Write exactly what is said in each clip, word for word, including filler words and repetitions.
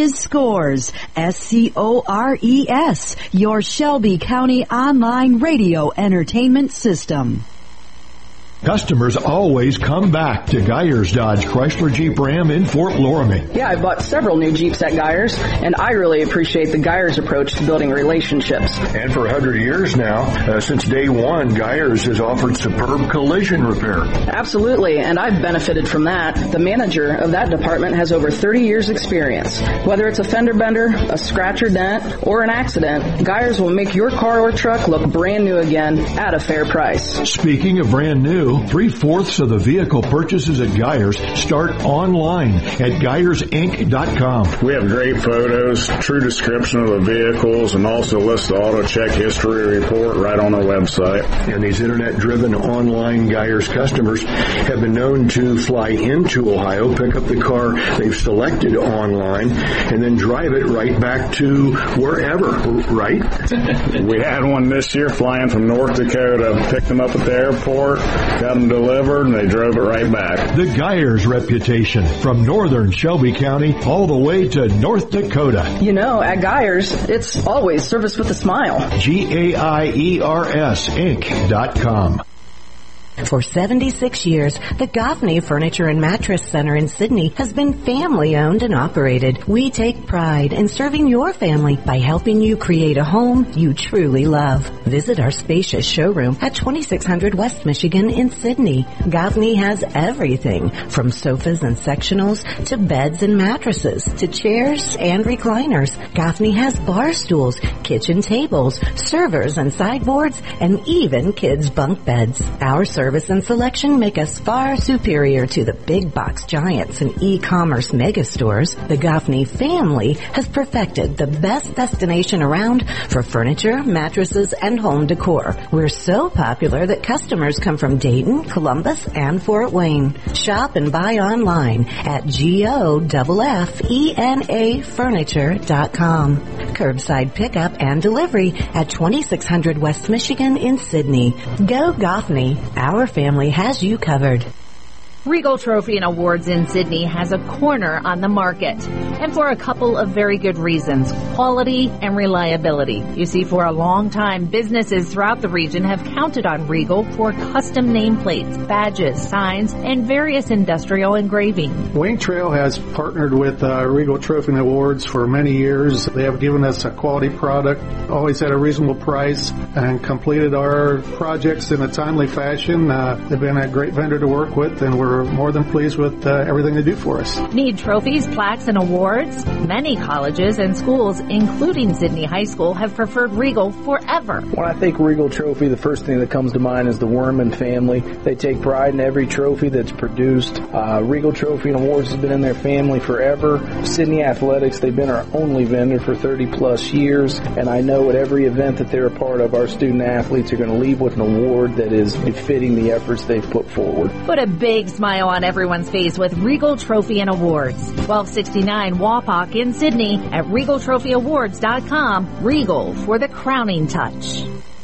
is Scores, S C O R E S, your Shelby County online radio entertainment system. Customers always come back to Geyers Dodge Chrysler Jeep Ram in Fort Loramie. Yeah, I bought several new Jeeps at Geyers, and I really appreciate the Geyers approach to building relationships. And for one hundred years now, uh, since day one, Geyers has offered superb collision repair. Absolutely, and I've benefited from that. The manager of that department has over thirty years experience. Whether it's a fender bender, a scratch or dent, or an accident, Geyers will make your car or truck look brand new again at a fair price. Speaking of brand new, three-fourths of the vehicle purchases at Geyers start online at Geyers Inc dot com. We have great photos, true description of the vehicles, and also list the auto check history report right on our website. And these internet-driven online Geyers customers have been known to fly into Ohio, pick up the car they've selected online, and then drive it right back to wherever, right? We had one this year flying from North Dakota, picked them up at the airport, got them delivered, and they drove it right back. The Geyers reputation, from northern Shelby County all the way to North Dakota. You know, at Geyers, it's always service with a smile. G A I E R S Inc dot com. For seventy-six years, the Goffney Furniture and Mattress Center in Sydney has been family-owned and operated. We take pride in serving your family by helping you create a home you truly love. Visit our spacious showroom at twenty-six hundred West Michigan in Sydney. Goffney has everything from sofas and sectionals to beds and mattresses to chairs and recliners. Goffney has bar stools, kitchen tables, servers and sideboards, and even kids' bunk beds. Our service Service and selection make us far superior to the big box giants and e-commerce mega stores. The Goffney family has perfected the best destination around for furniture, mattresses, and home decor. We're so popular that customers come from Dayton, Columbus, and Fort Wayne. Shop and buy online at G O F F E N A furniture dot com. Curbside pickup and delivery at twenty-six hundred West Michigan in Sydney. Go Goffney. Our family has you covered. Regal Trophy and Awards in Sydney has a corner on the market, and for a couple of very good reasons: quality and reliability. You see, for a long time, businesses throughout the region have counted on Regal for custom nameplates, badges, signs, and various industrial engraving. Wing Trail has partnered with uh, Regal Trophy and Awards for many years. They have given us a quality product, always at a reasonable price, and completed our projects in a timely fashion. Uh, they've been a great vendor to work with, and we're more than pleased with uh, everything they do for us. Need trophies, plaques, and awards? Many colleges and schools, including Sydney High School, have preferred Regal forever. When I think Regal Trophy, the first thing that comes to mind is the Werman family. They take pride in every trophy that's produced. Uh, Regal Trophy and Awards has been in their family forever. Sydney Athletics, they've been our only vendor for thirty plus years, and I know at every event that they're a part of, our student athletes are going to leave with an award that is befitting the efforts they've put forward. Put a big smile on everyone's face with Regal Trophy and Awards. twelve sixty-nine Wapak in Sydney at regal trophy awards dot com. Regal for the crowning touch.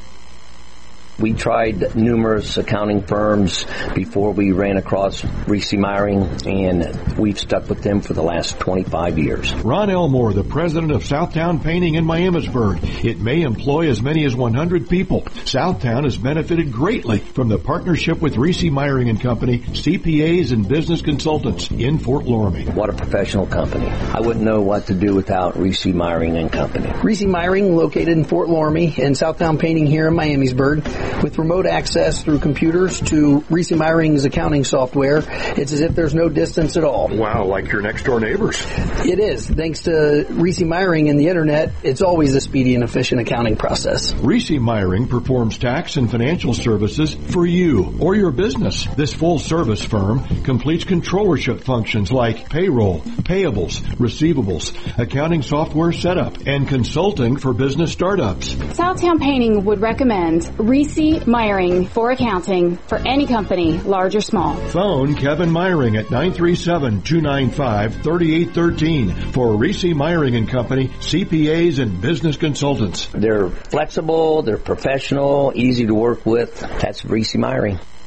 We tried numerous accounting firms before we ran across Reese Meyering, and we've stuck with them for the last twenty-five years. Ron Elmore, the president of Southtown Painting in Miamisburg. It may employ as many as one hundred people. Southtown has benefited greatly from the partnership with Reese Meyering and Company, C P As and business consultants in Fort Loramie. What a professional company. I wouldn't know what to do without Reese Meyering and Company. Reese Meyering, located in Fort Loramie, and Southtown Painting here in Miamisburg. With remote access through computers to Reese Meyering's accounting software, it's as if there's no distance at all. Wow, like your next door neighbors. It is. Thanks to Reese Meyering and the internet, it's always a speedy and efficient accounting process. Reese Meyering performs tax and financial services for you or your business. This full-service firm completes controllership functions like payroll, payables, receivables, accounting software setup, and consulting for business startups. Southtown Painting would recommend Reese Meyering for accounting for any company, large or small. Phone Kevin Meyering at nine three seven, two nine five, three eight one three for Reese Meyering and Company, C P As and business consultants. They're flexible, they're professional, easy to work with. That's Reese Meyering.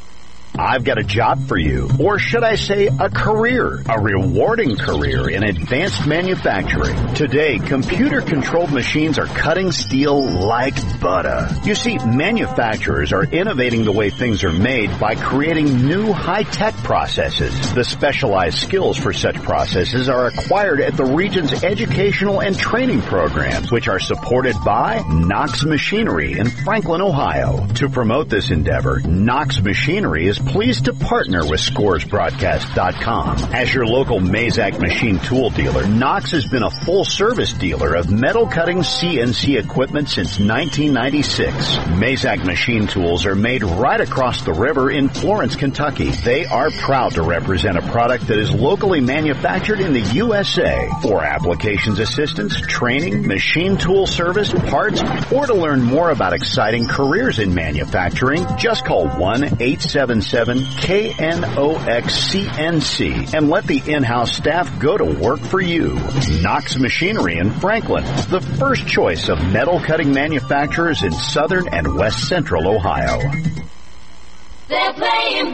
I've got a job for you, or should I say a career, a rewarding career in advanced manufacturing. Today, computer-controlled machines are cutting steel like butter. You see, manufacturers are innovating the way things are made by creating new high-tech processes. The specialized skills for such processes are acquired at the region's educational and training programs, which are supported by Knox Machinery in Franklin, Ohio. To promote this endeavor, Knox Machinery is pleased to partner with Scores Broadcast dot com. As your local Mazak machine tool dealer, Knox has been a full-service dealer of metal-cutting C N C equipment since nineteen ninety-six. Mazak machine tools are made right across the river in Florence, Kentucky. They are proud to represent a product that is locally manufactured in the U S A. For applications assistance, training, machine tool service, parts, or to learn more about exciting careers in manufacturing, just call one eight seven seven K N O X C N C and let the in-house staff go to work for you. Knox Machinery in Franklin, the first choice of metal cutting manufacturers in southern and west central Ohio. They're playing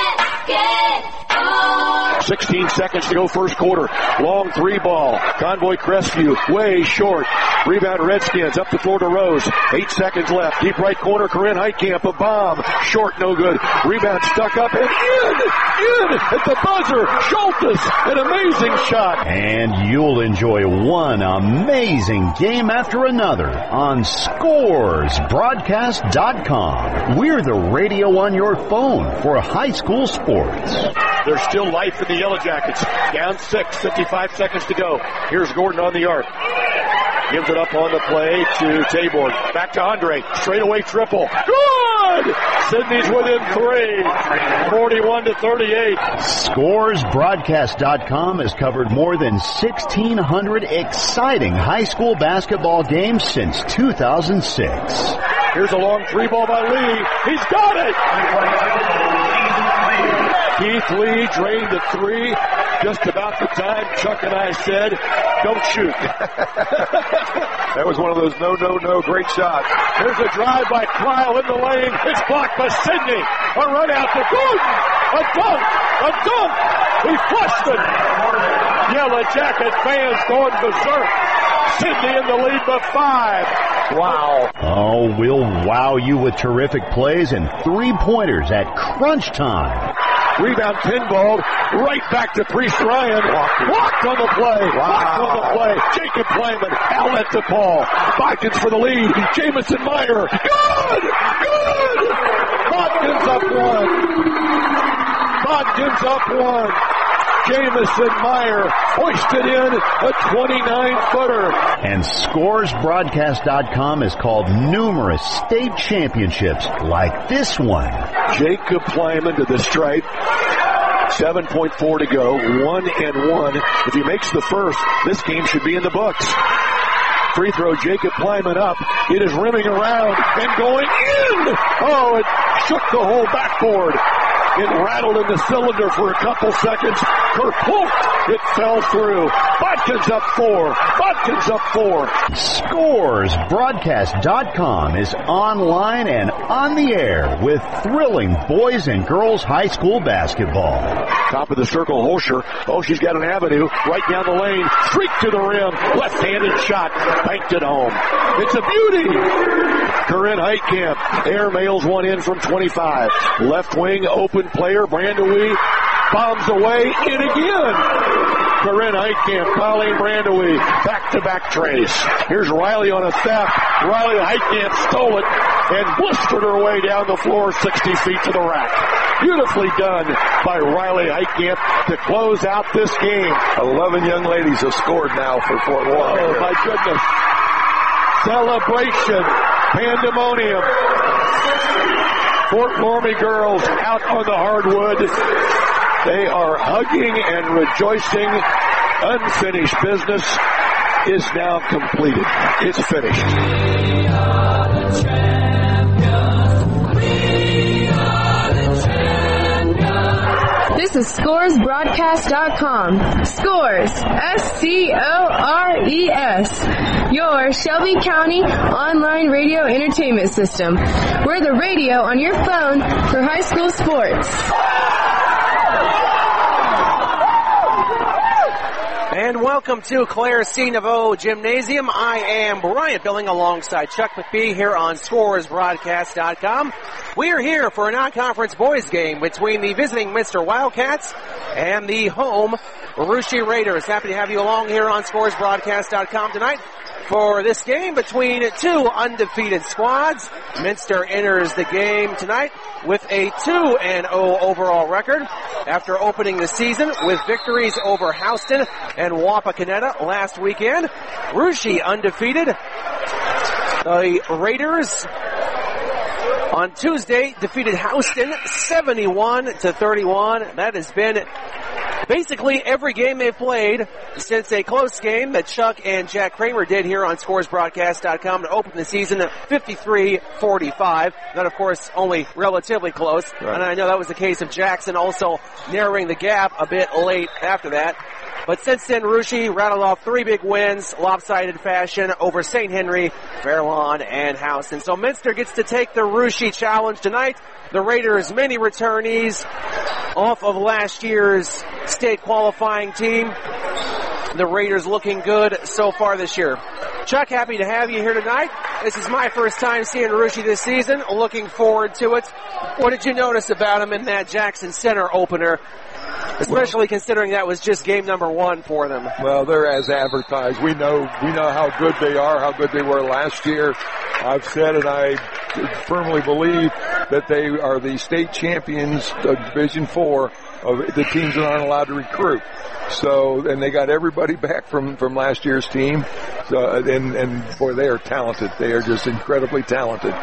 basketball. sixteen seconds to go first quarter. Long three ball. Convoy Crestview way short. Rebound Redskins up the floor to Rose. Eight seconds left. Deep right corner. Corinne Heitkamp. A bomb. Short, no good. Rebound stuck up and in. In at the buzzer. Schultes. An amazing shot. And you'll enjoy one amazing game after another on Scores Broadcast dot com. We're the radio on your phone for high school sports. There's still life in the Yellow Jackets. Down six, fifty-five seconds to go. Here's Gordon on the arc. Gives it up on the play to Taborn. Back to Andre. Straightaway triple. Good! Sydney's within three. forty-one to thirty-eight. Scores Broadcast dot com has covered more than sixteen hundred exciting high school basketball games since two thousand six. Here's a long three ball by Lee. He's got it! Keith Lee drained the three just about the time Chuck and I said, don't shoot. That was one of those no, no, no great shots. There's a drive by Kyle in the lane. It's blocked by Sidney. A run out to Gordon. A dunk. A dunk. He flushed it. Yellow Jacket fans going berserk. Sidney in the lead by five. Wow. Oh, we'll wow you with terrific plays and three-pointers at crunch time. Rebound pinball right back to Priest Ryan. Walked on the play. Wow. Walked on the play. Jacob Plyman outlet to Paul. Bodkins for the lead. Jamison Meyer. Good! Good! Bodkins up one. Bodkins up one. Jamison Meyer hoisted in a twenty-nine footer. And Scores Broadcast dot com has called numerous state championships like this one. Jacob Plyman to the stripe. seven point four to go. One and one. If he makes the first, this game should be in the books. Free throw, Jacob Plyman up. It is rimming around and going in. Oh, it shook the whole backboard. It rattled in the cylinder for a couple seconds. Kerplunk, it fell through. Bodkins up four. Bodkins up four. Scores Broadcast dot com is online and on the air with thrilling boys and girls high school basketball. Top of the circle, Holscher. Oh, she's got an avenue right down the lane. Streak to the rim. Left-handed shot. Banked it home. It's a beauty. Corinne Heitkamp airmails one in from twenty-five. Left wing open player. Brandewie bombs away. In again. Corinne Heitkamp, Colleen Brandewie, back-to-back trace. Here's Riley on a theft. Riley Heitkamp stole it and blistered her way down the floor sixty feet to the rack. Beautifully done by Riley Heitkamp to close out this game. Eleven young ladies have scored now for Fort Walker. Oh, my goodness. Celebration. Pandemonium. Fort Laramie girls out on the hardwood. They are hugging and rejoicing. Unfinished business is now completed. It's finished. We are the champions. We are the champions. This us at scores broadcast dot com. Scores, S C O R E S. Your Shelby County online radio entertainment system. We're the radio on your phone for high school sports. And welcome to Claire C. Naveau Gymnasium. I am Bryant Billing alongside Chuck McBee here on scores broadcast dot com. We are here for a non-conference boys game between the visiting Mister Wildcats and the home Russia Raiders. Happy to have you along here on scores broadcast dot com tonight for this game between two undefeated squads. Minster enters the game tonight with a two and oh overall record after opening the season with victories over Houston and Wapakoneta last weekend. Russia undefeated. The Raiders on Tuesday defeated Houston seventy-one to thirty-one. That has been basically every game they've played since a close game that Chuck and Jack Kramer did here on scores broadcast dot com to open the season at fifty-three forty-five. That, of course, only relatively close. Right. And I know that was the case of Jackson also narrowing the gap a bit late after that. But since then, Russia rattled off three big wins, lopsided fashion, over Saint Henry, Fairlawn, and Houston. So Minster gets to take the Russia challenge tonight. The Raiders' many returnees off of last year's state qualifying team. The Raiders looking good so far this year. Chuck, happy to have you here tonight. This is my first time seeing Russia this season. Looking forward to it. What did you notice about him in that Jackson Center opener? Especially well, considering that was just game number one for them. Well, they're as advertised. We know we know how good they are, how good they were last year. I've said and I firmly believe that they are the state champions of Division Four of the teams that aren't allowed to recruit. So, and they got everybody back from, from last year's team. So, and, and boy, they are talented. They are just incredibly talented.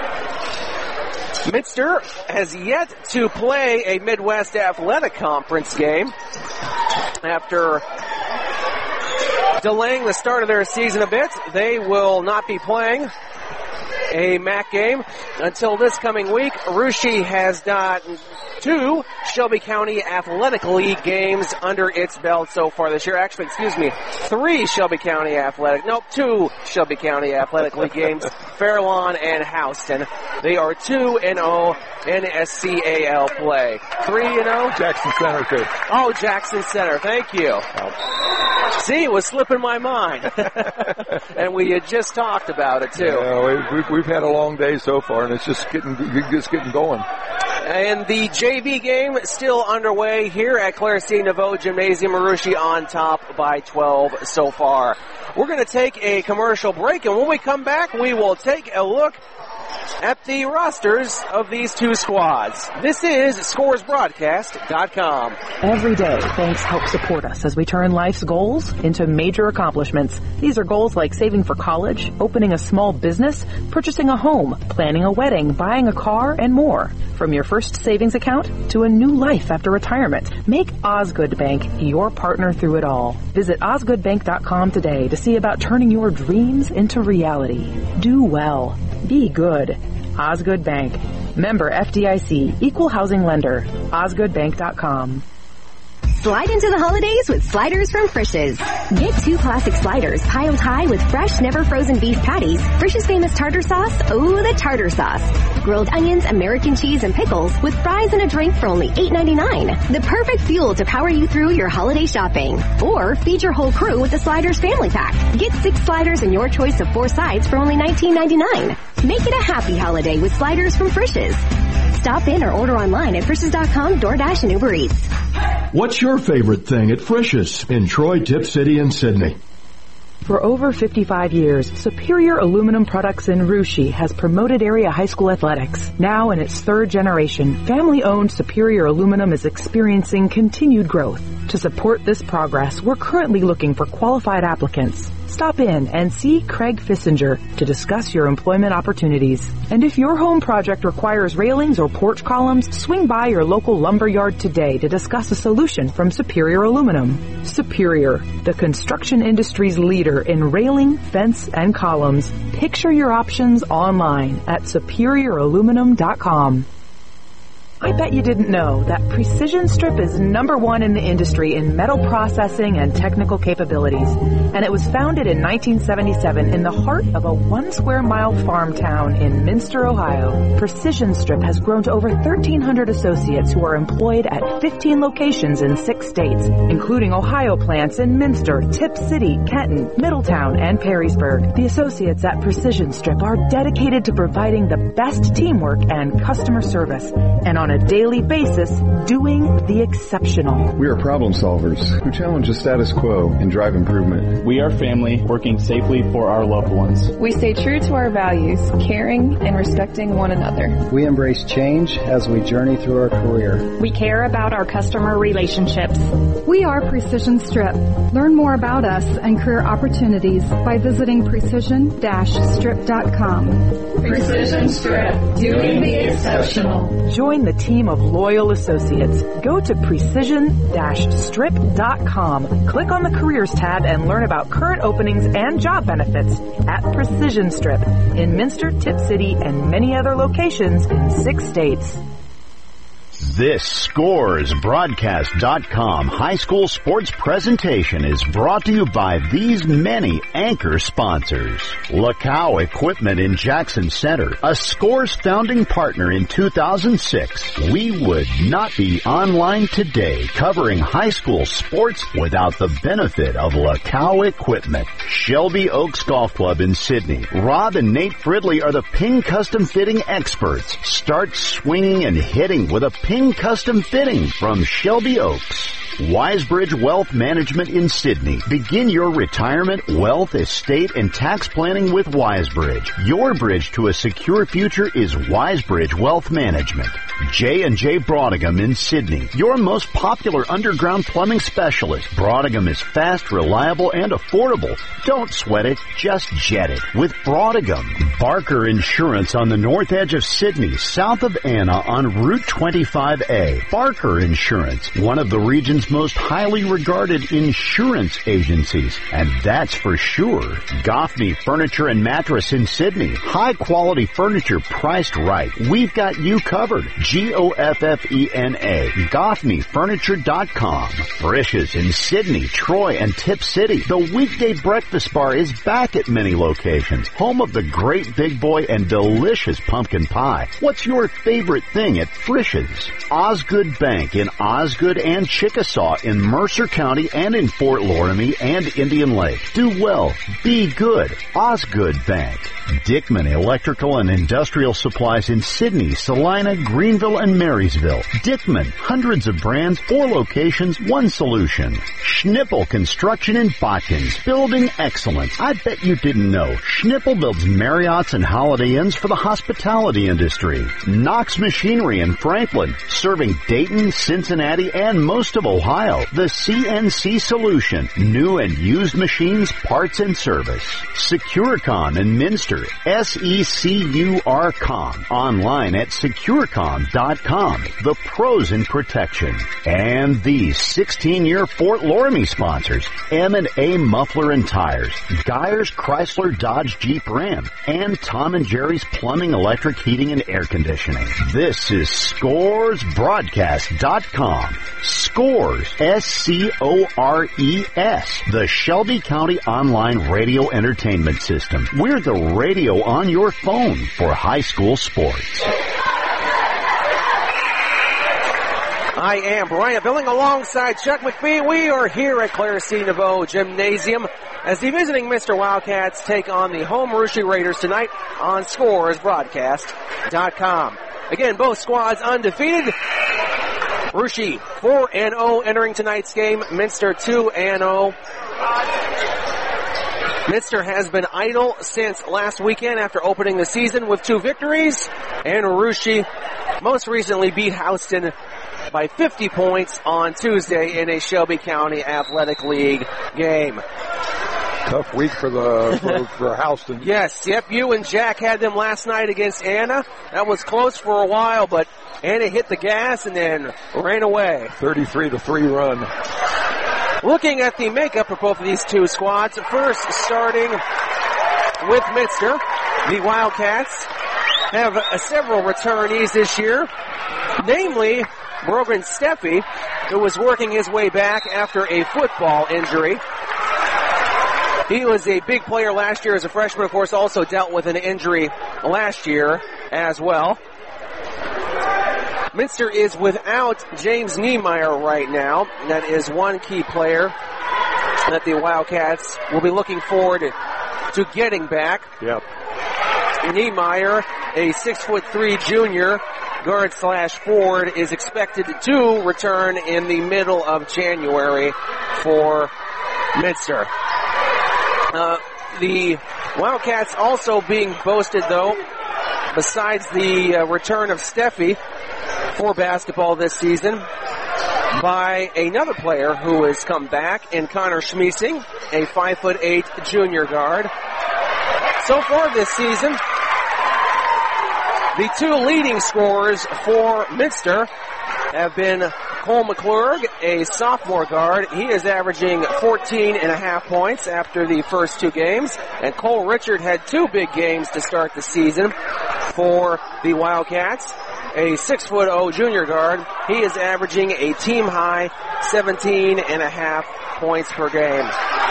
Minster has yet to play a Midwest Athletic Conference game after delaying the start of their season a bit. They will not be playing a M A C game until this coming week. Russia has got two Shelby County Athletic League games under its belt so far this year. Actually, excuse me, three Shelby County Athletic, nope, two Shelby County Athletic League games, Fairlawn and Houston. They are two and oh in S C A L play. three and oh? Jackson Center, too. Oh, Jackson Center, thank you. See, it was slipping my mind. And we had just talked about it, too. Yeah, we've, we've had a long day so far, and it's just getting, just getting going. And the J V game still underway here at Claire C. Naveau Gymnasium. Russia on top by twelve so far. We're going to take a commercial break, and when we come back, we will take a look at the rosters of these two squads. This is scores broadcast dot com. Every day, banks help support us as we turn life's goals into major accomplishments. These are goals like saving for college, opening a small business, purchasing a home, planning a wedding, buying a car, and more. From your first savings account to a new life after retirement, make Osgood Bank your partner through it all. Visit osgood bank dot com today to see about turning your dreams into reality. Do well. Be good. Osgood Bank. Member F D I C. Equal housing lender. osgood bank dot com. Slide into the holidays with sliders from Frisch's. Get two classic sliders piled high with fresh, never frozen beef patties, Frisch's famous tartar sauce, oh, the tartar sauce, grilled onions, American cheese, and pickles with fries and a drink for only eight ninety-nine. The perfect fuel to power you through your holiday shopping. Or feed your whole crew with the Sliders Family Pack. Get six sliders and your choice of four sides for only nineteen ninety-nine. Make it a happy holiday with sliders from Frisch's. Stop in or order online at Frisch's dot com, DoorDash, and Uber Eats. What's your favorite thing at Frisch's in Troy, Tip City, and Sydney? For over fifty-five years, Superior Aluminum Products in Russia has promoted area high school athletics. Now in its third generation, family-owned Superior Aluminum is experiencing continued growth. To support this progress, we're currently looking for qualified applicants. Stop in and see Craig Fissinger to discuss your employment opportunities. And if your home project requires railings or porch columns, swing by your local lumber yard today to discuss a solution from Superior Aluminum. Superior, the construction industry's leader in railing, fence, and columns. Picture your options online at superior aluminum dot com. I bet you didn't know that Precision Strip is number one in the industry in metal processing and technical capabilities. And it was founded in nineteen seventy-seven in the heart of a one square mile farm town in Minster, Ohio. Precision Strip has grown to over thirteen hundred associates who are employed at fifteen locations in six states, including Ohio plants in Minster, Tip City, Kenton, Middletown, and Perrysburg. The associates at Precision Strip are dedicated to providing the best teamwork and customer service, and on a daily basis, doing the exceptional. We are problem solvers who challenge the status quo and drive improvement. We are family working safely for our loved ones. We stay true to our values, caring and respecting one another. We embrace change as we journey through our career. We care about our customer relationships. We are Precision Strip. Learn more about us and career opportunities by visiting precision dash strip dot com. Precision Strip, doing the exceptional. Join the team of loyal associates. Go to precision dash strip dot com. Click on the Careers tab and learn about current openings and job benefits at Precision Strip in Minster, Tip City, and many other locations in six states. This Scores Broadcast dot com high school sports presentation is brought to you by these many anchor sponsors. Lacow Equipment in Jackson Center, a Scores founding partner in two thousand six. We would not be online today covering high school sports without the benefit of Lacow Equipment. Shelby Oaks Golf Club in Sydney. Rob and Nate Fridley are the Ping Custom Fitting experts. Start swinging and hitting with a Ping Custom Fitting from Shelby Oaks. Wisebridge Wealth Management in Sydney. Begin your retirement, wealth, estate, and tax planning with Wisebridge. Your bridge to a secure future is Wisebridge Wealth Management. J and J Brodingham in Sydney. Your most popular underground plumbing specialist. Brodingham is fast, reliable, and affordable. Don't sweat it, just jet it with Brodingham. Barker Insurance on the north edge of Sydney, south of Anna on Route twenty-five A. Barker Insurance, one of the region's most highly regarded insurance agencies, and that's for sure. Goffney Furniture and Mattress in Sydney. High quality furniture priced right. We've got you covered. G O F F E N A. Goffney Furniture dot com. Frisch's in Sydney, Troy, and Tip City. The weekday breakfast bar is back at many locations. Home of the great big boy and delicious pumpkin pie. What's your favorite thing at Frisch's? Osgood Bank in Osgood and Chickasaw in Mercer County and in Fort Loramie and Indian Lake. Do well. Be good. Osgood Bank. Dickman Electrical and Industrial Supplies in Sydney, Salina, Greenville, and Marysville. Dickman, hundreds of brands, four locations, one solution. Schnippel Construction in Botkins, building excellence. I bet you didn't know. Schnippel builds Marriotts and Holiday Inns for the hospitality industry. Knox Machinery in Franklin, serving Dayton, Cincinnati, and most of Ohio. The C N C Solution, new and used machines, parts, and service. Securicom in Minster, S E C U R com. Online at securicom dot com. The pros in protection. And these sixteen-year Fort Loramie sponsors, M and A Muffler and Tires, Geyers Chrysler Dodge Jeep Ram, and Tom and Jerry's Plumbing, Electric, Heating, and Air Conditioning. This is Scores Broadcast dot com. Scores, S C O R E S, the Shelby County Online Radio Entertainment System. We're the radio on your phone for high school sports. I am Brian Billing alongside Chuck McBee. We are here at Claire C. Naveau Gymnasium as the visiting Mister Wildcats take on the home Russia Raiders tonight on Scores Broadcast dot com. Again, both squads undefeated. Russia four and oh entering tonight's game. Minster two and oh. Minster has been idle since last weekend after opening the season with two victories. And Russia most recently beat Houston by fifty points on Tuesday in a Shelby County Athletic League game. Tough week for the for, for Houston. Yes, yep, you and Jack had them last night against Anna. That was close for a while, but Anna hit the gas and then ran away. thirty-three to three run. Looking at the makeup for both of these two squads, first starting with Minster, the Wildcats have uh, several returnees this year. namely Brogan Steffi, who was working his way back after a football injury. He was a big player last year as a freshman, of course, also dealt with an injury last year as well. Minster is without James Niemeyer right now. That is one key player that the Wildcats will be looking forward to getting back. Yep. Niemeyer, a six foot three junior guard slash forward, is expected to return in the middle of January for Minster. Uh, the Wildcats also being boasted, though, besides the uh, return of Steffi for basketball this season, by another player who has come back in Connor Schmiesing, a five foot eight junior guard. So far this season, the two leading scorers for Minster have been Cole McClurg, a sophomore guard. He is averaging fourteen and a half points after the first two games. And Cole Richard had two big games to start the season for the Wildcats. A six foot oh junior guard. He is averaging a team high seventeen and a half points per game.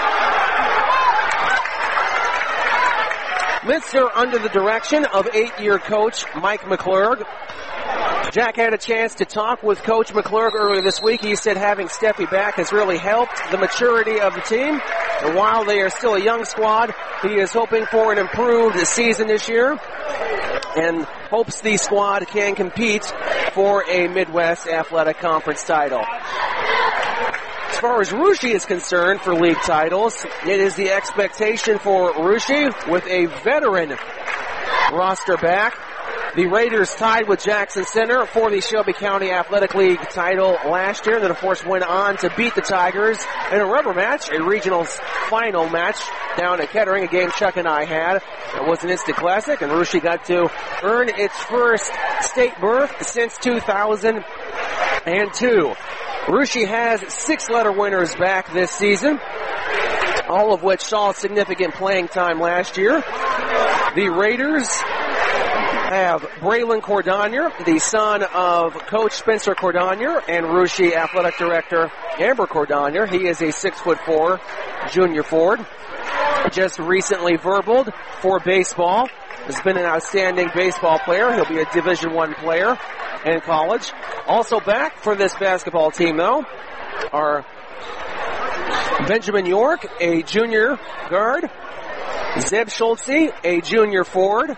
Minster under the direction of eight-year coach Mike McClurg. Jack had a chance to talk with Coach McClurg earlier this week. He said having Steffi back has really helped the maturity of the team. And while they are still a young squad, he is hoping for an improved season this year and hopes the squad can compete for a Midwest Athletic Conference title. As far as Russia is concerned for league titles, it is the expectation for Russia with a veteran roster back. The Raiders tied with Jackson Center for the Shelby County Athletic League title last year. Then, of course, went on to beat the Tigers in a rubber match, a regional final match down at Kettering, a game Chuck and I had. It was an instant classic, and Russia got to earn its first state berth since two thousand two. Russia has six-letter winners back this season, all of which saw significant playing time last year. The Raiders have Braylon Cordonier, the son of Coach Spencer Cordonier and Russia Athletic Director Amber Cordonier. He is a six foot four junior forward. Just recently verbaled for baseball. Has been an outstanding baseball player. He'll be a Division One player in college. Also back for this basketball team, though, are Benjamin York, a junior guard, Zeb Schultze, a junior forward,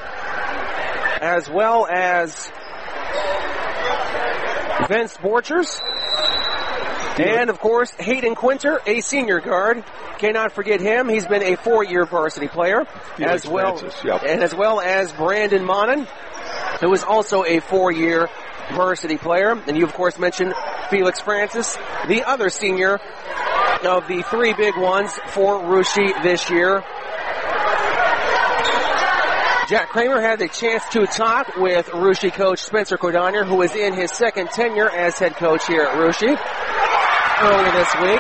as well as Vince Borchers, and of course Hayden Quinter, a senior guard. Cannot forget him. He's been a four-year varsity player, Felix as well, Francis, yep. and as well as Brandon Monin, who is also a four-year varsity player. And you, of course, mentioned Felix Francis, the other senior of the three big ones for Russia this year. Jack Kramer had the chance to talk with Russia coach Spencer Cordonier, who is in his second tenure as head coach here at Russia, earlier this week.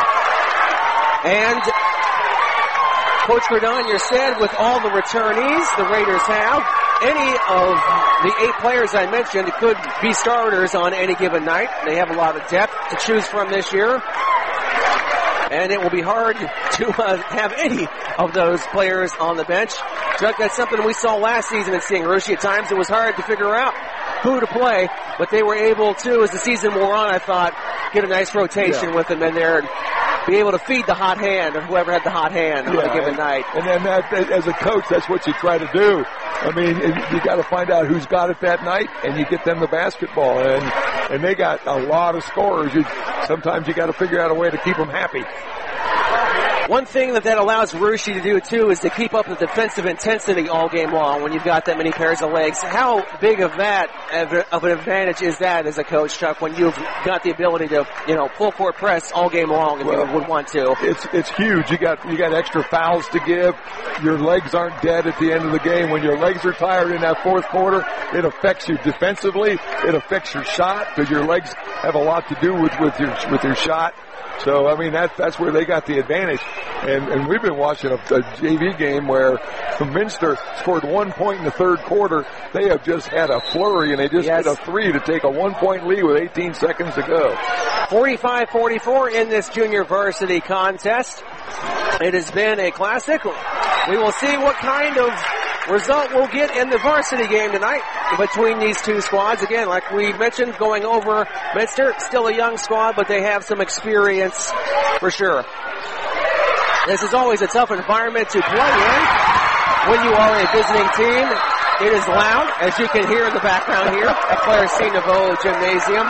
And Coach Cordonier said with all the returnees the Raiders have, any of the eight players I mentioned could be starters on any given night. They have a lot of depth to choose from this year. And it will be hard to uh, have any of those players on the bench. Chuck, that's something we saw last season in St. Lucie. At times it was hard to figure out who to play, but they were able to, as the season wore on, I thought, get a nice rotation yeah. with them in there and be able to feed the hot hand of whoever had the hot hand yeah, on a given and, night. And then that, as a coach, that's what you try to do. I mean, you got to find out who's got it that night, and you get them the basketball. And and they got a lot of scorers. You, sometimes you got to figure out a way to keep them happy. One thing that that allows Russia to do, too, is to keep up the defensive intensity all game long when you've got that many pairs of legs. How big of that, of an advantage is that as a coach, Chuck, when you've got the ability to, you know, full court press all game long if well, you would want to? It's it's huge. You got you got extra fouls to give. Your legs aren't dead at the end of the game. When your legs are tired in that fourth quarter, it affects you defensively. It affects your shot because your legs have a lot to do with, with your with your shot. So, I mean, that, that's where they got the advantage. And, and we've been watching a, a J V game where Minster scored one point in the third quarter. They have just had a flurry, and they just yes. hit a three to take a one-point lead with eighteen seconds to go. forty-five forty-four in this junior varsity contest. It has been a classic. We will see what kind of result we'll get in the varsity game tonight between these two squads. Again, like we mentioned, going over Minster, still a young squad, but they have some experience for sure. This is always a tough environment to play in when you are a visiting team. It is loud, as you can hear in the background here at Claire C. Naveau Gymnasium.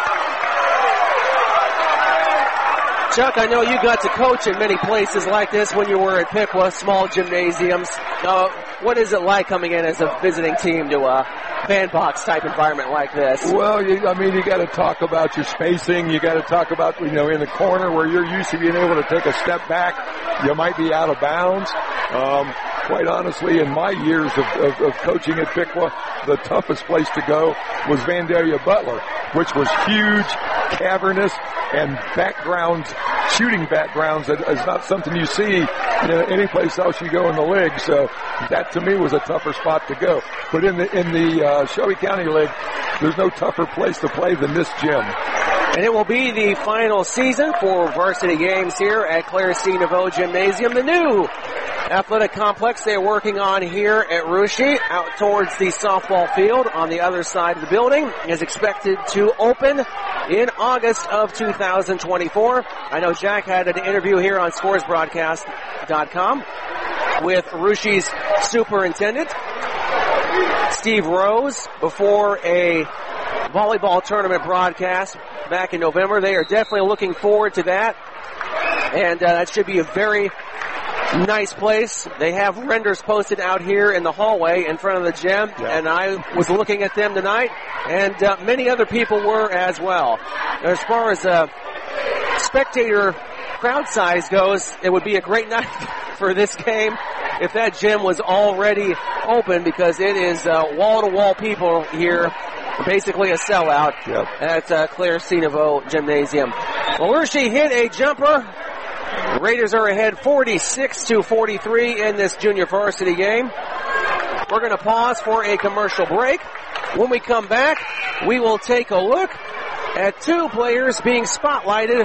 Chuck, I know you got to coach in many places like this when you were at Piqua, small gymnasiums. Uh, what is it like coming in as a visiting team to a bandbox type environment like this? Well, you, I mean, you got to talk about your spacing. You got to talk about, you know, in the corner where you're used to being able to take a step back, you might be out of bounds. Um, quite honestly, in my years of, of, of coaching at Piqua, the toughest place to go was Vandalia Butler, which was huge, cavernous, and backgrounds, shooting backgrounds that is not something you see in any place else you go in the league. So that to me was a tougher spot to go. But in the in the uh, Shelby County League, there's no tougher place to play than this gym. And it will be the final season for varsity games here at Claire C. Naveau Gymnasium. The new athletic complex they're working on here at Russia, out towards the softball field on the other side of the building, is expected to open in August of two thousand twenty-four. I know Jack had an interview here on scores broadcast dot com with Russia's superintendent, Steve Rose, before a volleyball tournament broadcast back in November. They are definitely looking forward to that, and uh, that should be a very nice place. They have renders posted out here in the hallway in front of the gym, yeah. and I was looking at them tonight, and uh, many other people were as well. As far as uh, spectator crowd size goes, it would be a great night for this game if that gym was already open, because it is uh, wall-to-wall people here, basically a sellout yep. at uh, Claire C. Naveau Gymnasium. Well, Urshi hit a jumper. The Raiders are ahead forty-six to forty-three in this junior varsity game. We're going to pause for a commercial break. When we come back, we will take a look at two players being spotlighted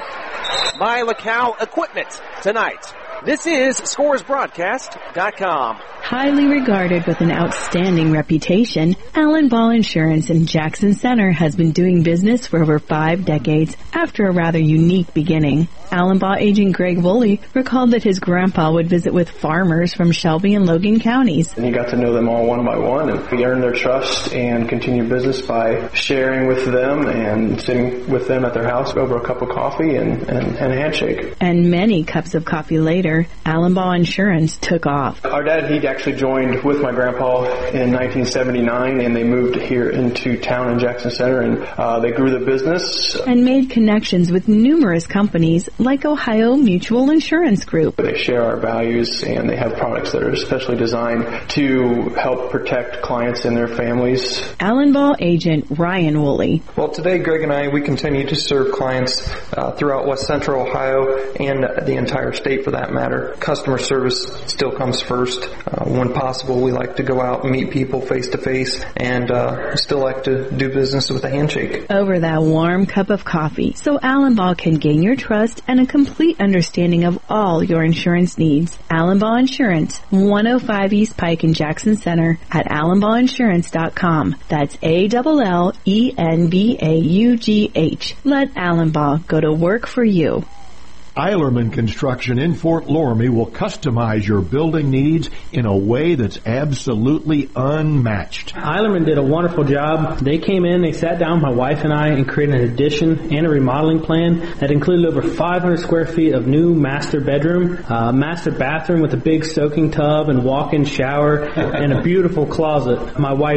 by LaCal Equipment tonight. This is scores broadcast dot com. Highly regarded with an outstanding reputation, Allen Ball Insurance in Jackson Center has been doing business for over five decades after a rather unique beginning. Allen Ball agent Greg Woolley recalled that his grandpa would visit with farmers from Shelby and Logan counties. And he got to know them all one by one, and he earned their trust and continued business by sharing with them and sitting with them at their house over a cup of coffee and, and, and a handshake. And many cups of coffee later, Allen Ball Insurance took off. Our dad, he actually joined with my grandpa in nineteen seventy-nine, and they moved here into town in Jackson Center, and uh, they grew the business. And made connections with numerous companies like Ohio Mutual Insurance Group. They share our values, and they have products that are especially designed to help protect clients and their families. Allen Ball agent Ryan Woolley. Well, today Greg and I, we continue to serve clients uh, throughout West Central Ohio and the entire state for that matter. Customer service still comes first. Uh, when possible, we like to go out and meet people face to face, and uh, still like to do business with a handshake. Over that warm cup of coffee, so Allen Ball can gain your trust and a complete understanding of all your insurance needs. Allen Ball Insurance, one oh five East Pike in Jackson Center at allen ball insurance dot com. That's A L L E N B A U G H. Let Allen Ball go to work for you. Eilerman Construction in Fort Loramie will customize your building needs in a way that's absolutely unmatched. Eilerman did a wonderful job. They came in, they sat down, my wife and I, and created an addition and a remodeling plan that included over five hundred square feet of new master bedroom, uh, master bathroom with a big soaking tub and walk-in shower, and a beautiful closet. My wife's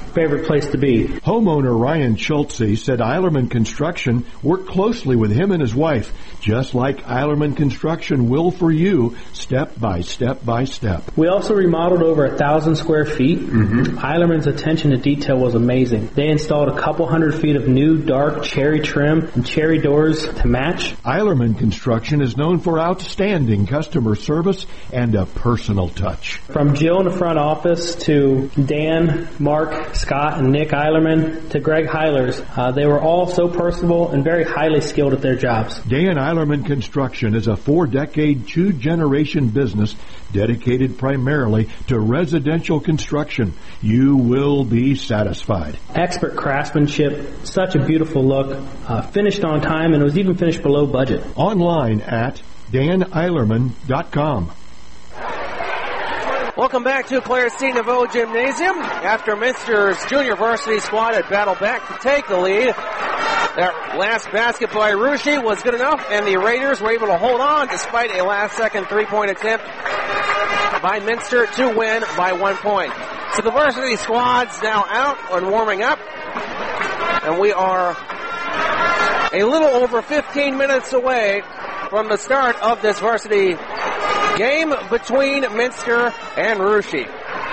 favorite place to be. Homeowner Ryan Schultze said Eilerman Construction worked closely with him and his wife, just like Eilerman Construction will for you, step by step by step. We also remodeled over a thousand square feet. Mm-hmm. Eilerman's attention to detail was amazing. They installed a couple hundred feet of new dark cherry trim and cherry doors to match. Eilerman Construction is known for outstanding customer service and a personal touch. From Jill in the front office to Dan, Mark, Scott, and Nick Eilerman to Greg Heilers, uh, they were all so personable and very highly skilled at their jobs. Dan Eilerman Construction is a four-decade, two-generation business dedicated primarily to residential construction. You will be satisfied. Expert craftsmanship, such a beautiful look, uh, finished on time, and it was even finished below budget. Online at dan eilerman dot com. Welcome back to Clare C. Naveau Gymnasium. After Minster's junior varsity squad had battled back to take the lead, their last basket by Russia was good enough, and the Raiders were able to hold on despite a last-second three-point attempt by Minster to win by one point. So the varsity squad's now out and warming up, and we are a little over fifteen minutes away from the start of this varsity game between Minster and Russia.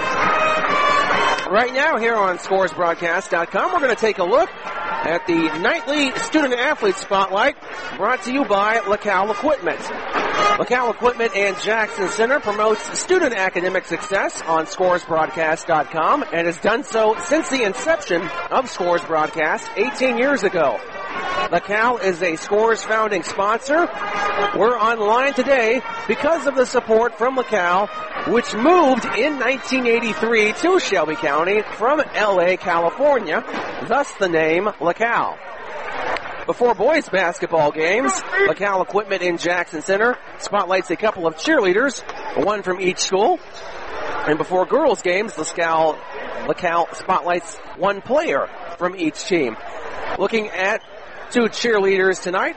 Right now here on scores broadcast dot com, we're going to take a look at the nightly Student Athlete Spotlight brought to you by LaCal Equipment. LaCal Equipment and Jackson Center promotes student academic success on scores broadcast dot com and has done so since the inception of Scores Broadcast eighteen years ago. LaCal is a Scores founding sponsor. We're online today because of the support from LaCal, which moved in nineteen eighty-three to Shelby County from L A, California, thus the name LaCal. Before boys basketball games, LaCal Equipment in Jackson Center spotlights a couple of cheerleaders, one from each school. And before girls games, LaCal, LaCal spotlights one player from each team. Looking at two cheerleaders tonight.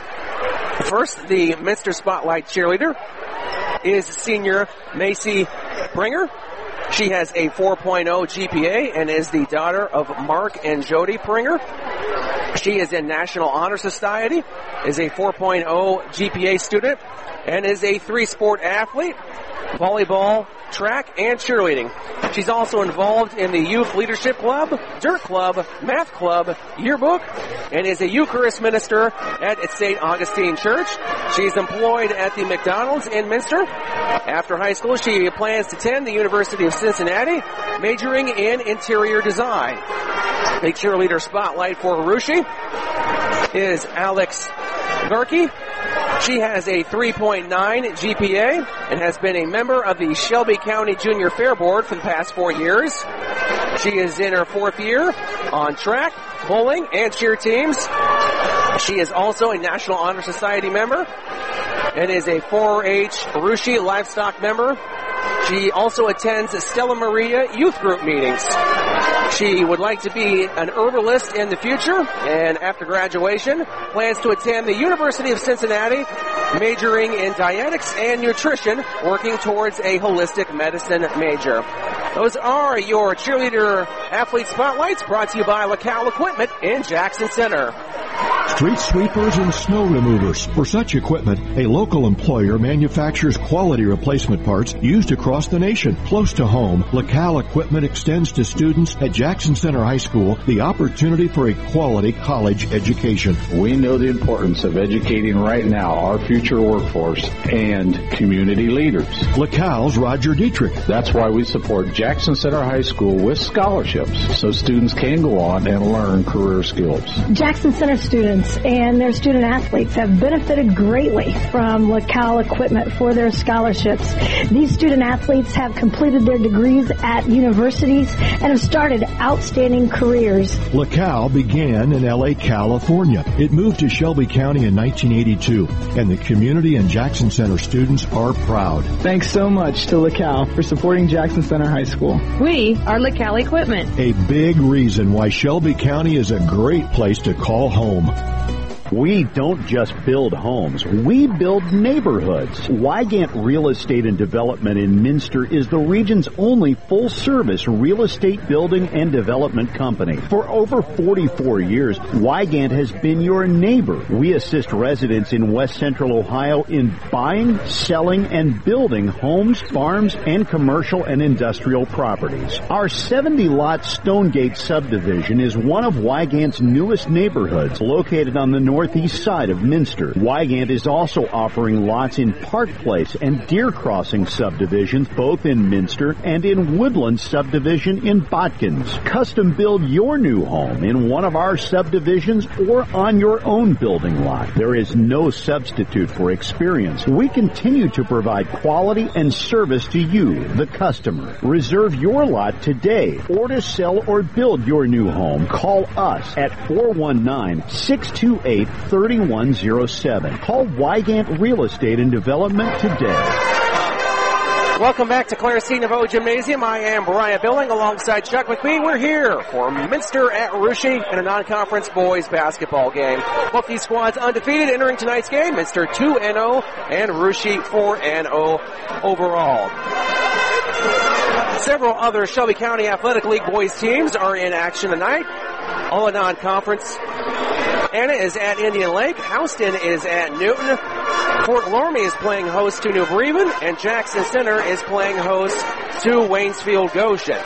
First, the Minster Spotlight cheerleader is senior Macy Bringer. She has a four point oh G P A and is the daughter of Mark and Jody Bringer. She is in National Honor Society, is a four point oh G P A student, and is a three-sport athlete, volleyball, track, and cheerleading. She's also involved in the Youth Leadership Club, Dirt Club, Math Club, Yearbook, and is a Eucharist minister at Saint Augustine Church. She's employed at the McDonald's in Minster. After high school, she plans to attend the University of Cincinnati, majoring in interior design. The cheerleader spotlight for Russia is Alex Garkey. She has a three point nine G P A and has been a member of the Shelby County Junior Fair Board for the past four years. She is in her fourth year on track, bowling, and cheer teams. She is also a National Honor Society member and is a four H Russia livestock member. She also attends Stella Maria youth group meetings. She would like to be an herbalist in the future, and after graduation, plans to attend the University of Cincinnati, majoring in dietetics and nutrition, working towards a holistic medicine major. Those are your cheerleader athlete spotlights brought to you by LaCal Equipment in Jackson Center. Street sweepers and snow removers. For such equipment, a local employer manufactures quality replacement parts used across the nation. Close to home, LaCal Equipment extends to students at Jackson Center High School the opportunity for a quality college education. We know the importance of educating right now our future workforce and community leaders. LaCal's Roger Dietrich. That's why we support Jackson Center High School with scholarships so students can go on and learn career skills. Jackson Center students and their student athletes have benefited greatly from LaCal Equipment for their scholarships. These student athletes have completed their degrees at universities and have started outstanding careers. LaCal began in L A, California. It moved to Shelby County in nineteen eighty-two, and the community and Jackson Center students are proud. Thanks so much to LaCal for supporting Jackson Center High School. We are LaCal Equipment. A big reason why Shelby County is a great place to call home. We don't just build homes, we build neighborhoods. Wygant Real Estate and Development in Minster is the region's only full-service real estate building and development company. For over forty-four years, Wygant has been your neighbor. We assist residents in West Central Ohio in buying, selling, and building homes, farms, and commercial and industrial properties. Our seventy-lot Stonegate subdivision is one of Wygant's newest neighborhoods, located on the northeast side of Minster. Wygant is also offering lots in Park Place and Deer Crossing subdivisions, both in Minster, and in Woodland subdivision in Botkins. Custom build your new home in one of our subdivisions or on your own building lot. There is no substitute for experience. We continue to provide quality and service to you, the customer. Reserve your lot today, or to sell or build your new home, call us at four one nine, six two eight, three one zero seven. Call Wygant Real Estate and Development today. Welcome back to Clare C. Naveau Gymnasium. I am Brian Billing alongside Chuck McBee. We're here for Minster at Russia in a non-conference boys basketball game. Both these squads undefeated entering tonight's game. Minster two and oh and Russia four and oh overall. Several other Shelby County Athletic League boys teams are in action tonight. All in non-conference. Anna is at Indian Lake. Houston is at Newton. Fort Loramie is playing host to New Bremen, and Jackson Center is playing host to Waynesfield Goshen.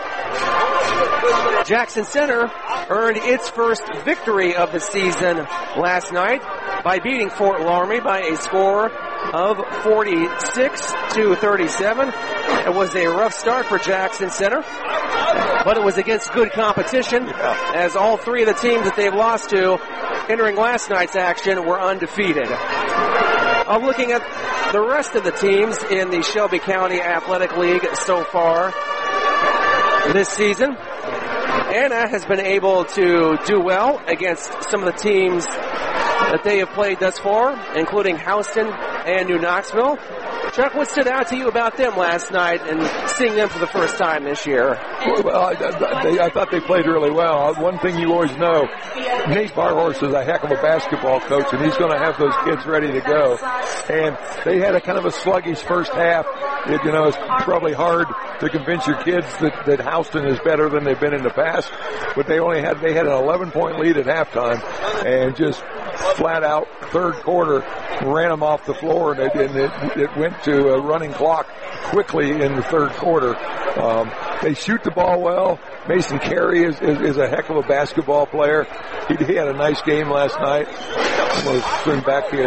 Jackson Center earned its first victory of the season last night by beating Fort Loramie by a score of forty-six to thirty-seven. It was a rough start for Jackson Center, but it was against good competition, as all three of the teams that they've lost to entering last night's action were undefeated. Uh, looking at the rest of the teams in the Shelby County Athletic League so far this season, Anna has been able to do well against some of the teams that they have played thus far, including Houston and New Knoxville. Chuck, what stood out to you about them last night and seeing them for the first time this year? Well, I, I, they, I thought they played really well. One thing you always know, Nate Barhorse is a heck of a basketball coach, and he's going to have those kids ready to go. And they had a kind of a sluggish first half. It, you know, it's probably hard to convince your kids that, that Houston is better than they've been in the past, but they only had, they had an eleven point lead at halftime, and just flat out third quarter ran them off the floor, and it, and it, it went to a running clock quickly in the third quarter. Um, they shoot the ball well. Mason Carey is, is, is a heck of a basketball player. He, he had a nice game last night. I'm going to swing back here.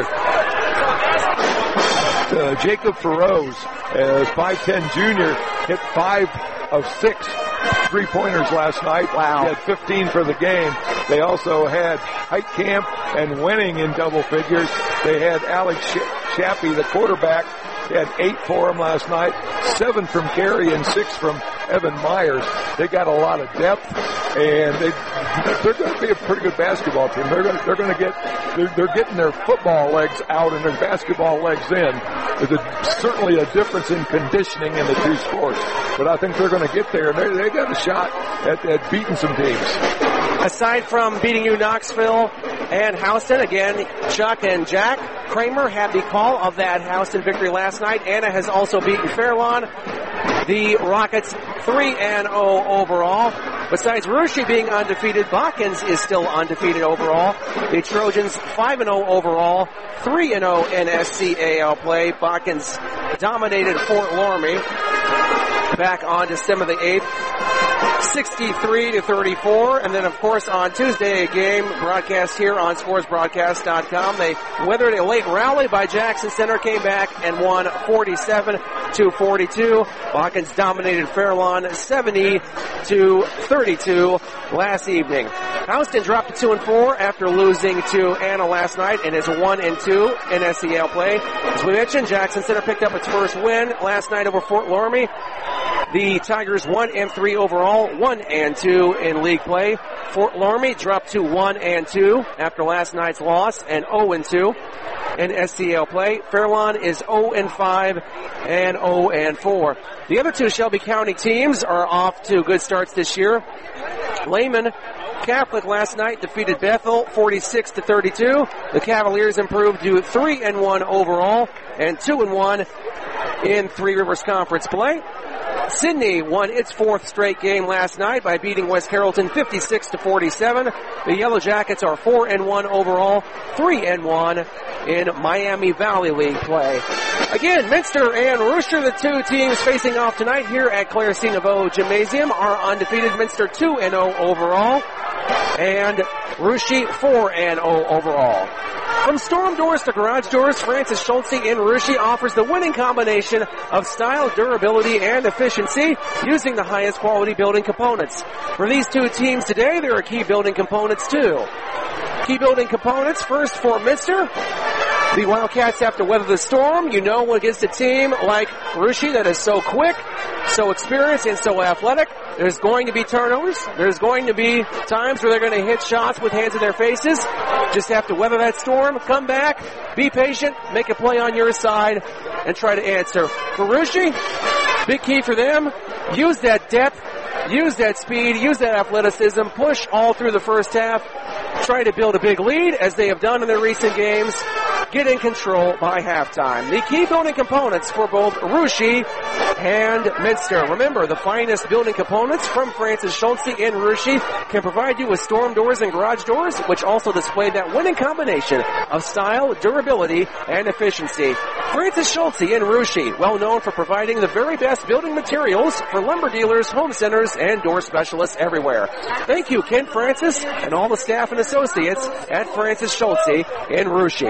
Uh, Jacob Feroz, as five ten junior, hit five of six three-pointers last night. Wow. He had fifteen for the game. They also had Heitkamp and Wenning in double figures. They had Alex Chappie, the quarterback. He had eight for him last night, seven from Carey and six from Evan Myers. They got a lot of depth, and they, they're going to be a pretty good basketball team. They're going to, they're going to get, they're, they're getting their football legs out and their basketball legs in. There's a, certainly a difference in conditioning in the two sports, but I think they're going to get there, and they, they got a shot at, at beating some teams. Aside from beating New Knoxville and Houston, again, Chuck and Jack Kramer had the call of that Houston victory last night. Anna has also beaten Fairlawn. The Rockets three and oh overall. Besides Russia being undefeated, Botkins is still undefeated overall. The Trojans five and oh overall, three and oh in S C A L play. Botkins dominated Fort Loramie back on December the eighth. sixty-three to thirty-four, and then of course on Tuesday a game broadcast here on scores broadcast dot com. They weathered a late rally by Jackson Center, came back and won forty-seven to forty-two. Botkins dominated Fairlawn seventy to thirty-two last evening. Houston dropped to two and four after losing to Anna last night and is one and two in S C L play. As we mentioned, Jackson Center picked up its first win last night over Fort Loramie. The Tigers one and three overall, one and two in league play. Fort Loramie dropped to one and two after last night's loss, and oh and two in S C L play. Fairlawn is oh and five and oh and four. The other two Shelby County teams are off to good starts this year. Lehman Catholic last night defeated Bethel forty-six to thirty-two. The Cavaliers improved to three and one overall and two and one in Three Rivers Conference play. Sidney won its fourth straight game last night by beating West Carrollton fifty-six to forty-seven. The Yellow Jackets are four and one overall, three and one in Miami Valley League play. Again, Minster and Rooster, the two teams facing off tonight here at Claire C. Naveau Gymnasium, are undefeated. Minster two and oh overall, and Russia four and oh overall. From storm doors to garage doors, Francis Schultze in Russia offers the winning combination of style, durability, and efficiency using the highest quality building components. For these two teams today, there are key building components too. Key building components, first for Minster. The Wildcats have to weather the storm. You know, against a team like Russia that is so quick, so experienced, and so athletic, there's going to be turnovers. There's going to be times where they're going to hit shots with hands in their faces. Just have to weather that storm, come back, be patient, make a play on your side, and try to answer. For Russia, big key for them, use that depth, use that speed, use that athleticism, push all through the first half, try to build a big lead as they have done in their recent games, get in control by halftime. The key building components for both Russia and Minster. Remember, the finest building components from Francis Schultze in Russia can provide you with storm doors and garage doors, which also display that winning combination of style, durability, and efficiency. Francis Schultze in Russia, well known for providing the very best building materials for lumber dealers, home centers, and door specialists everywhere. Thank you, Ken Francis, and all the staff and associates at Francis Schultze in Russia.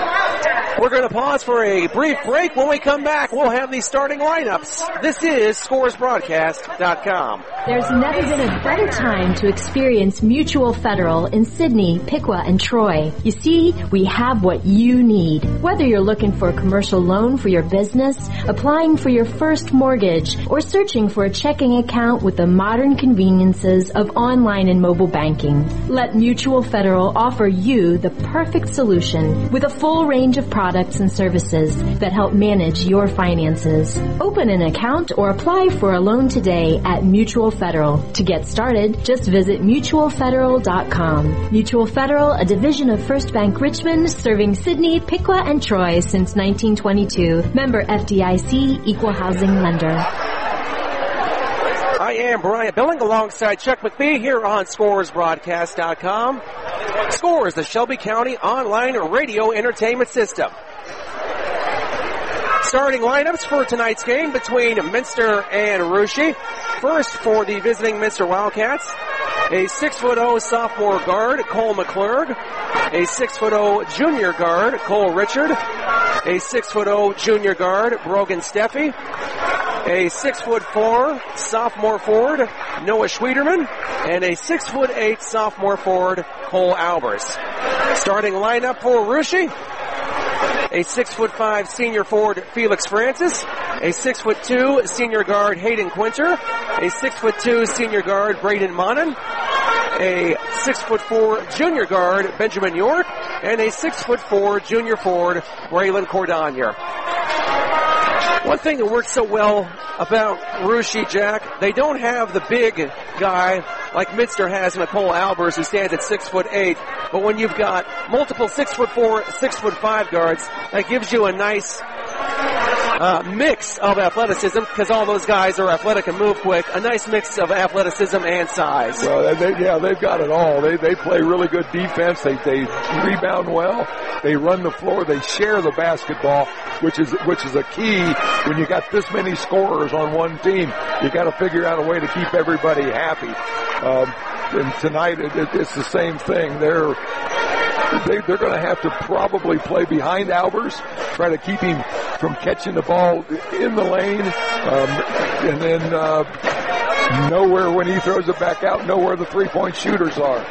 We're going to pause for a brief break. When we come back, we'll have the starting lineups. This is Scores Broadcast dot com. There's never been a better time to experience Mutual Federal in Sidney, Piqua, and Troy. You see, we have what you need. Whether you're looking for a commercial loan for your business, applying for your first mortgage, or searching for a checking account with the modern conveniences of online and mobile banking, let Mutual Federal offer you the perfect solution with a full range of products and services that help manage your finances. Open an account or apply for a loan today at Mutual Federal. To get started, just visit mutual federal dot com. Mutual Federal, a division of First Bank Richmond, serving Sidney, Piqua, and Troy since nineteen twenty-two. Member F D I C, Equal Housing Lender. I am Brian Billing alongside Chuck McBee here on Scores Broadcast dot com. Scores, the Shelby County online radio entertainment system. Starting lineups for tonight's game between Minster and Russia. First for the visiting Minster Wildcats, a six foot oh sophomore guard, Cole McClurg. A six foot oh junior guard, Cole Richard. A six foot oh junior guard, Brogan Steffi. A six foot four sophomore forward, Noah Schwederman, and a six foot eight sophomore forward, Cole Albers. Starting lineup for Russia: a six foot five senior forward, Felix Francis; a six foot two senior guard, Hayden Quinter; a six foot two senior guard, Braden Monin; a six foot four junior guard, Benjamin York; and a six foot four junior forward, Braylon Cordonier. One thing that works so well about Russia, Jack, they don't have the big guy like Minster has Nicole Albers, who stands at six foot eight. But when you've got multiple six foot four, six foot five guards, that gives you a nice uh, mix of athleticism, because all those guys are athletic and move quick. A nice mix of athleticism and size. Well, they, yeah, they've got it all. They they play really good defense. They they rebound well. They run the floor. They share the basketball, which is which is a key when you got this many scorers on one team. You got to figure out a way to keep everybody happy. Um, and tonight it, it, it's the same thing. They're they, they're going to have to probably play behind Albers, try to keep him from catching the ball in the lane, um, and then uh, know where when he throws it back out, know where the three-point shooters are.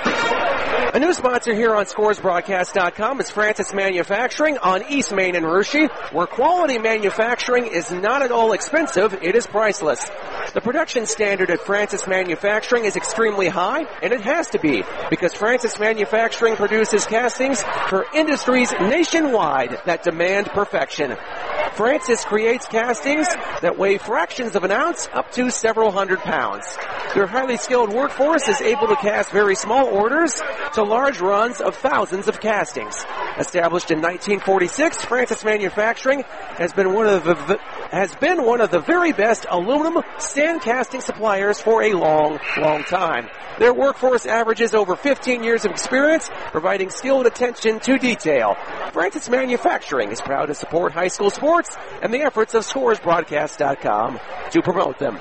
A new sponsor here on Scores Broadcast dot com is Francis Manufacturing on East Main in Russia, where quality manufacturing is not at all expensive, it is priceless. The production standard at Francis Manufacturing is extremely high, and it has to be, because Francis Manufacturing produces castings for industries nationwide that demand perfection. Francis creates castings that weigh fractions of an ounce up to several hundred pounds. Their highly skilled workforce is able to cast very small orders to large runs of thousands of castings. Established in nineteen forty-six, Francis Manufacturing has been one of the has been one of the very best aluminum stand casting suppliers for a long, long time. Their workforce averages over fifteen years of experience, providing skilled attention to detail. Francis Manufacturing is proud to support high school sports and the efforts of Scores Broadcast dot com to promote them.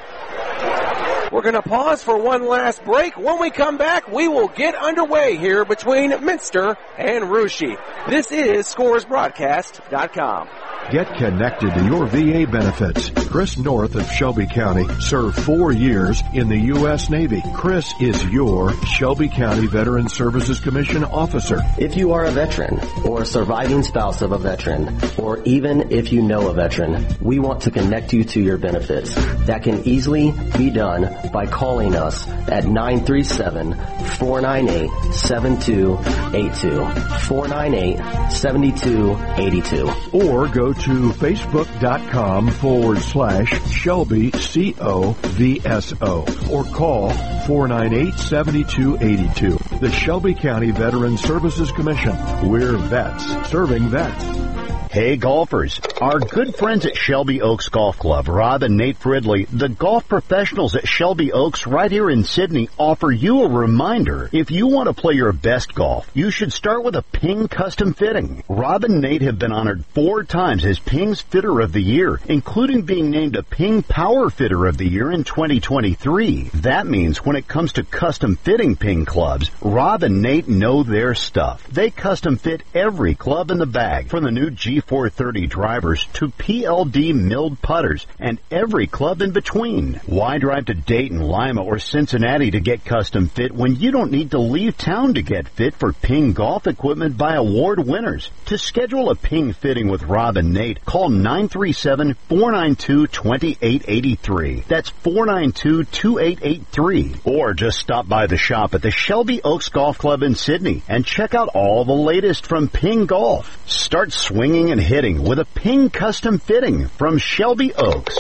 We're going to pause for one last break. When we come back, we will get underway here between Minster and Russia. This is Scores Broadcast dot com. Get connected to your V A benefits. Chris North of Shelby County served four years in the U S Navy. Chris is your Shelby County Veteran Services Commission officer. If you are a veteran or a surviving spouse of a veteran, or even if you know a veteran, we want to connect you to your benefits. That can easily be done by calling us at nine three seven, four nine eight, seven two eight two, four nine eight, seven two eight two. Or go to facebook.com forward slash Shelby C O V S O or call four nine eight, seven two eight two. The Shelby County Veteran Services Commission. We're vets serving vets. Hey golfers, our good friends at Shelby Oaks Golf Club, Rob and Nate Fridley, the golf professionals at Shelby Oaks right here in Sydney, offer you a reminder. If you want to play your best golf, you should start with a Ping custom fitting. Rob and Nate have been honored four times as Ping's Fitter of the Year, including being named a Ping Power Fitter of the Year in twenty twenty-three. That means when it comes to custom fitting Ping clubs, Rob and Nate know their stuff. They custom fit every club in the bag, from the new G four thirty drivers to P L D milled putters and every club in between. Why drive to Dayton, Lima, or Cincinnati to get custom fit when you don't need to leave town to get fit for Ping golf equipment by award winners? To schedule a Ping fitting with Rob and Nate, call nine three seven, four nine two, two eight eight three. That's four nine two, two eight eight three. Or just stop by the shop at the Shelby Oaks Golf Club in Sydney and check out all the latest from Ping Golf. Start swinging and hitting with a Ping custom fitting from Shelby Oaks.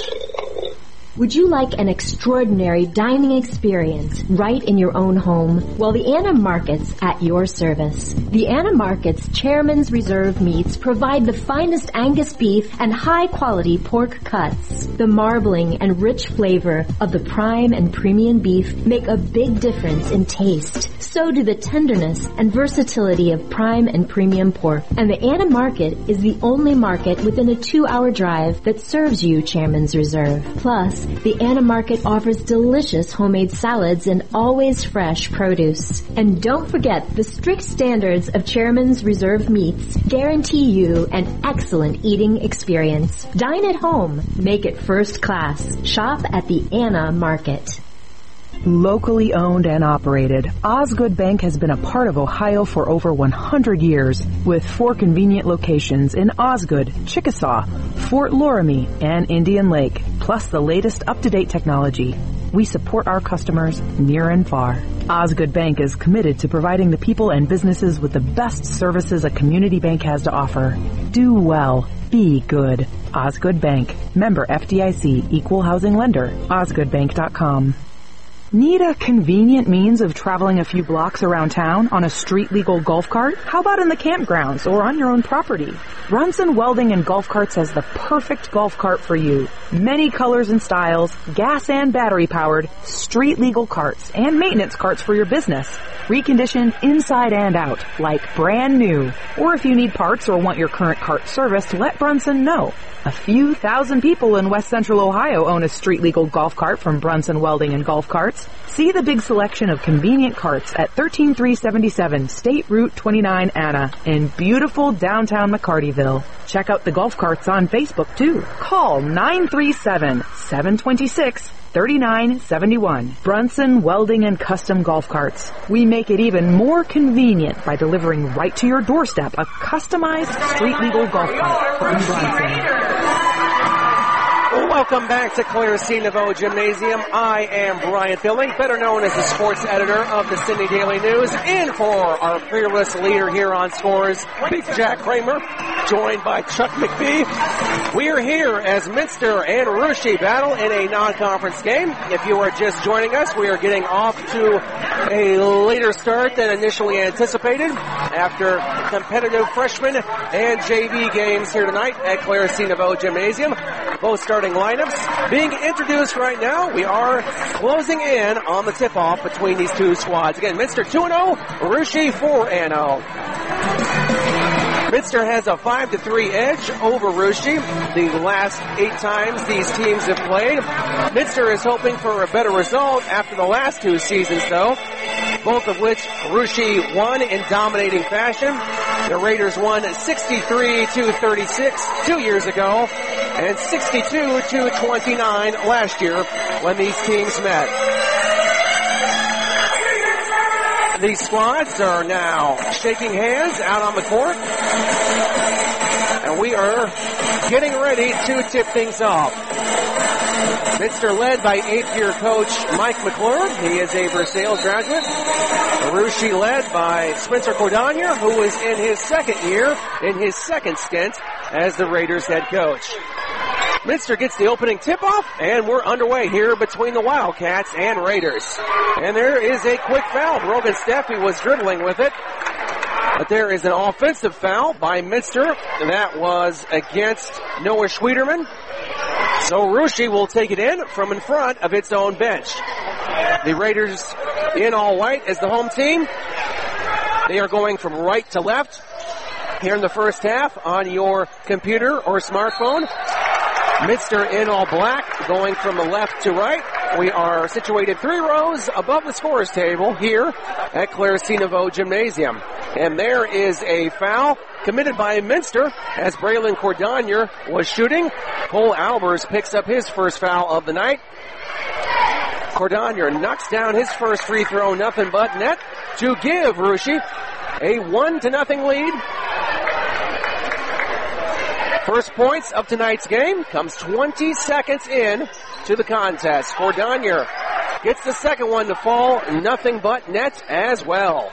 Would you like an extraordinary dining experience right in your own home? Well, the Anna Markets at your service. The Anna Markets Chairman's Reserve meats provide the finest Angus beef and high-quality pork cuts. The marbling and rich flavor of the prime and premium beef make a big difference in taste. So do the tenderness and versatility of prime and premium pork. And the Anna Market is the only market within a two-hour drive that serves you Chairman's Reserve. Plus, the Anna Market offers delicious homemade salads and always fresh produce. And don't forget, the strict standards of Chairman's Reserve meats guarantee you an excellent eating experience. Dine at home. Make it first class. Shop at the Anna Market. Locally owned and operated, Osgood Bank has been a part of Ohio for over one hundred years, with four convenient locations in Osgood, Chickasaw, Fort Loramie, and Indian Lake, plus the latest up-to-date technology. We support our customers near and far. Osgood Bank is committed to providing the people and businesses with the best services a community bank has to offer. Do well. Be good. Osgood Bank. Member F D I C. Equal Housing Lender. Osgood Bank dot com. Need a convenient means of traveling a few blocks around town on a street-legal golf cart? How about in the campgrounds or on your own property? Brunson Welding and Golf Carts has the perfect golf cart for you. Many colors and styles, gas and battery-powered, street-legal carts, and maintenance carts for your business. Reconditioned inside and out, like brand new. Or if you need parts or want your current cart serviced, let Brunson know. A few thousand people in West Central Ohio own a street-legal golf cart from Brunson Welding and Golf Carts. See the big selection of convenient carts at one three three seven seven State Route twenty-nine Anna in beautiful downtown McCartyville. Check out the golf carts on Facebook, too. Call nine three seven, seven two six, three nine seven one. Brunson Welding and Custom Golf Carts. We make it even more convenient by delivering right to your doorstep a customized street-legal golf cart from Brunson. Welcome back to Claire C. Naveau Gymnasium. I am Brian Billing, better known as the sports editor of the Sydney Daily News, in for our fearless leader here on Scores, Big Jack Kramer, joined by Chuck McBee. We are here as Minster and Russia battle in a non-conference game. If you are just joining us, we are getting off to a later start than initially anticipated after competitive freshman and J V games here tonight at Claire C. Naveau Gymnasium. Both starting lineups being introduced right now. We are closing in on the tip-off between these two squads. Again, Minster two and oh, Russia four and oh. Minster has a five to three edge over Russia the last eight times these teams have played. Minster is hoping for a better result after the last two seasons, though, both of which Russia won in dominating fashion. The Raiders won sixty-three to thirty-six two years ago and sixty-two to twenty-nine last year when these teams met. These squads are now shaking hands out on the court, and we are getting ready to tip things off. Minster led by eighth-year coach Mike McClure. He is a Versailles graduate. Russia led by Spencer Cordonier, who is in his second year, in his second stint as the Raiders head coach. Minster gets the opening tip-off, and we're underway here between the Wildcats and Raiders. And there is a quick foul. Brogan Steffi was dribbling with it. But there is an offensive foul by Minster. That was against Noah Schwederman. So Russia will take it in from in front of its own bench. The Raiders in all white as the home team. They are going from right to left here in the first half on your computer or smartphone. Minster in all black, going from the left to right. We are situated three rows above the scorers table here at Claire C. Naveau Gymnasium. And there is a foul committed by Minster as Braylon Cordonier was shooting. Cole Albers picks up his first foul of the night. Cordonier knocks down his first free throw, nothing but net, to give Russia a one to nothing lead. First points of tonight's game comes twenty seconds in to the contest. Cordonier gets the second one to fall, nothing but net as well.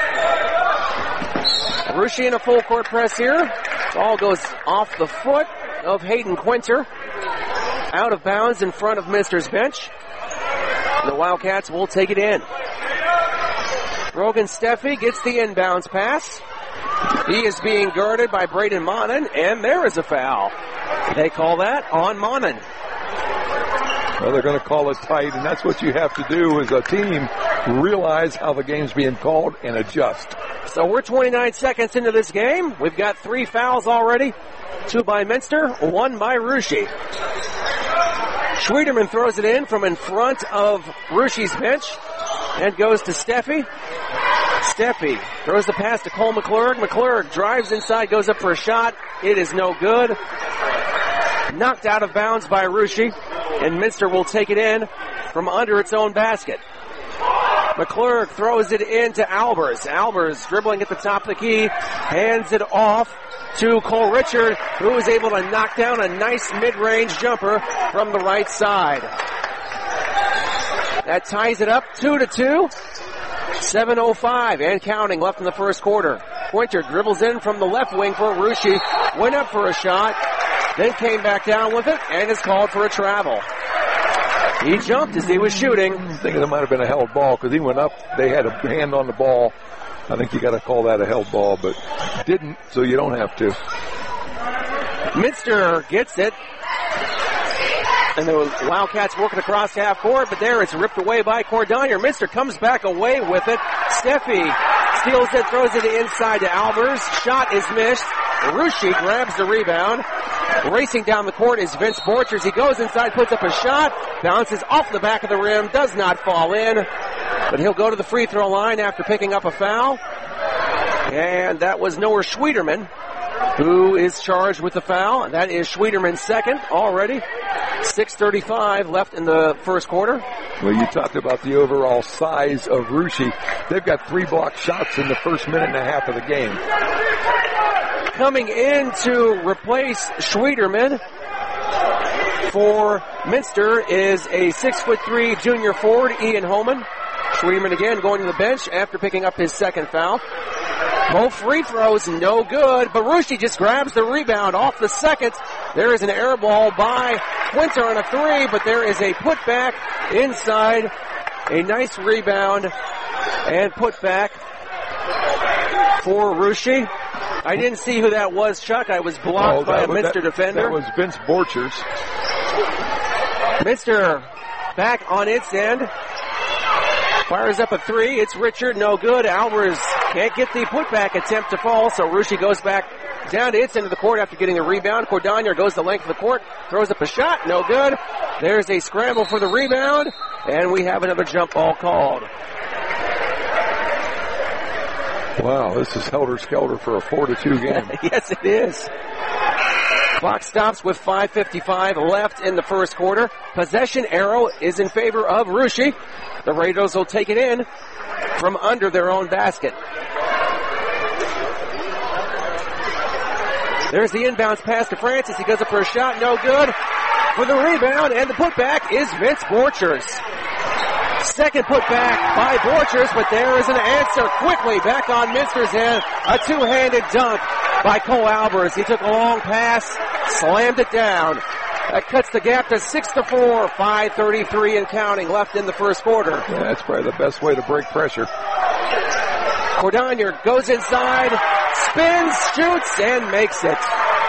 Russia in a full court press here. Ball goes off the foot of Hayden Quinter, out of bounds in front of Minster's bench. The Wildcats will take it in. Brogan Steffi gets the inbounds pass. He is being guarded by Braden Monin, and there is a foul. They call that on Monin. Well, they're going to call it tight, and that's what you have to do as a team, realize how the game's being called and adjust. So we're twenty-nine seconds into this game. We've got three fouls already. Two by Minster, one by Russia. Schwederman throws it in from in front of Russia's bench and goes to Steffi. Steffi throws the pass to Cole McClurg. McClurg drives inside, goes up for a shot. It is no good. Knocked out of bounds by Russia, and Minster will take it in from under its own basket. McClurg throws it into Albers. Albers dribbling at the top of the key, hands it off to Cole Richard, who is able to knock down a nice mid-range jumper from the right side. That ties it up two to two. seven oh five and counting left in the first quarter. Pointer dribbles in from the left wing for Russia. Went up for a shot, then came back down with it and is called for a travel. He jumped as he was shooting. I think it might have been a held ball because he went up. They had a hand on the ball. I think you got to call that a held ball, but didn't, so you don't have to. Minster gets it. And the Wildcats working across half court, but there it's ripped away by Cordonier. Minster comes back away with it. Steffi steals it, throws it inside to Albers. Shot is missed. Russia grabs the rebound. Racing down the court is Vince Borchers. He goes inside, puts up a shot, bounces off the back of the rim, does not fall in, but he'll go to the free throw line after picking up a foul. And that was Noah Schwederman, who is charged with the foul. That is Schwederman's second already. six thirty-five left in the first quarter. Well, you talked about the overall size of Russia. They've got three block shots in the first minute and a half of the game. Coming in to replace Schwederman For Minster is a six foot three junior forward, Ian Holman. Schwieterman again going to the bench after picking up his second foul. Both free throws, no good. Barushi just grabs the rebound off the second. There is an air ball by Quinter on a three, but there is a putback inside. A nice rebound and putback for Russia. I didn't see who that was, Chuck. I was blocked oh, by a was, Minster that, defender. That was Vince Borchers. Minster back on its end. Fires up a three. It's Richard. No good. Albers can't get the putback attempt to fall, so Russia goes back down to its end of the court after getting a rebound. Cordonier goes the length of the court, throws up a shot. No good. There's a scramble for the rebound, and we have another jump ball called. Wow, this is helter-skelter for a four to two game. Yes, it is. Clock stops with five fifty-five left in the first quarter. Possession arrow is in favor of Russia. The Raiders will take it in from under their own basket. There's the inbounds pass to Francis. He goes up for a shot. No good. For the rebound, and the putback is Vince Borchers. Second putback by Borchers, but there is an answer quickly back on Minster's end. A two-handed dunk by Cole Albers. He took a long pass, slammed it down. That cuts the gap to six to four, five thirty-three and counting left in the first quarter. Yeah, that's probably the best way to break pressure. Cordonier goes inside, spins, shoots, and makes it.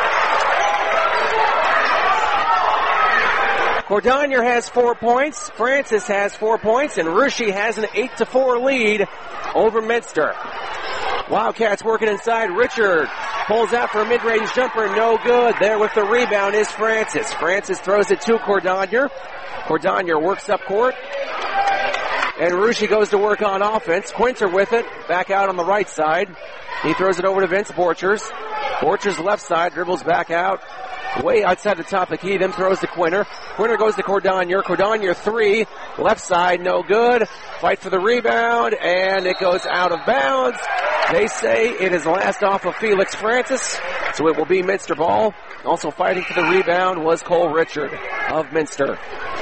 Cordonier has four points, Francis has four points, and Russia has an eight to four lead over Minster. Wildcats working inside. Richard pulls out for a mid-range jumper. No good. There with the rebound is Francis. Francis throws it to Cordonier. Cordonier works up court. And Russia goes to work on offense. Quinter with it. Back out on the right side. He throws it over to Vince Borchers. Borchers left side. Dribbles back out. Way outside the top of the key. Then throws to Quinter. Quinter goes to Cordonier. Cordonier three. Left side. No good. Fight for the rebound. And it goes out of bounds. They say it is last off of Felix Francis, so it will be Minster ball. Also fighting for the rebound was Cole Richard of Minster.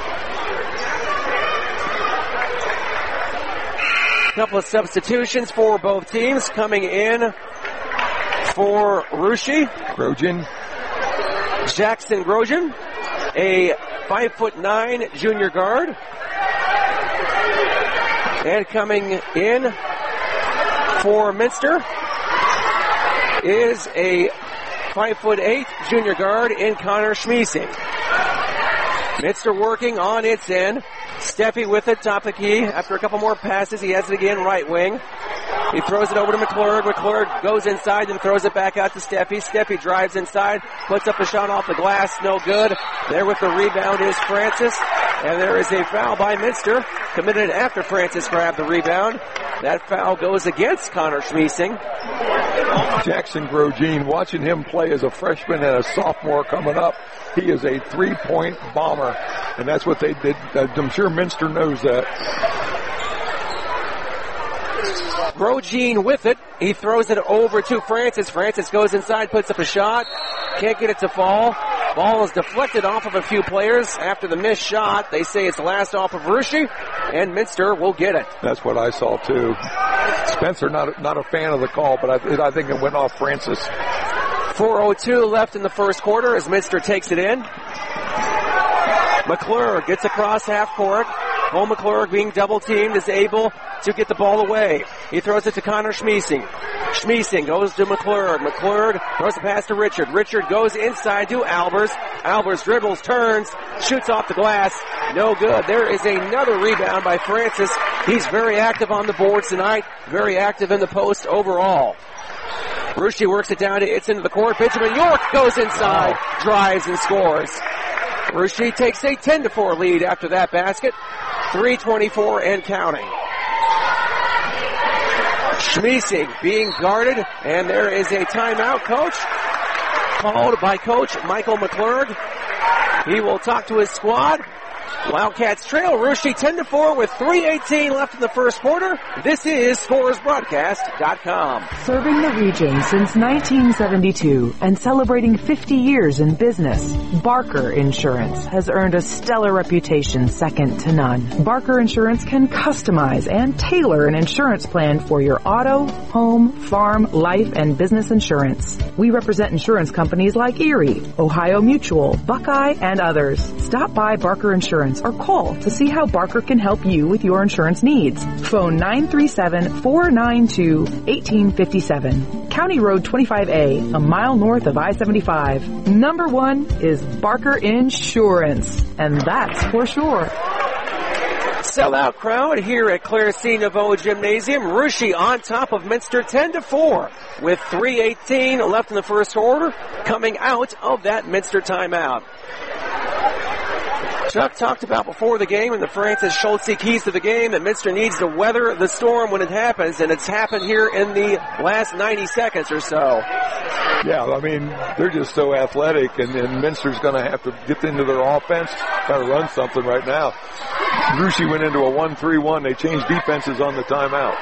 A couple of substitutions for both teams coming in for Russia. Grosjean. Jackson Grosjean, a five foot nine junior guard. And coming in for Minster is a five foot eight junior guard in Connor Schmiesing. Minster working on its end. Steffi with it, top of the key. After a couple more passes, he has it again, right wing. He throws it over to McClurg. McClurg goes inside and throws it back out to Steffi. Steffi drives inside, puts up a shot off the glass, no good. There with the rebound is Francis. And there is a foul by Minster, committed after Francis grabbed the rebound. That foul goes against Connor Schmiesing. Jackson Grosjean, watching him play as a freshman and a sophomore coming up, he is a three-point bomber. And that's what they did. I'm sure Minster knows that. Grosjean with it. He throws it over to Francis. Francis goes inside, puts up a shot. Can't get it to fall. Ball is deflected off of a few players after the missed shot. They say it's last off of Russia, and Minster will get it. That's what I saw too. Spencer, not not a fan of the call, but I, I think it went off Francis. four oh two left in the first quarter as Minster takes it in. McClurg gets across half court. Cole McClurg, being double teamed, is able to get the ball away. He throws it to Connor Schmiesing. Schmiesing goes to McClurg. McClurg throws the pass to Richard. Richard goes inside to Albers. Albers dribbles, turns, shoots off the glass. No good. There is another rebound by Francis. He's very active on the boards tonight. Very active in the post overall. Russia works it down to it's into the court. Benjamin York goes inside, drives and scores. Russia takes a ten to four lead after that basket. three twenty-four and counting. Schmiesing being guarded, and there is a timeout, coach, called by Coach Michael McClurg. He will talk to his squad, Wildcats trail Russia ten to four with three eighteen left in the first quarter. This is Scores Broadcast dot com. Serving the region since nineteen seventy-two and celebrating fifty years in business, Barker Insurance has earned a stellar reputation second to none. Barker Insurance can customize and tailor an insurance plan for your auto, home, farm, life, and business insurance. We represent insurance companies like Erie, Ohio Mutual, Buckeye, and others. Stop by Barker Insurance or call to see how Barker can help you with your insurance needs. Phone nine three seven, four nine two, one eight five seven. County Road twenty-five A, a mile north of I seventy-five. Number one is Barker Insurance, and that's for sure. Sellout crowd here at Claire C. Naveau Gymnasium. Russia on top of Minster ten to four with three eighteen left in the first quarter, coming out of that Minster timeout. Chuck talked about before the game and the Francis Schultze keys to the game that Minster needs to weather the storm when it happens, and it's happened here in the last ninety seconds or so. Yeah, I mean, they're just so athletic, and, and Minster's going to have to get into their offense, try to run something right now. Russia went into a one three one. They changed defenses on the timeout.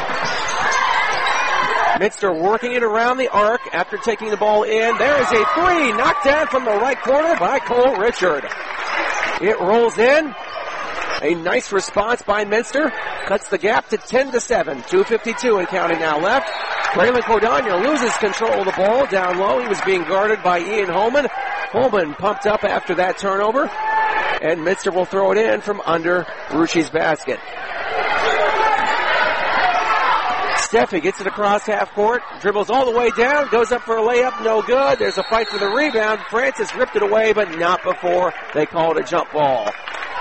Minster working it around the arc after taking the ball in. There is a three knocked down from the right corner by Cole Richard. It rolls in. A nice response by Minster. Cuts the gap to ten to seven. two fifty-two and counting now left. Braylon Cordogna loses control of the ball down low. He was being guarded by Ian Holman. Holman pumped up after that turnover. And Minster will throw it in from under Russia's basket. Steffi gets it across half court, dribbles all the way down, goes up for a layup, no good. There's a fight for the rebound. Francis ripped it away, but not before they called a jump ball.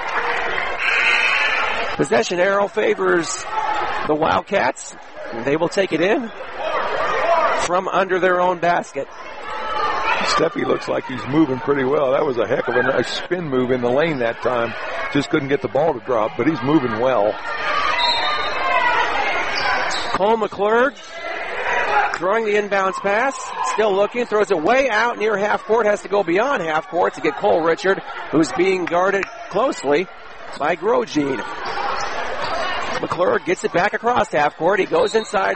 Possession arrow favors the Wildcats. They will take it in from under their own basket. Steffi looks like he's moving pretty well. That was a heck of a nice spin move in the lane that time. Just couldn't get the ball to drop, but he's moving well. Cole McClurg throwing the inbounds pass, still looking, throws it way out near half court, has to go beyond half court to get Cole Richard, who's being guarded closely by Grosjean. McClurg gets it back across half court, he goes inside.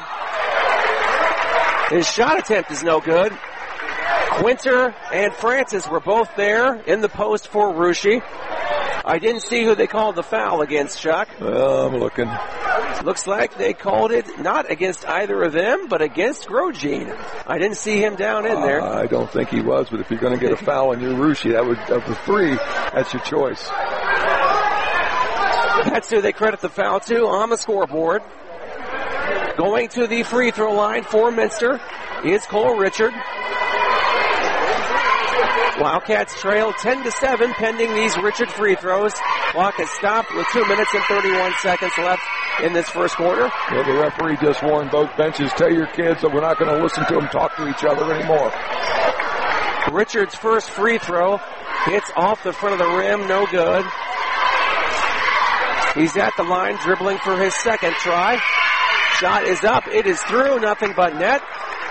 His shot attempt is no good. Quinter and Francis were both there in the post for Russia. I didn't see who they called the foul against, Chuck. Well, I'm looking. Looks like they called it not against either of them, but against Grosjean. I didn't see him down in there. Uh, I don't think he was, but if you're going to get a foul on your Russia, that would, of the three, that's your choice. That's who they credit the foul to on the scoreboard. Going to the free throw line for Minster is Cole Richard. Wildcats trail ten to seven pending these Richard free throws. Clock has stopped with two minutes and thirty-one seconds left in this first quarter. Well, the referee just warned both benches, tell your kids that we're not going to listen to them talk to each other anymore. Richard's first free throw hits off the front of the rim, no good. He's at the line dribbling for his second try. Shot is up, it is through, nothing but net.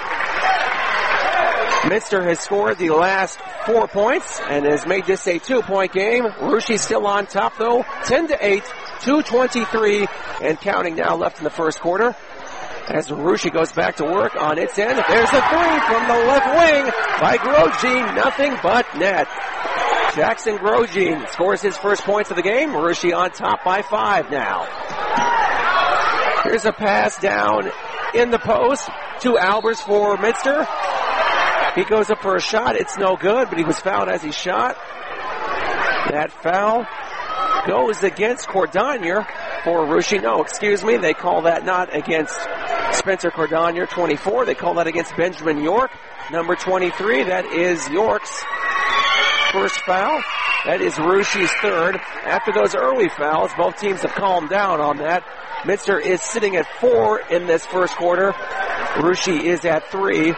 Minster has scored the last four points and has made this a two-point game. Russia still on top, though, ten to eight, two twenty-three, and counting now left in the first quarter. As Russia goes back to work on its end, there's a three from the left wing by Grosjean, nothing but net. Jackson Grosjean scores his first points of the game. Russia on top by five now. Here's a pass down in the post to Albers for Minster. He goes up for a shot. It's no good, but he was fouled as he shot. That foul goes against Cordogna for Russia. No, excuse me. They call that not against Spencer Cordogna, twenty-four. They call that against Benjamin York, number twenty-three. That is York's first foul. That is Russia's third. After those early fouls, both teams have calmed down on that. Minster is sitting at four in this first quarter. Russia is at three.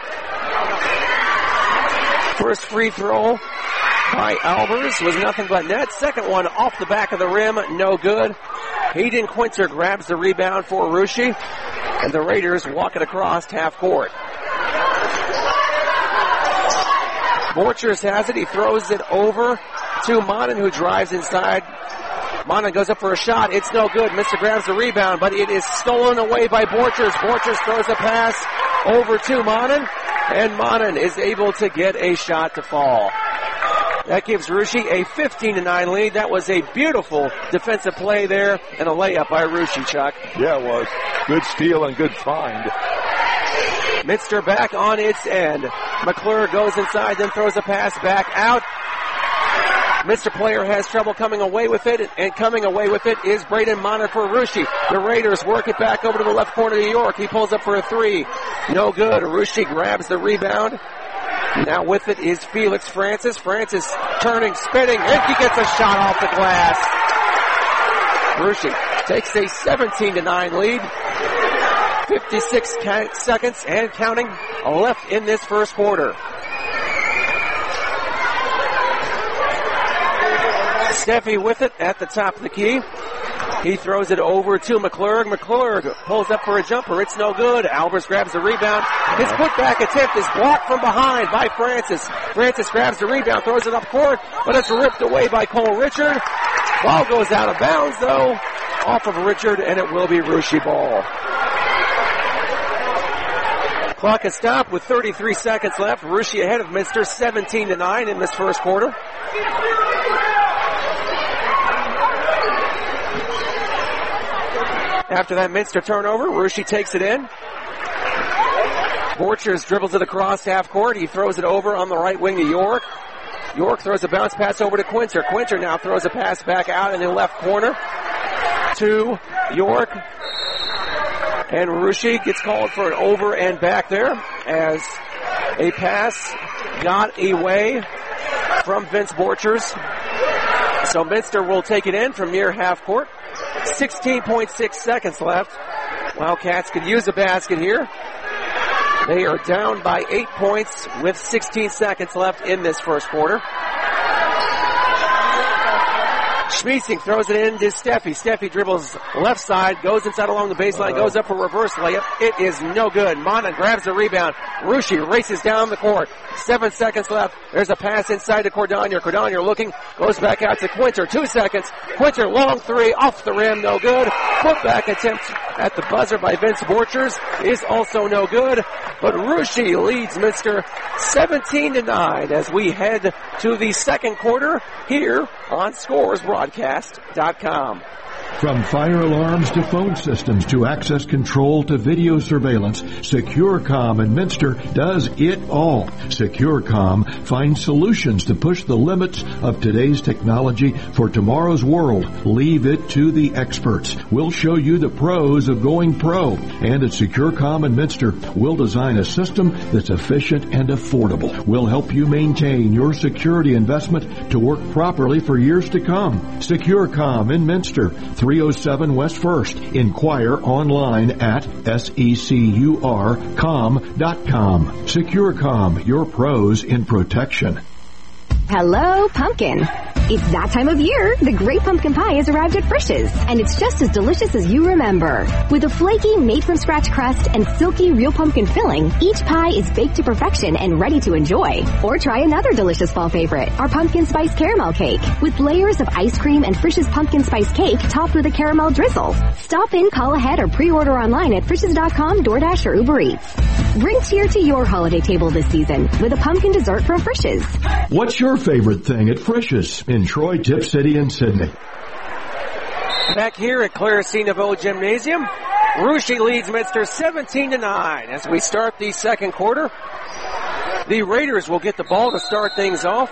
First free throw by Albers was nothing but net. Second one off the back of the rim, no good. Hayden Quinter grabs the rebound for Russia, and the Raiders walk it across half court. Borchers has it. He throws it over to Monin, who drives inside Monin goes up for a shot. It's no good. Minster grabs the rebound, but it is stolen away by Borchers. Borchers throws a pass over to Monin, and Monin is able to get a shot to fall. That gives Russia a fifteen to nine lead. That was a beautiful defensive play there and a layup by Russia, Chuck. Yeah, it was. Good steal and good find. Minster back on its end. McClure goes inside, then throws a pass back out. Minster player has trouble coming away with it, and coming away with it is Braden Monin for Russia. The Raiders work it back over to the left corner to York. He pulls up for a three. No good. Russia grabs the rebound. Now with it is Felix Francis. Francis turning, spinning, and he gets a shot off the glass. Russia takes a seventeen to nine lead. fifty-six seconds and counting left in this first quarter. Steffi with it at the top of the key. He throws it over to McClurg. McClurg pulls up for a jumper. It's no good. Albers grabs the rebound. His putback attempt is blocked from behind by Francis. Francis grabs the rebound, throws it up court, but it's ripped away by Cole Richard. Ball goes out of bounds, though, off of Richard, and it will be Russia ball. Clock is stopped with thirty-three seconds left. Russia ahead of Minster, seventeen to nine in this first quarter. After that Minster turnover, Russia takes it in. Borchers dribbles it across half court. He throws it over on the right wing to York. York throws a bounce pass over to Quinter. Quinter now throws a pass back out in the left corner to York. And Russia gets called for an over and back there as a pass got away from Vince Borchers. So Minster will take it in from near half court. sixteen point six seconds left. Wildcats could use a basket here. They are down by eight points with sixteen seconds left in this first quarter. Schmiesing throws it in to Steffi. Steffi dribbles left side, goes inside along the baseline, goes up for reverse layup. It is no good. Monin grabs the rebound. Russia races down the court. Seven seconds left. There's a pass inside to Cordonier. Cordonier looking, goes back out to Quinter. Two seconds. Quinter, long three, off the rim, no good. Putback attempt at the buzzer by Vince Borchers is also no good. But Russia leads Minster seventeen to nine as we head to the second quarter here on Scores Broadcast dot com. From fire alarms to phone systems to access control to video surveillance, SecureCom in Minster does it all. SecureCom finds solutions to push the limits of today's technology for tomorrow's world. Leave it to the experts. We'll show you the pros of going pro. And at SecureCom in Minster, we'll design a system that's efficient and affordable. We'll help you maintain your security investment to work properly for years to come. SecureCom in Minster, three oh seven West First. Inquire online at secur com dot com. SecureCom, your pros in protection. Hello, Pumpkin. It's that time of year. The Great Pumpkin Pie has arrived at Frisch's, and it's just as delicious as you remember. With a flaky, made-from-scratch crust and silky real pumpkin filling, each pie is baked to perfection and ready to enjoy. Or try another delicious fall favorite, our pumpkin spice caramel cake, with layers of ice cream and Frisch's pumpkin spice cake topped with a caramel drizzle. Stop in, call ahead, or pre-order online at Frisch's dot com, DoorDash, or Uber Eats. Bring cheer to your holiday table this season with a pumpkin dessert from Frisch's. What's your favorite thing at Frisch's in Troy, Tip City, and Sydney? Back here at Clarisine Nouveau Gymnasium, Russia leads Minster seventeen to nine as we start the second quarter. The Raiders will get the ball to start things off.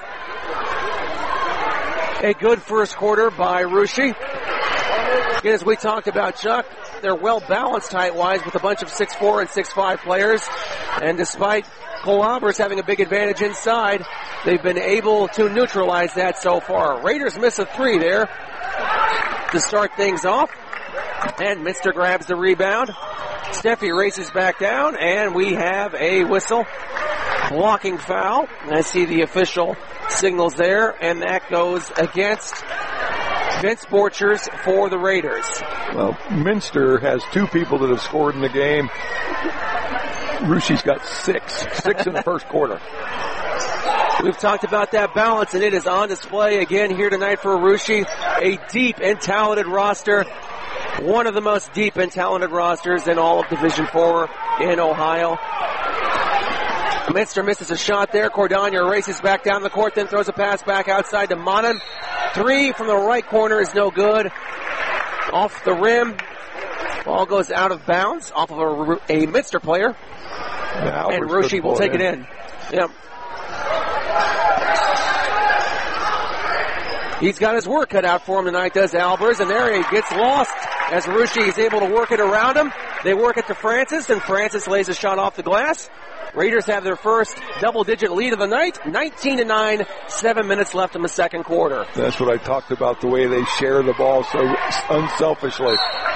A good first quarter by Russia. As we talked about, Chuck, they're well balanced height-wise with a bunch of six four and six five players. And despite Cole Albers having a big advantage inside, they've been able to neutralize that so far. Raiders miss a three there to start things off. And Minster grabs the rebound. Steffi races back down, and we have a whistle. Blocking foul. I see the official signals there, and that goes against Vince Borchers for the Raiders. Well, Minster has two people that have scored in the game. Russia's got six. Six in the first quarter. We've talked about that balance, and it is on display again here tonight for Russia. a deep and talented roster. One of the most deep and talented rosters in all of Division Four in Ohio. Minster misses a shot there. Cordogna races back down the court, then throws a pass back outside to Monin. Three from the right corner is no good. Off the rim. Ball goes out of bounds off of a, a Minster player. Yeah, and Russia will take in. it in. Yep. He's got his work cut out for him tonight, does Albers, and there he gets lost as Russia is able to work it around him. They work it to Francis, and Francis lays a shot off the glass. Raiders have their first double-digit lead of the night, nineteen to nine, seven minutes left in the second quarter. That's what I talked about, the way they share the ball so unselfishly.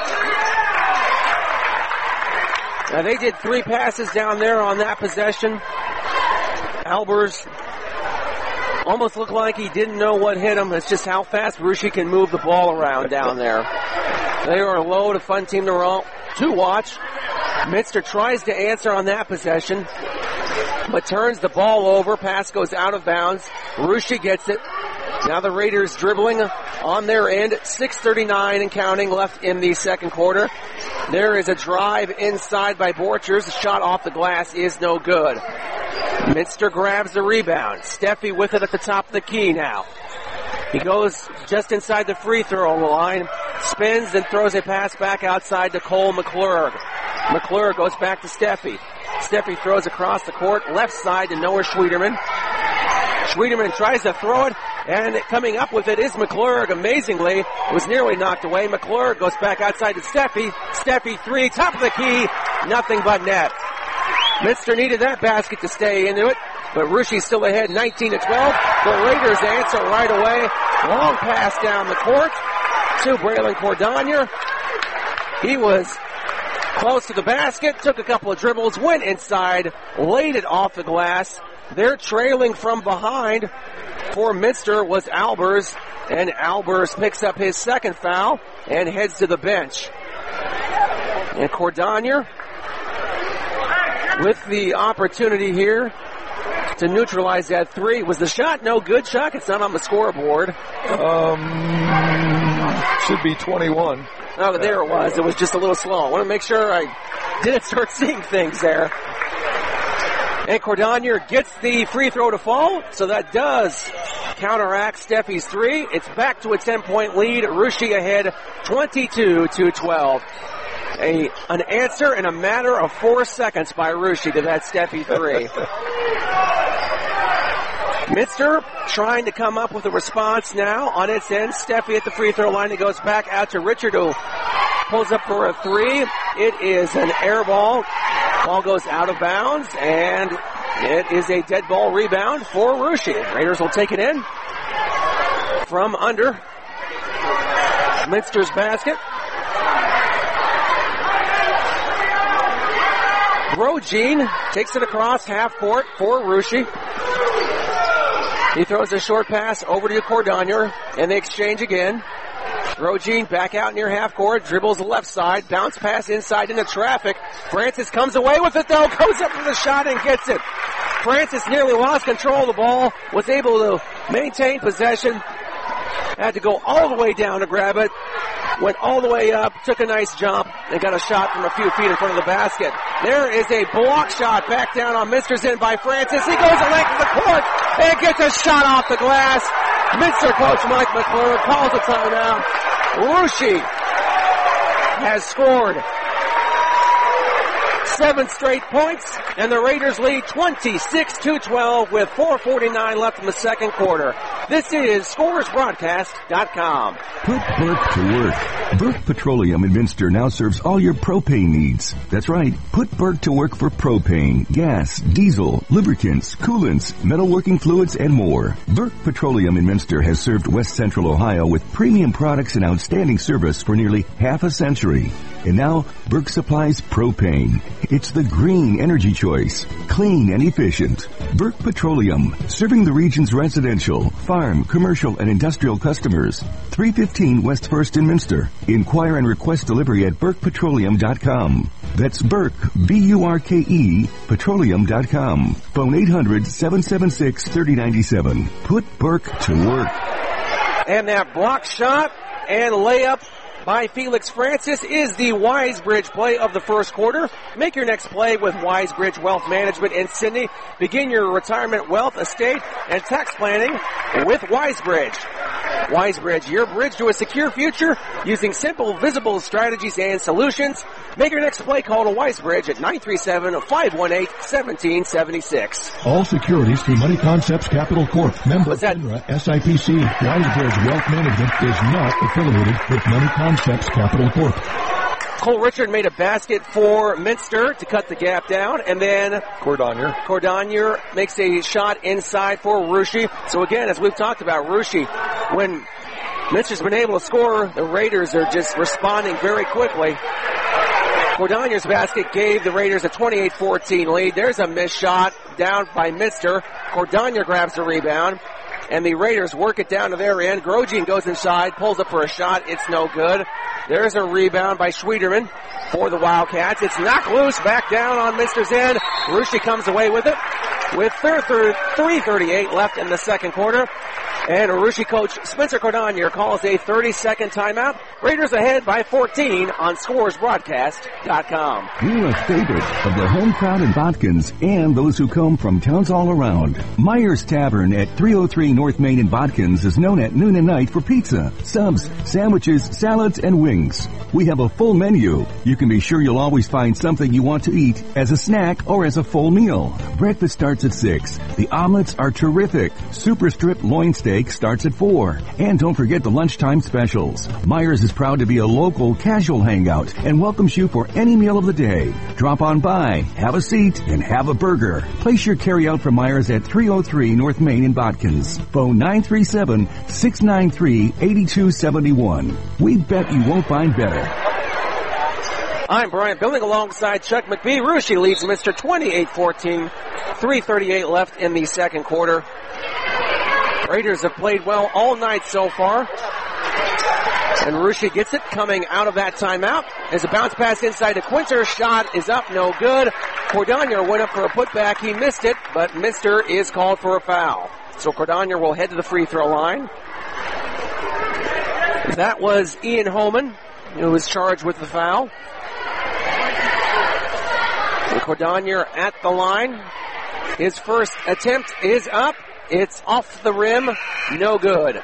Now they did three passes down there on that possession. Albers almost looked like he didn't know what hit him. It's just how fast Russia can move the ball around down there. They are a load, a fun team to, roll, to watch. Minster tries to answer on that possession, but turns the ball over. Pass goes out of bounds. Russia gets it. Now the Raiders dribbling on their end. six thirty-nine and counting left in the second quarter. There is a drive inside by Borchers. The shot off the glass is no good. Minster grabs the rebound. Steffi with it at the top of the key now. He goes just inside the free throw line, spins, and throws a pass back outside to Cole McClurg. McClurg goes back to Steffi. Steffi throws across the court, left side to Noah Schwederman. Schwederman tries to throw it, and coming up with it is McClurg. Amazingly, it was nearly knocked away. McClurg goes back outside to Steffi. Steffi three, top of the key, nothing but net. Minster needed that basket to stay into it, but Rushie's still ahead, nineteen to twelve. The Raiders answer right away. Long pass down the court to Braylon Cordogna. He was close to the basket, took a couple of dribbles, went inside, laid it off the glass. They're trailing from behind. For Minster was Albers, and Albers picks up his second foul and heads to the bench. And Cordogna with the opportunity here to neutralize that three. Was the shot no good, Chuck? It's not on the scoreboard. Um, should be twenty-one. Oh, there it was. It was just a little slow. I want to make sure I didn't start seeing things there. And Cordogna gets the free throw to fall, so that does counteract Steffi's three. It's back to a ten-point lead. Russia ahead twenty-two to twelve. A, an answer in a matter of four seconds by Russia to that Steffi three. Minster trying to come up with a response now on its end. Steffi at the free throw line. It goes back out to Richard, who pulls up for a three. It is an air ball. Ball goes out of bounds, and it is a dead ball rebound for Russia. Raiders will take it in from under Minster's basket. Grogin takes it across half court for Russia. He throws a short pass over to Cordogna, and they exchange again. Grogin back out near half court, dribbles the left side, bounce pass inside into traffic. Francis comes away with it though, goes up for the shot and gets it. Francis nearly lost control of the ball, was able to maintain possession, had to go all the way down to grab it, went all the way up, took a nice jump, and got a shot from a few feet in front of the basket. There is a block shot back down on Minster's end by Francis. He goes the length of the court and gets a shot off the glass. Minster coach Mike McClure calls a timeout. Russia has scored seven straight points, and the Raiders lead twenty-six to twelve with four forty-nine left in the second quarter. This is Scores Broadcast dot com. Put Burke to work. Burke Petroleum in Minster now serves all your propane needs. That's right. Put Burke to work for propane, gas, diesel, lubricants, coolants, metalworking fluids, and more. Burke Petroleum in Minster has served West Central Ohio with premium products and outstanding service for nearly half a century. And now, Burke supplies propane. It's the green energy choice. Clean and efficient. Burke Petroleum, serving the region's residential, farm, commercial, and industrial customers. three fifteen West First in Minster. Inquire and request delivery at burke petroleum dot com. That's Burke, B U R K E, petroleum dot com. Phone eight hundred, seven seven six, three oh nine seven. Put Burke to work. And that block shot and layup by Felix Francis is the Wisebridge play of the first quarter. Make your next play with Wisebridge Wealth Management in Sydney. Begin your retirement wealth, estate, and tax planning with Wisebridge. Wisebridge, your bridge to a secure future using simple, visible strategies and solutions. Make your next play call to Wisebridge at nine three seven, five one eight, one seven seven six. All securities through Money Concepts Capital Corp. Member FINRA S I P C. Wisebridge Wealth Management is not affiliated with Money Concepts Capital Corp. Cole Richard made a basket for Minster to cut the gap down, and then Cordonier. Cordonier makes a shot inside for Russia. So again, as we've talked about, Russia, when Minster's been able to score, the Raiders are just responding very quickly. Cordonier's basket gave the Raiders a twenty-eight fourteen lead. There's a missed shot down by Minster. Cordonier grabs the rebound, and the Raiders work it down to their end. Grosjean goes inside, pulls up for a shot. It's no good. There's a rebound by Schwederman for the Wildcats. It's knocked loose, back down on Minster's end. Russia comes away with it with three thirty-eight left in the second quarter. And Russia coach Spencer Cordonier calls a thirty-second timeout. Raiders ahead by fourteen on Scores Broadcast dot com. We're a favorite of the home crowd in Botkins and those who come from towns all around. Myers Tavern at three oh three North Main in Botkins is known at noon and night for pizza, subs, sandwiches, salads, and wings. We have a full menu. You can be sure you'll always find something you want to eat as a snack or as a full meal. Breakfast starts at six. The omelets are terrific. Super strip loin steak starts at four. And don't forget the lunchtime specials. Myers is proud to be a local casual hangout and welcomes you for any meal of the day. Drop on by, have a seat, and have a burger. Place your carryout from Myers at three oh three North Main in Botkins. Phone nine three seven, six nine three, eight two seven one. We bet you won't find better. I'm Brian Billing alongside Chuck McBee. Russia leads Mister twenty-eight fourteen. three thirty-eight left in the second quarter. Raiders have played well all night so far. And Russia gets it coming out of that timeout. There's a bounce pass inside to Quinter. Shot is up, no good. Cordonier went up for a putback. He missed it, but Mister is called for a foul. So Cordonier will head to the free throw line. That was Ian Holman, who was charged with the foul. So Cordonier at the line. His first attempt is up. It's off the rim. No good.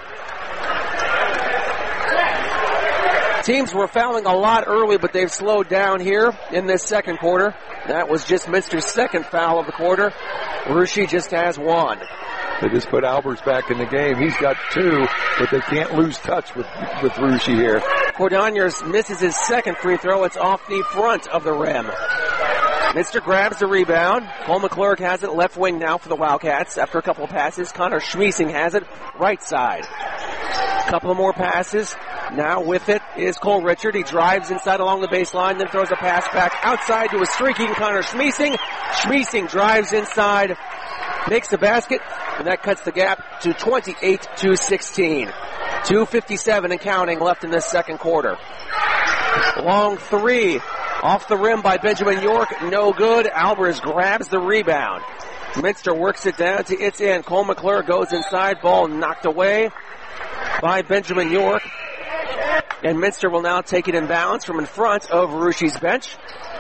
Teams were fouling a lot early, but they've slowed down here in this second quarter. That was just Mister's second foul of the quarter. Russia just has one. They just put Albers back in the game. He's got two, but they can't lose touch with, with Russia here. Cordonier misses his second free throw. It's off the front of the rim. Mister grabs the rebound. Cole McClurg has it left wing now for the Wildcats after a couple of passes. Connor Schmiesing has it right side. A couple of more passes. Now with it is Cole Richard. He drives inside along the baseline, then throws a pass back outside to a streaking Connor Schmiesing. Schmiesing drives inside, makes the basket, and that cuts the gap to twenty-eight to sixteen. two fifty-seven and counting left in this second quarter. Long three off the rim by Benjamin York. No good. Albers grabs the rebound. Minster works it down to its end. Cole McClure goes inside. Ball knocked away by Benjamin York. And Minster will now take it in bounds from in front of Russia's bench.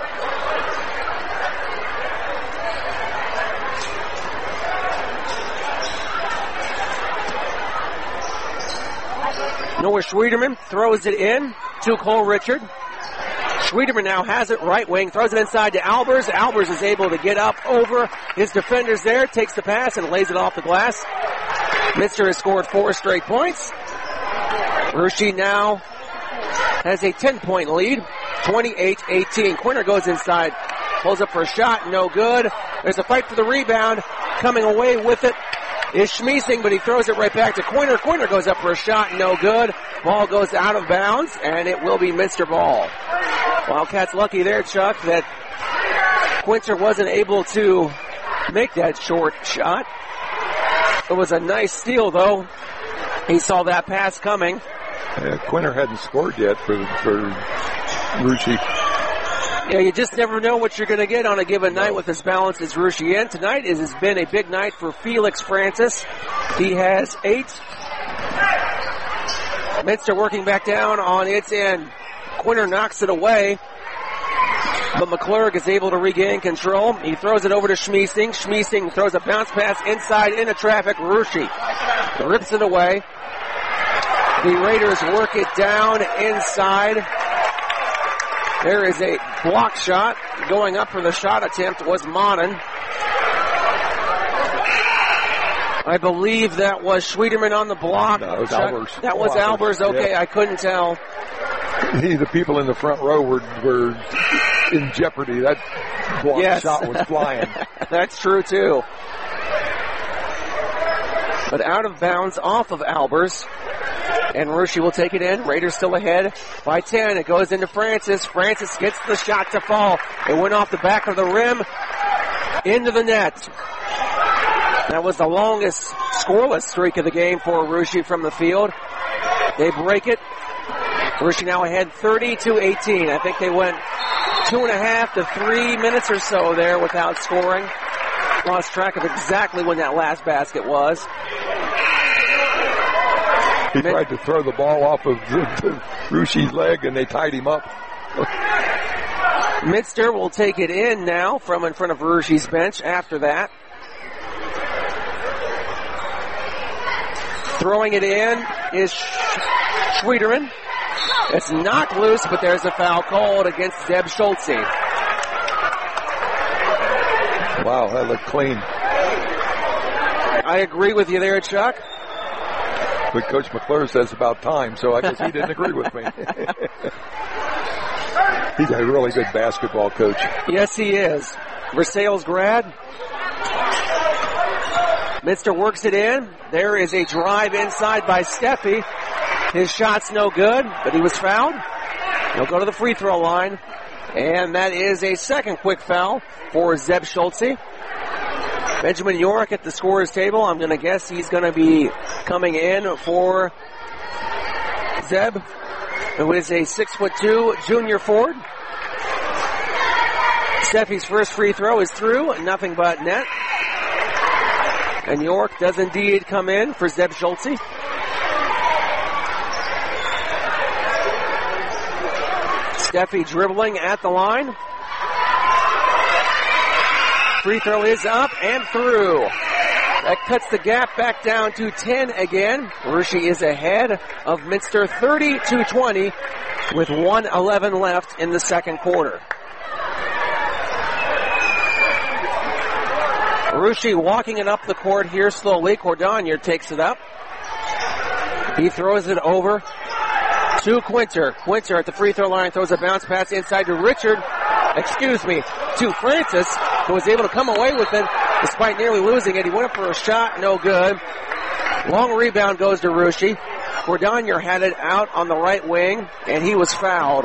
Noah Schwederman throws it in to Cole Richard. Schwederman now has it right wing, throws it inside to Albers. Albers is able to get up over his defenders there, takes the pass and lays it off the glass. Minster has scored four straight points. Russia now has a ten-point lead, twenty-eight eighteen. Quinter goes inside, pulls up for a shot, no good. There's a fight for the rebound. Coming away with it is Schmiesing, but he throws it right back to Quinter. Quinter goes up for a shot, no good. Ball goes out of bounds, and it will be Minster ball. Wildcats lucky there, Chuck, that Quinter wasn't able to make that short shot. It was a nice steal, though. He saw that pass coming. Yeah, Quinter hadn't scored yet for, for Russia. Yeah, you just never know what you're going to get on a given night with as balanced as Russia. And tonight is, has been a big night for Felix Francis. He has eight. Minster working back down on its end. Quinter knocks it away, but McClurg is able to regain control. He throws it over to Schmiesing. Schmiesing throws a bounce pass inside into traffic. Rushi rips it away. The Raiders work it down inside. There is a block shot. Going up for the shot attempt was Monin. I believe that was Schwieterman on the block. No, it was Albers. That was oh, Albers. Okay, yeah. I couldn't tell. The people in the front row were were in jeopardy. That block yes. shot was flying. That's true too. But out of bounds off of Albers. And Rushi will take it in. Raiders still ahead by ten. It goes into Francis. Francis gets the shot to fall. It went off the back of the rim into the net. That was the longest scoreless streak of the game for Rushi from the field. They break it. Rushi now ahead thirty to eighteen. I think they went two and a half to three minutes or so there without scoring. Lost track of exactly when that last basket was. He tried to throw the ball off of Rushi's leg, and they tied him up. Minster will take it in now from in front of Rushi's bench after that. Throwing it in is Schwieterman. It's knocked loose, but there's a foul called against Zeb Schultze. Wow, that looked clean. I agree with you there, Chuck. But Coach McClure says about time, so I guess he didn't agree with me. He's a really good basketball coach. Yes, he is. Versailles grad. Minster works it in. There is a drive inside by Steffi. His shot's no good, but he was fouled. He'll go to the free throw line. And that is a second quick foul for Zeb Schultze. Benjamin York at the scorer's table. I'm going to guess he's going to be coming in for Zeb, who is a six foot two junior forward. Steffi's first free throw is through, nothing but net. And York does indeed come in for Zeb Schultze. Steffi dribbling at the line. Free throw is up and through. That cuts the gap back down to ten again. Rushi is ahead of Minster thirty to twenty with one eleven left in the second quarter. Rushi walking it up the court here slowly. Cordonier takes it up. He throws it over to Quinter. Quinter at the free throw line throws a bounce pass inside to Richard. Excuse me, to Francis, who was able to come away with it despite nearly losing it. He went up for a shot, no good. Long rebound goes to Rushi. Cordonier had it out on the right wing, and he was fouled.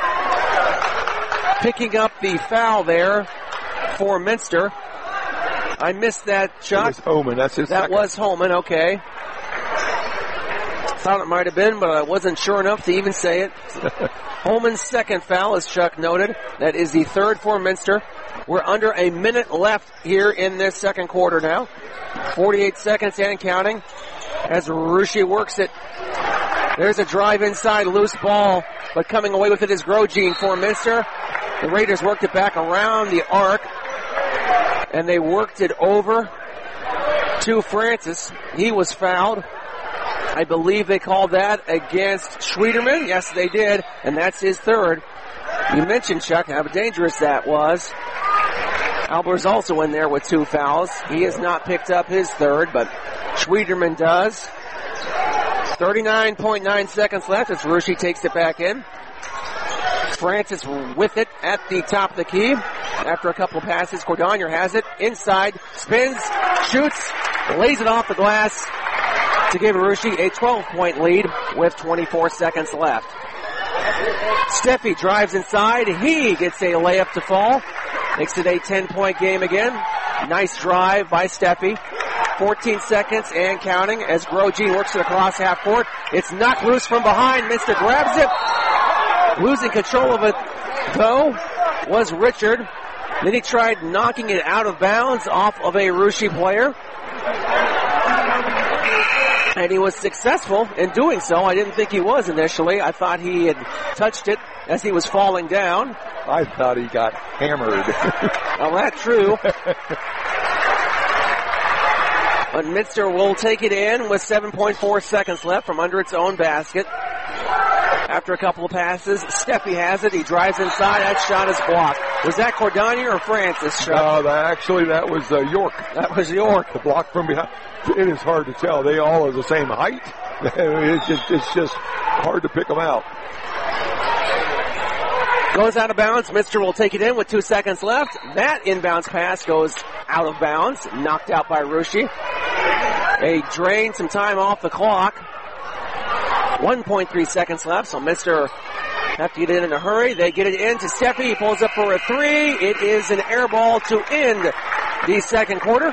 Picking up the foul there for Minster. I missed that shot. It was Holman, that's his That second. was Holman, okay. Thought it might have been, but I wasn't sure enough to even say it. Holman's second foul, as Chuck noted. That is the third for Minster. We're under a minute left here in this second quarter now. forty-eight seconds and counting as Rushi works it. There's a drive inside, loose ball, but coming away with it is Grosjean for Minster. The Raiders worked it back around the arc, and they worked it over to Francis. He was fouled. I believe they called that against Schwieterman. Yes, they did, and that's his third. You mentioned, Chuck, how dangerous that was. Albers also in there with two fouls. He has not picked up his third, but Schwieterman does. thirty-nine point nine seconds left as Rushi takes it back in. Francis with it at the top of the key. After a couple of passes, Cordonier has it. Inside, spins, shoots, lays it off the glass to give Rushi a twelve-point lead with twenty-four seconds left. Steffi drives inside. He gets a layup to fall. Makes it a ten-point game again. Nice drive by Steffi. fourteen seconds and counting as Grosjean works it across half court. It's knocked loose from behind. Minster grabs it. Losing control of it, though, was Richard. Then he tried knocking it out of bounds off of a Rushi player. And he was successful in doing so. I didn't think he was initially. I thought he had touched it as he was falling down. I thought he got hammered. Well, that's true. But Minster will take it in with seven point four seconds left from under its own basket. After a couple of passes, Steffi has it. He drives inside. That shot is blocked. Was that Cordania or Francis shot? No, that, actually that was uh, York. That was York. The block from behind. It is hard to tell. They all are the same height. It's just, it's just hard to pick them out. Goes out of bounds. Minster will take it in with two seconds left. That inbounds pass goes out of bounds. Knocked out by Ruschi. They drain some time off the clock. one point three seconds left, so Minster have to get in in a hurry. They get it in to Steffi. He pulls up for a three. It is an air ball to end the second quarter.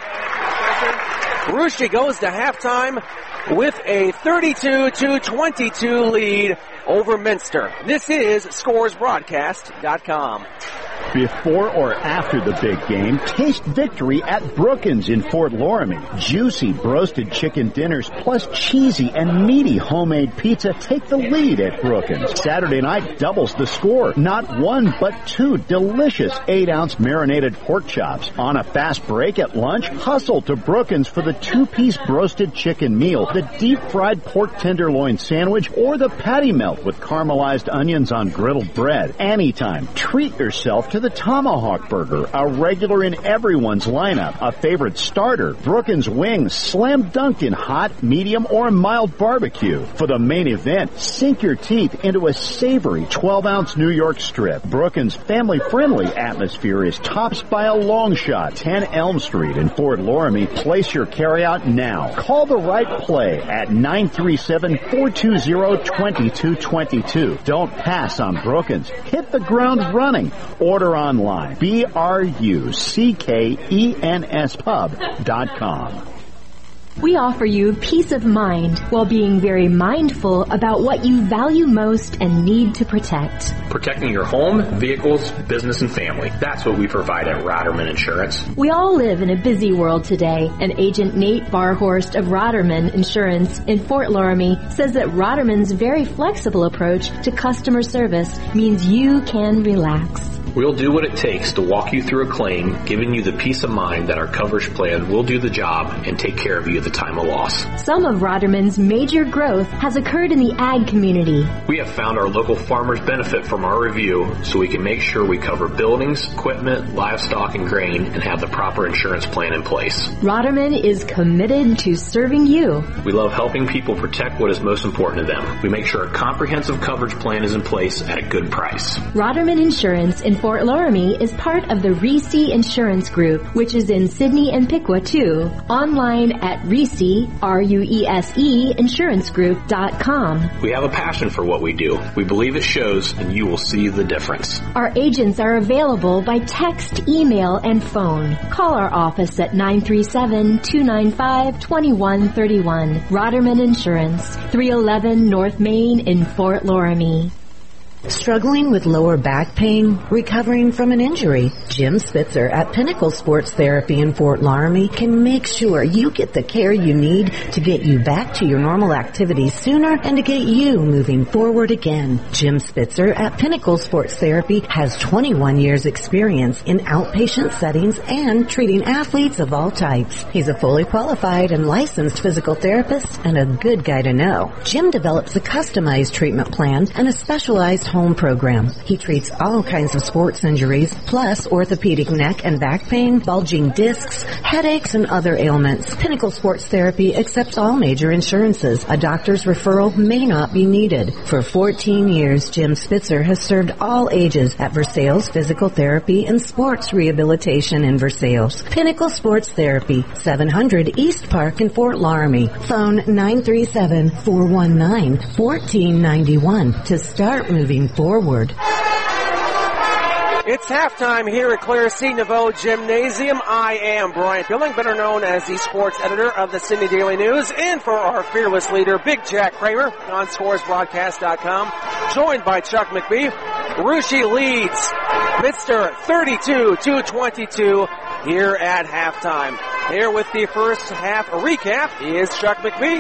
Ruschi goes to halftime with a thirty-two to twenty-two lead over Minster. This is Scores Broadcast dot com. Before or after the big game, taste victory at Brookins in Fort Loramie. Juicy broasted chicken dinners plus cheesy and meaty homemade pizza take the lead at Brookins. Saturday night doubles the score. Not one, but two delicious eight ounce marinated pork chops. On a fast break at lunch, hustle to Brookins for the two-piece broasted chicken meal, the deep-fried pork tenderloin sandwich, or the patty melt with caramelized onions on griddled bread. Anytime, treat yourself to the Tomahawk Burger, a regular in everyone's lineup, a favorite starter. Brookins wings, slam dunked in hot, medium, or mild barbecue. For the main event, sink your teeth into a savory twelve ounce New York strip. Brookins' family-friendly atmosphere is topped by a long shot, ten Elm Street in Fort Loramie. Place your carryout now. Call the right play at nine three seven, four two zero, two two two two. Don't pass on Brookins. Hit the ground running. Order online. B R U C K E N S pub dot com. We offer you peace of mind while being very mindful about what you value most and need to protect. Protecting your home, vehicles, business, and family. That's what we provide at Roderman Insurance. We all live in a busy world today, and Agent Nate Barhorst of Roderman Insurance in Fort Loramie says that Roderman's very flexible approach to customer service means you can relax. We'll do what it takes to walk you through a claim, giving you the peace of mind that our coverage plan will do the job and take care of you at the time of loss. Some of Roderman's major growth has occurred in the ag community. We have found our local farmers benefit from our review, so we can make sure we cover buildings, equipment, livestock, and grain, and have the proper insurance plan in place. Roderman is committed to serving you. We love helping people protect what is most important to them. We make sure a comprehensive coverage plan is in place at a good price. Roderman Insurance in Fort Loramie is part of the Reese Insurance Group, which is in Sidney and Piqua too. Online at Reese, R U E S E, insurance group dot com. We have a passion for what we do. We believe it shows, and you will see the difference. Our agents are available by text, email, and phone. Call our office at nine three seven, two nine five, two one three one. Roderman Insurance, three eleven North Main in Fort Loramie. Struggling with lower back pain? Recovering from an injury? Jim Spitzer at Pinnacle Sports Therapy in Fort Loramie can make sure you get the care you need to get you back to your normal activities sooner and to get you moving forward again. Jim Spitzer at Pinnacle Sports Therapy has twenty-one years experience in outpatient settings and treating athletes of all types. He's a fully qualified and licensed physical therapist and a good guy to know. Jim develops a customized treatment plan and a specialized home program. He treats all kinds of sports injuries, plus orthopedic neck and back pain, bulging discs, headaches, and other ailments. Pinnacle Sports Therapy accepts all major insurances. A doctor's referral may not be needed. For fourteen years, Jim Spitzer has served all ages at Versailles Physical Therapy and Sports Rehabilitation in Versailles. Pinnacle Sports Therapy, seven hundred East Park in Fort Loramie. Phone nine three seven, four one nine, one four nine one to start moving forward. It's halftime here at Claire C. Naveau Gymnasium. I am Brian Billing, better known as the sports editor of the Sydney Daily News, and for our fearless leader, Big Jack Kramer, on Scores Broadcast dot com, joined by Chuck McBee. Ruschi leads Minster thirty-two to twenty-two here at halftime. Here with the first half recap is Chuck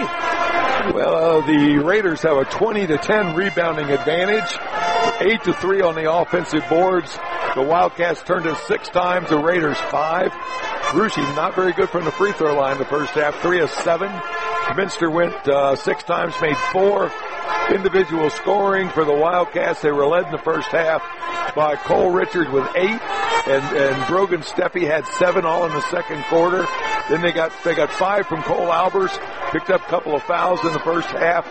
McBee. Well, uh, the Raiders have a twenty to ten rebounding advantage, eight to three on the offensive boards. The Wildcats turned it six times, the Raiders five. Russia not very good from the free throw line the first half, three of seven. Minster went uh, six times, made four. Individual scoring for the Wildcats. They were led in the first half by Cole Richards with eight, and, and Brogan Steppe had seven all in the second quarter. Then they got they got five from Cole Albers, picked up a couple of fouls in the first half,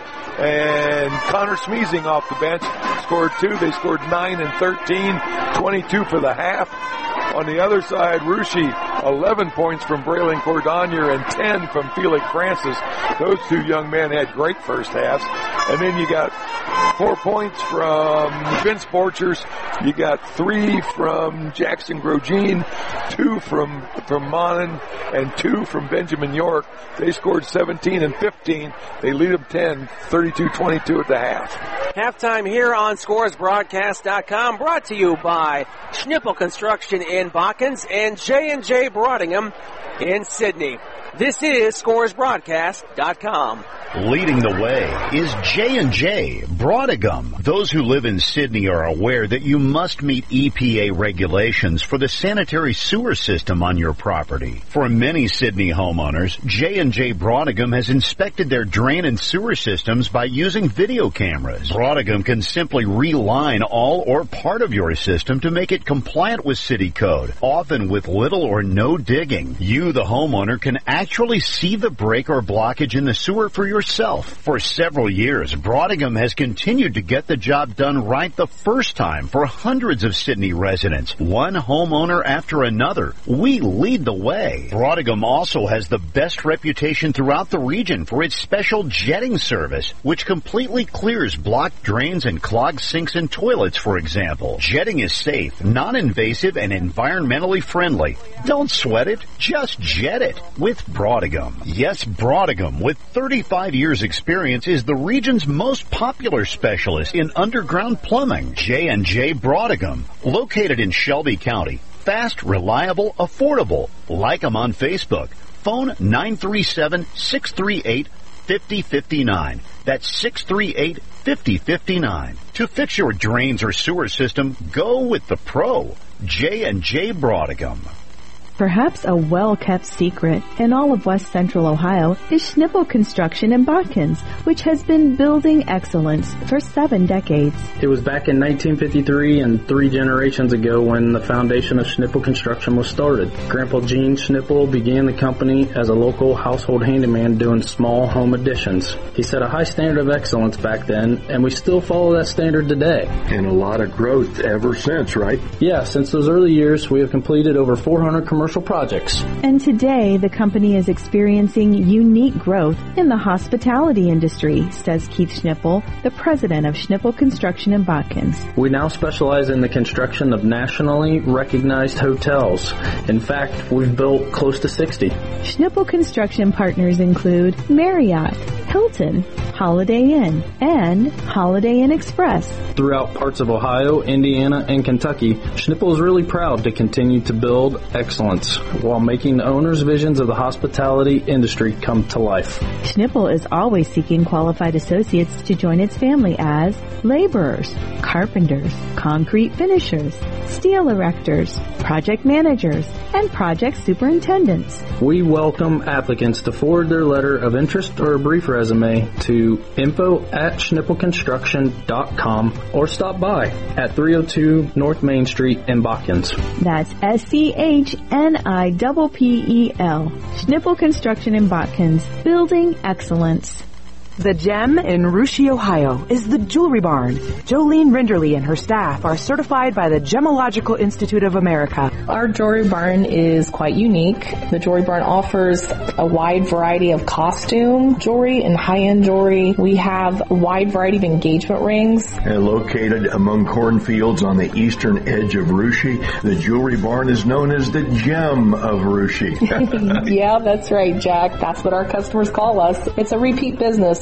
and Connor Smeezing off the bench scored two. They scored nine and thirteen, twenty-two for the half. On the other side, Russia, eleven points from Braylon Cordonier and ten from Felix Francis. Those two young men had great first halves. And then you got four points from Vince Borchers. You got three from Jackson Grogin, two from, from Monin, and two from Benjamin York. They scored seventeen and fifteen. They lead them ten, thirty-two twenty-two at the half. Halftime here on Scores Broadcast dot com, brought to you by Schnippel Construction in Botkins and J and J Broadingham in Sydney. This is Scores Broadcast dot com. Leading the way is J and J Broadingham. Those who live in Sydney are aware that you must meet E P A regulations for the sanitary sewer system on your property. For many Sydney homeowners, J and J Broadingham has inspected their drain and sewer systems by using video cameras. Broadingham can simply reline all or part of your system to make it compliant with city code, often with little or no digging. You, the homeowner, can actually see the break or blockage in the sewer for yourself. For several years, Broadingham has continued to get the job done right the first time for hundreds of Sydney residents, one homeowner after another. We lead the way. Broadingham also has the best reputation throughout the region for its special jetting service, which completely clears blocked drains and clogged sinks and toilets, for example. Jetting is safe, non-invasive, and environmentally friendly. Don't sweat it, just jet it with Broadingham. Yes, Broadingham, with thirty-five years experience, is the region's most popular specialist in underground plumbing. J and J Broadingham, located in Shelby County. Fast, reliable, affordable. Like them on Facebook. Phone nine three seven, six three eight, five zero five nine. That's six three eight, five zero five nine. To fix your drains or sewer system, go with the pro. J and J Broadingham. Perhaps a well-kept secret in all of West Central Ohio is Schnippel Construction in Botkins, which has been building excellence for seven decades. It was back in nineteen fifty-three and three generations ago when the foundation of Schnippel Construction was started. Grandpa Gene Schnippel began the company as a local household handyman doing small home additions. He set a high standard of excellence back then, and we still follow that standard today. And a lot of growth ever since, right? Yeah, since those early years, we have completed over four hundred commercial projects. And today, the company is experiencing unique growth in the hospitality industry, says Keith Schnippel, the president of Schnippel Construction in Botkins. We now specialize in the construction of nationally recognized hotels. In fact, we've built close to sixty. Schnippel Construction partners include Marriott, Hilton, Holiday Inn, and Holiday Inn Express. Throughout parts of Ohio, Indiana, and Kentucky, Schnippel is really proud to continue to build excellence while making the owner's visions of the hospitality industry come to life. Schnippel is always seeking qualified associates to join its family as laborers, carpenters, concrete finishers, steel erectors, project managers, and project superintendents. We welcome applicants to forward their letter of interest or a brief resume to info at schnippel construction dot com or stop by at three oh two North Main Street in Botkins. That's S C H N I P P E L. Schnippel Construction in Botkins. Building excellence. The gem in Russia, Ohio is the Jewelry Barn. Jolene Rinderly and her staff are certified by the Gemological Institute of America. Our Jewelry Barn is quite unique. The Jewelry Barn offers a wide variety of costume jewelry and high-end jewelry. We have a wide variety of engagement rings. And located among cornfields on the eastern edge of Russia, the Jewelry Barn is known as the gem of Russia. Yeah, that's right, Jack. That's what our customers call us. It's a repeat business.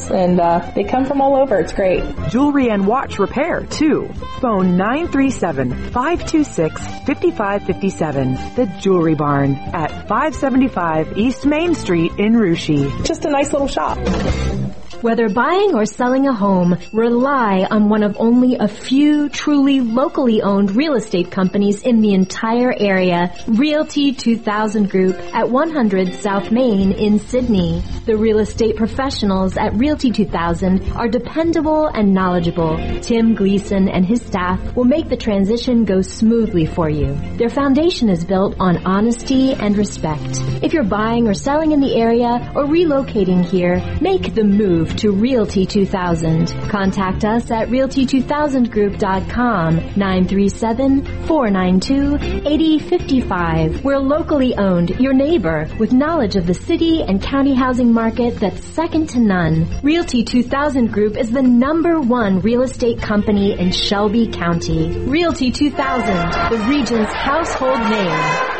us, and uh, they come from all over. It's great. Jewelry and watch repair, too. Phone nine three seven, five two six, five five five seven. The Jewelry Barn at five seventy-five East Main Street in Russia. Just a nice little shop. Whether buying or selling a home, rely on one of only a few truly locally owned real estate companies in the entire area. Realty two thousand Group at one hundred South Main in Sydney. The real estate professionals at Realty two thousand are dependable and knowledgeable. Tim Gleason and his staff will make the transition go smoothly for you. Their foundation is built on honesty and respect. If you're buying or selling in the area or relocating here, make the move to Realty two thousand. Contact us at realty two thousand group dot com, nine three seven, four nine two, eight zero five five. We're locally owned, your neighbor, with knowledge of the city and county housing market that's second to none. Realty two thousand Group is the number one real estate company in Shelby County. Realty two thousand, the region's household name.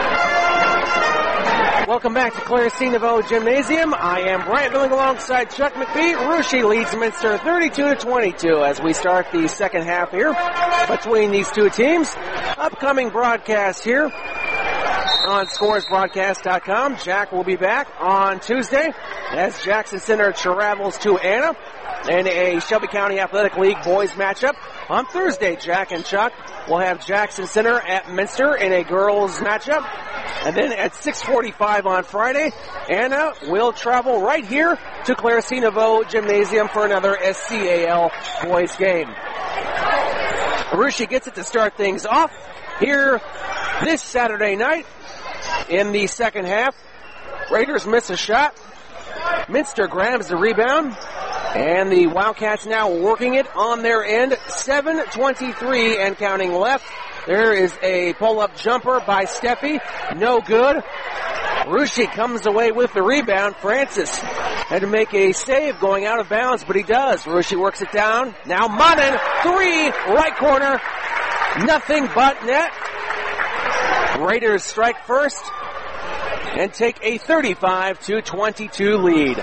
Welcome back to Claire C. Naveau Gymnasium. I am Bryant Billing alongside Chuck McBee. Russia leads Minster thirty-two to twenty-two as we start the second half here between these two teams. Upcoming broadcast here on scores broadcast dot com. Jack will be back on Tuesday as Jackson Center travels to Anna in a Shelby County Athletic League boys matchup. On Thursday, Jack and Chuck will have Jackson Center at Minster in a girls matchup. And then at six forty-five on Friday, Anna will travel right here to Claire C. Naveau Gymnasium for another S C A L boys game. Russia gets it to start things off here this Saturday night in the second half. Raiders miss a shot. Minster grabs the rebound. And the Wildcats now working it on their end. seven twenty-three and counting left. There is a pull-up jumper by Steffi. No good. Russia comes away with the rebound. Francis had to make a save going out of bounds, but he does. Russia works it down. Now Mannen, three, right corner. Nothing but net. Raiders strike first and take a thirty-five to twenty-two lead.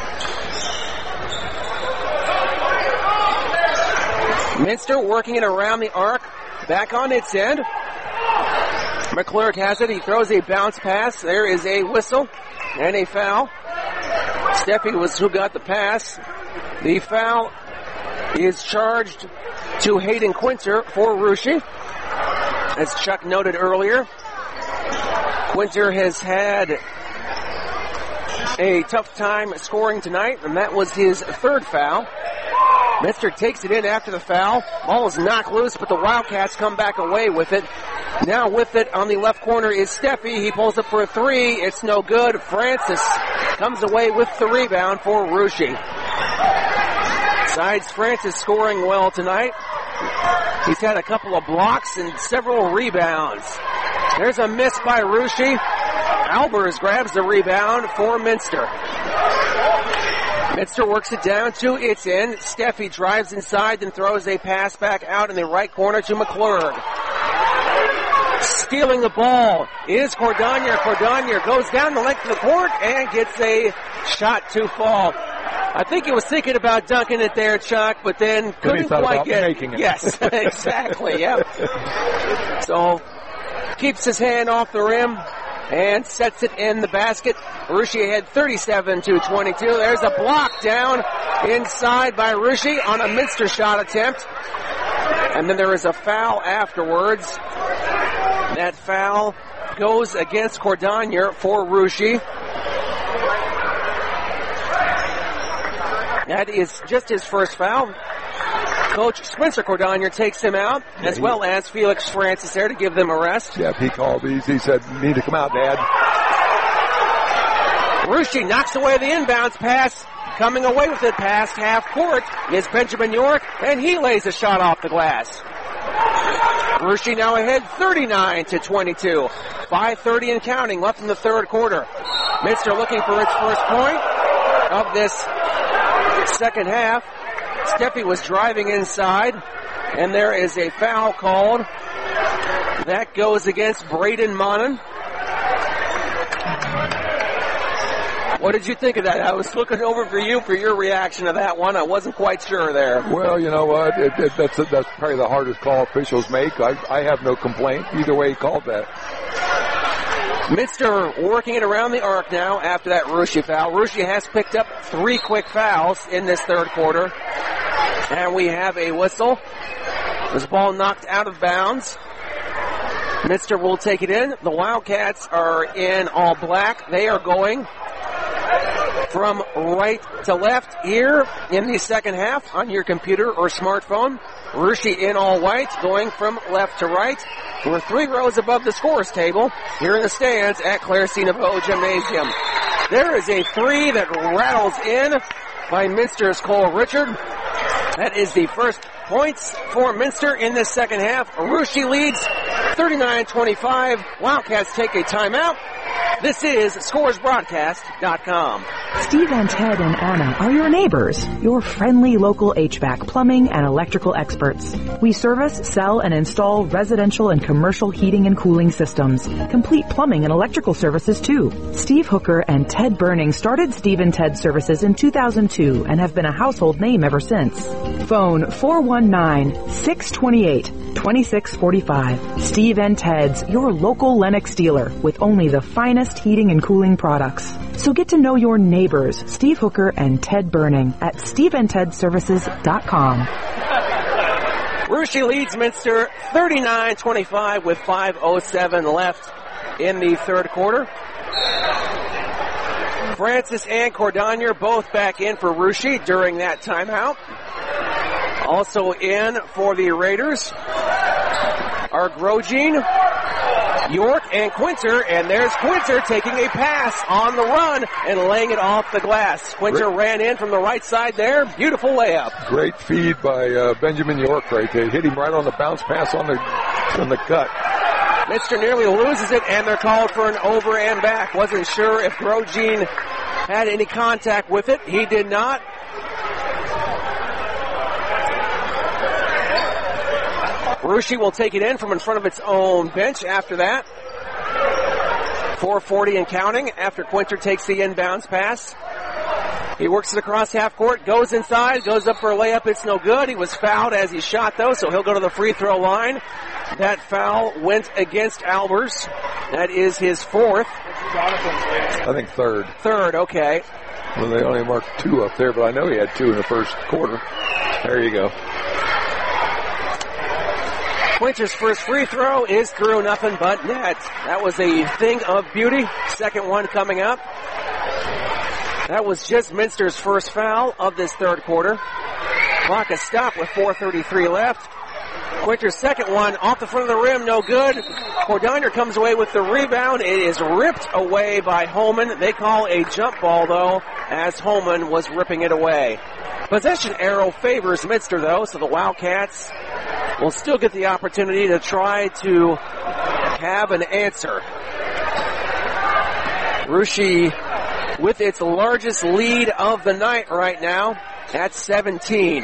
Minster working it around the arc, back on its end. McClurg has it. He throws a bounce pass. There is a whistle and a foul. Steffi was who got the pass. The foul is charged to Hayden Quinter for Russia. As Chuck noted earlier, Quinter has had a tough time scoring tonight, and that was his third foul. Minster takes it in after the foul. Ball is knocked loose, but the Wildcats come back away with it. Now with it on the left corner is Steffi. He pulls up for a three. It's no good. Francis comes away with the rebound for Russia. Besides Francis scoring well tonight, he's had a couple of blocks and several rebounds. There's a miss by Russia. Albers grabs the rebound for Minster. Minster works it down to its end. Steffi drives inside and throws a pass back out in the right corner to McClurg. Stealing the ball is Cordonier. Cordonier goes down the length of the court and gets a shot to fall. I think he was thinking about dunking it there, Chuck, but then couldn't quite get it. it. Yes, exactly, yeah. So, keeps his hand off the rim and sets it in the basket. Russia had thirty-seven to twenty-two. There's a block down inside by Russia on a Minster shot attempt. And then there is a foul afterwards. That foul goes against Cordonier for Russia. That is just his first foul. Coach Spencer Cordonier takes him out, yeah, as well as Felix Francis there to give them a rest. Yeah, he called these. He said, need to come out, Dad. Russia knocks away the inbounds pass. Coming away with it past half court is Benjamin York, and he lays a shot off the glass. Russia now ahead thirty-nine to twenty-two. five thirty and counting left in the third quarter. Minster looking for its first point of this second half. Steffi was driving inside, and there is a foul called. That goes against Braden Mannen. What did you think of that? I was looking over for you for your reaction to that one. I wasn't quite sure there. Well, you know what? It, it, that's that's probably the hardest call officials make. I, I have no complaint either way he called that. Minster working it around the arc now after that Russia foul. Russia has picked up three quick fouls in this third quarter. And we have a whistle. This ball knocked out of bounds. Minster will take it in. The Wildcats are in all black. They are going from right to left here in the second half on your computer or smartphone. Russia in all white, going from left to right. We're three rows above the scores table here in the stands at Claire C. Naveau Gymnasium. There is a three that rattles in by Minster's Cole Richard. That is the first points for Minster in this second half. Russia leads thirty-nine twenty-five. Wildcats take a timeout. This is scores broadcast dot com. Steve and Ted and Anna are your neighbors, your friendly local H V A C plumbing and electrical experts. We service, sell, and install residential and commercial heating and cooling systems. Complete plumbing and electrical services too. Steve Hooker and Ted Burning started Steve and Ted services in two thousand two and have been a household name ever since. Phone four one nine, six two eight, two six four five. Steve and Ted's, your local Lennox dealer with only the finest heating and cooling products. So get to know your neighbors, Steve Hooker and Ted Burning, at steve and ted services dot com. Russia leads Minster thirty-nine twenty-five with five oh seven left in the third quarter. Francis and Cordonier both back in for Russia during that timeout. Also in for the Raiders are Grogin, York, and Quinter, and there's Quinter taking a pass on the run and laying it off the glass. Quinter ran in from the right side there. Beautiful layup. Great feed by uh, Benjamin York right there. Hit him right on the bounce pass on the on the cut. Minster nearly loses it, and they're called for an over and back. Wasn't sure if Grogin had any contact with it. He did not. Russia will take it in from in front of its own bench after that. four forty and counting after Quinter takes the inbounds pass. He works it across half court, goes inside, goes up for a layup. It's no good. He was fouled as he shot, though, so he'll go to the free throw line. That foul went against Albers. That is his fourth. I think third. Third, okay. Well, they only marked two up there, but I know he had two in the first quarter. There you go. Quinter's first free throw is through, nothing but net. That was a thing of beauty. Second one coming up. That was just Minster's first foul of this third quarter. Clock is stopped with four thirty-three left. Quinter's second one off the front of the rim, no good. Cordonier comes away with the rebound. It is ripped away by Holman. They call a jump ball, though, as Holman was ripping it away. Possession arrow favors Minster, though, so the Wildcats will still get the opportunity to try to have an answer. Russia with its largest lead of the night right now at seventeen.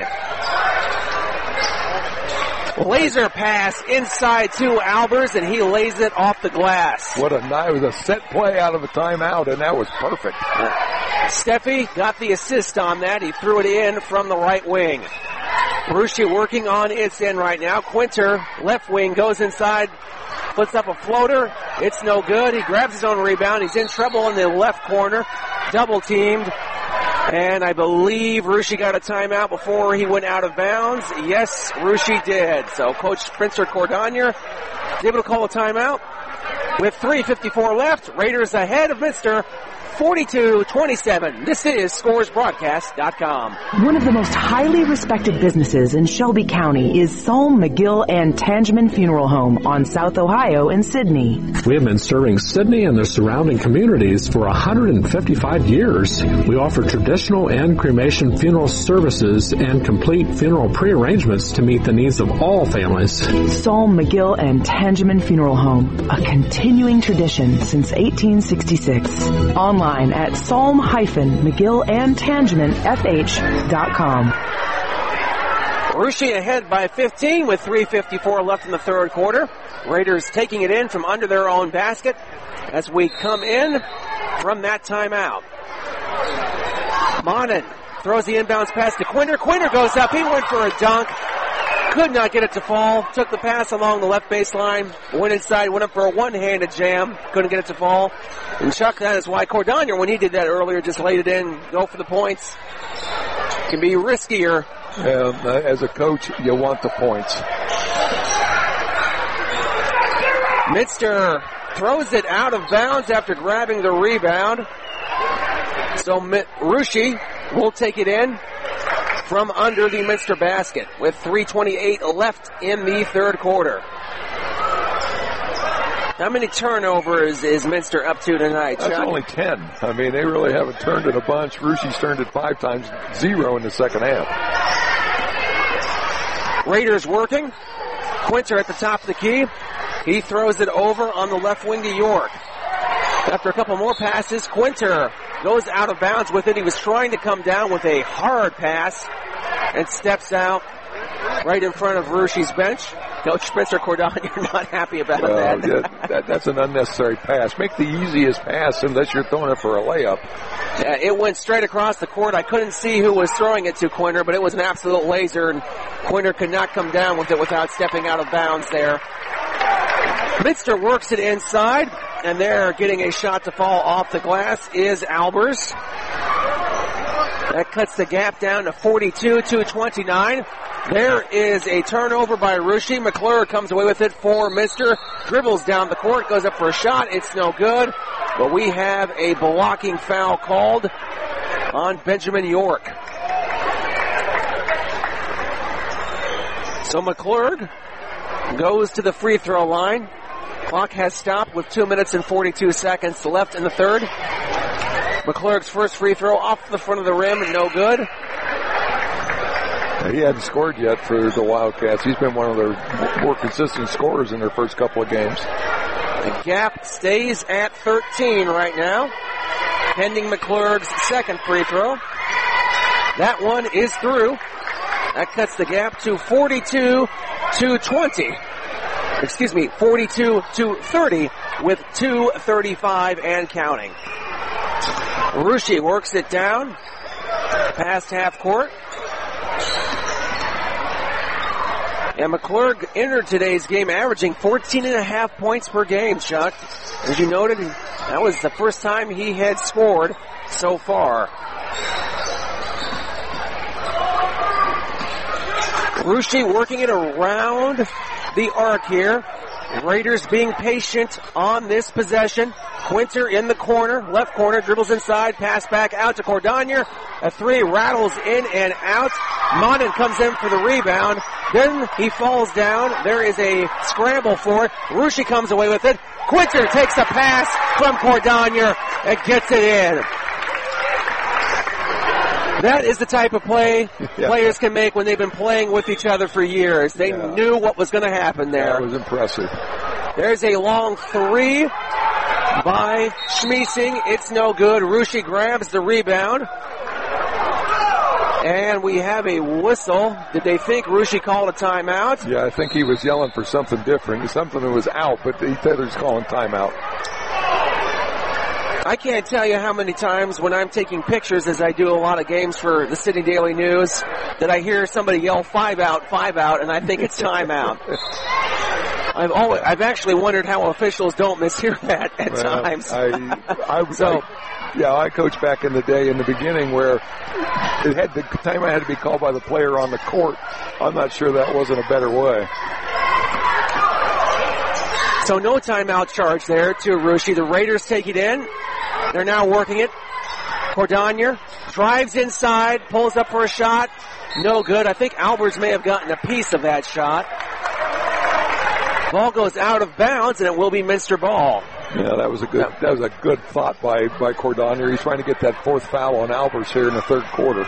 Laser pass inside to Albers, and he lays it off the glass. What a night. It was a set play out of a timeout, and that was perfect. Steffi got the assist on that. He threw it in from the right wing. Russia working on its end right now. Quinter, left wing, goes inside, puts up a floater. It's no good. He grabs his own rebound. He's in trouble in the left corner. Double teamed. And I believe Russia got a timeout before he went out of bounds. Yes, Russia did. So Coach Spencer Cordonier is able to call a timeout. With three fifty-four left, Raiders ahead of Minster, forty-two twenty-seven. This is scores broadcast dot com. One of the most highly respected businesses in Shelby County is Psalm, McGill, and Tangeman Funeral Home on South Ohio in Sidney. We have been serving Sidney and the surrounding communities for one hundred fifty-five years. We offer traditional and cremation funeral services and complete funeral pre-arrangements to meet the needs of all families. Psalm, McGill, and Tangeman Funeral Home, a continuing tradition since eighteen sixty-six. Online at psalm mcgill and tangeman f h dot com. Russia ahead by fifteen with three fifty-four left in the third quarter. Raiders taking it in from under their own basket as we come in from that timeout. Monin throws the inbounds pass to Quinter. Quinter goes up. He went for a dunk. Could not get it to fall. Took the pass along the left baseline. Went inside. Went up for a one-handed jam. Couldn't get it to fall. And Chuck, that is why Cordonier, when he did that earlier, just laid it in. Go for the points. Can be riskier. Um, as a coach, you want the points. Minster throws it out of bounds after grabbing the rebound. So Russia will take it in from under the Minster basket with three twenty-eight left in the third quarter. How many turnovers is Minster up to tonight, That's Chuck? only ten. I mean, they really haven't turned it a bunch. Russia's turned it five times, zero in the second half. Raiders working. Quinter at the top of the key. He throws it over on the left wing to York. After a couple more passes, Quinter goes out of bounds with it. He was trying to come down with a hard pass and steps out right in front of Russia's bench. Coach Spencer Cordonier not happy about well, that. yeah, that. That's an unnecessary pass. Make the easiest pass unless you're throwing it for a layup. Yeah, it went straight across the court. I couldn't see who was throwing it to Quinter, but it was an absolute laser, and Quinter could not come down with it without stepping out of bounds there. Minster works it inside, and there getting a shot to fall off the glass is Albers. That cuts the gap down to forty-two to twenty-nine. There is a turnover by Russia. McClure comes away with it for Minster. Dribbles down the court, goes up for a shot. It's no good. But we have a blocking foul called on Benjamin York. So McClure goes to the free throw line. Clock has stopped with two minutes and forty-two seconds left in the third. McClurg's first free throw off the front of the rim, no good. He hadn't scored yet for the Wildcats. He's been one of their more consistent scorers in their first couple of games. The gap stays at thirteen right now, pending McClurg's second free throw. That one is through. That cuts the gap to forty-two to twenty. Excuse me, forty-two to thirty with two thirty-five and counting. Russia works it down past half court. And McClure entered today's game averaging fourteen and a half points per game, Chuck. As you noted, that was the first time he had scored so far. Russia working it around the arc here. Raiders being patient on this possession. Quinter in the corner, left corner, dribbles inside, pass back out to Cordonier. A three rattles in and out. Monin comes in for the rebound. Then he falls down. There is a scramble for it. Russia comes away with it. Quinter takes a pass from Cordonier and gets it in. That is the type of play yeah. players can make when they've been playing with each other for years. They yeah. knew what was going to happen there. That was impressive. There's a long three by Schmiesing. It's no good. Russia grabs the rebound. And we have a whistle. Did they think Russia called a timeout? Yeah, I think he was yelling for something different. Something that was out, but he said he was calling timeout. I can't tell you how many times when I'm taking pictures, as I do a lot of games for the Sydney Daily News, that I hear somebody yell five out, five out, and I think it's timeout. I've always, I've actually wondered how officials don't mishear that at well, times. I, I, so, I, yeah, I coached back in the day in the beginning where it had the timeout had to be called by the player on the court. I'm not sure that wasn't a better way. So no timeout charge there to Russia. The Raiders take it in. They're now working it. Cordonier drives inside, pulls up for a shot. No good. I think Albers may have gotten a piece of that shot. Ball goes out of bounds, and it will be Minster ball. Yeah, that was a good that was a good thought by, by Cordonier. He's trying to get that fourth foul on Albers here in the third quarter.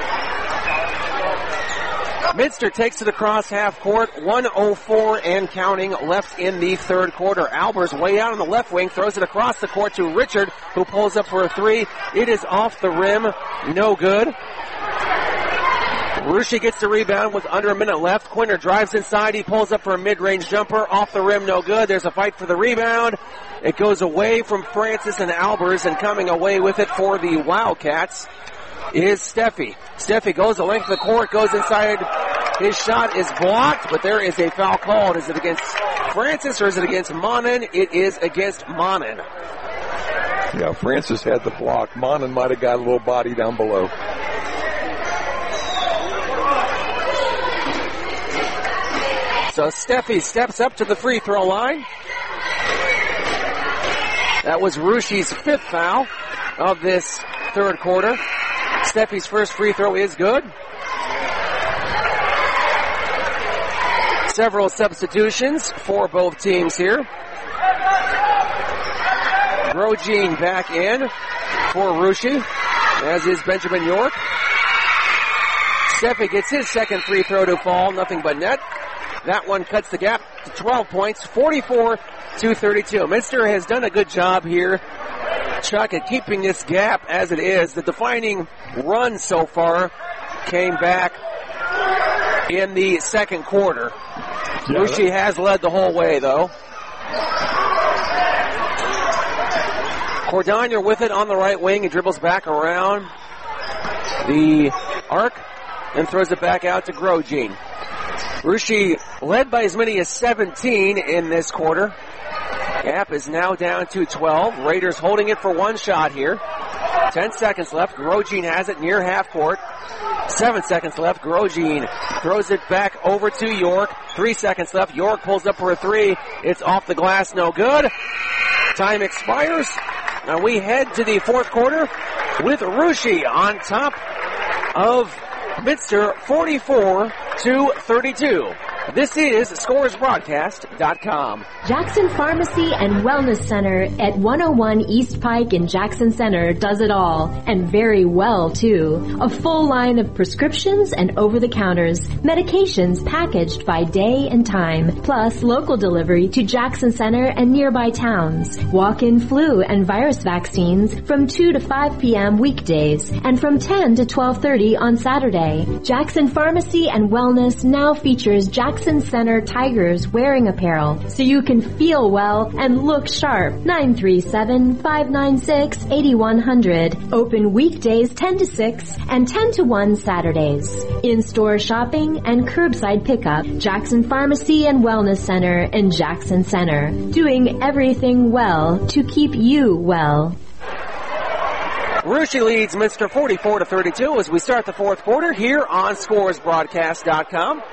Minster takes it across half court. one oh four and counting left in the third quarter. Albers way out on the left wing, throws it across the court to Richard, who pulls up for a three. It is off the rim. No good. Russia gets the rebound with under a minute left. Quinter drives inside. He pulls up for a mid-range jumper. Off the rim, no good. There's a fight for the rebound. It goes away from Francis and Albers, and coming away with it for the Wildcats is Steffi. Steffi goes the length of the court, goes inside. His shot is blocked, but there is a foul called. Is it against Francis or is it against Monin? It is against Monin. Yeah, Francis had the block. Monin might have got a little body down below. So Steffi steps up to the free throw line. That was Rushi's fifth foul of this third quarter. Steffi's first free throw is good. Several substitutions for both teams here. Grosjean back in for Russia, as is Benjamin York. Steffi gets his second free throw to fall, nothing but net. That one cuts the gap to twelve points, forty-four to thirty-two. Minster has done a good job here, Chuck, at keeping this gap as it is. The defining run so far came back in the second quarter. Yeah, Russia has led the whole way, though. Cordonier with it on the right wing. He dribbles back around the arc and throws it back out to Grosjean. Russia led by as many as seventeen in this quarter. Gap is now down to twelve. Raiders holding it for one shot here. Ten seconds left. Grosjean has it near half court. Seven seconds left. Grosjean throws it back over to York. Three seconds left. York pulls up for a three. It's off the glass. No good. Time expires. Now we head to the fourth quarter with Russia on top of Minster, forty-four to thirty-two. This is Scores Broadcast dot com. Jackson Pharmacy and Wellness Center at one oh one East Pike in Jackson Center does it all, and very well too. A full line of prescriptions and over-the-counters, medications packaged by day and time, plus local delivery to Jackson Center and nearby towns. Walk-in flu and virus vaccines from two to five p.m. weekdays and from ten to twelve thirty on Saturday. Jackson Pharmacy and Wellness now features Jackson Jackson Center Tigers wearing apparel, so you can feel well and look sharp. nine three seven, five nine six, eight one zero zero. Open weekdays ten to six and ten to one Saturdays. In-store shopping and curbside pickup. Jackson Pharmacy and Wellness Center in Jackson Center. Doing everything well to keep you well. Russia leads Minster forty-four to thirty-two as we start the fourth quarter here on Scores Broadcast dot com.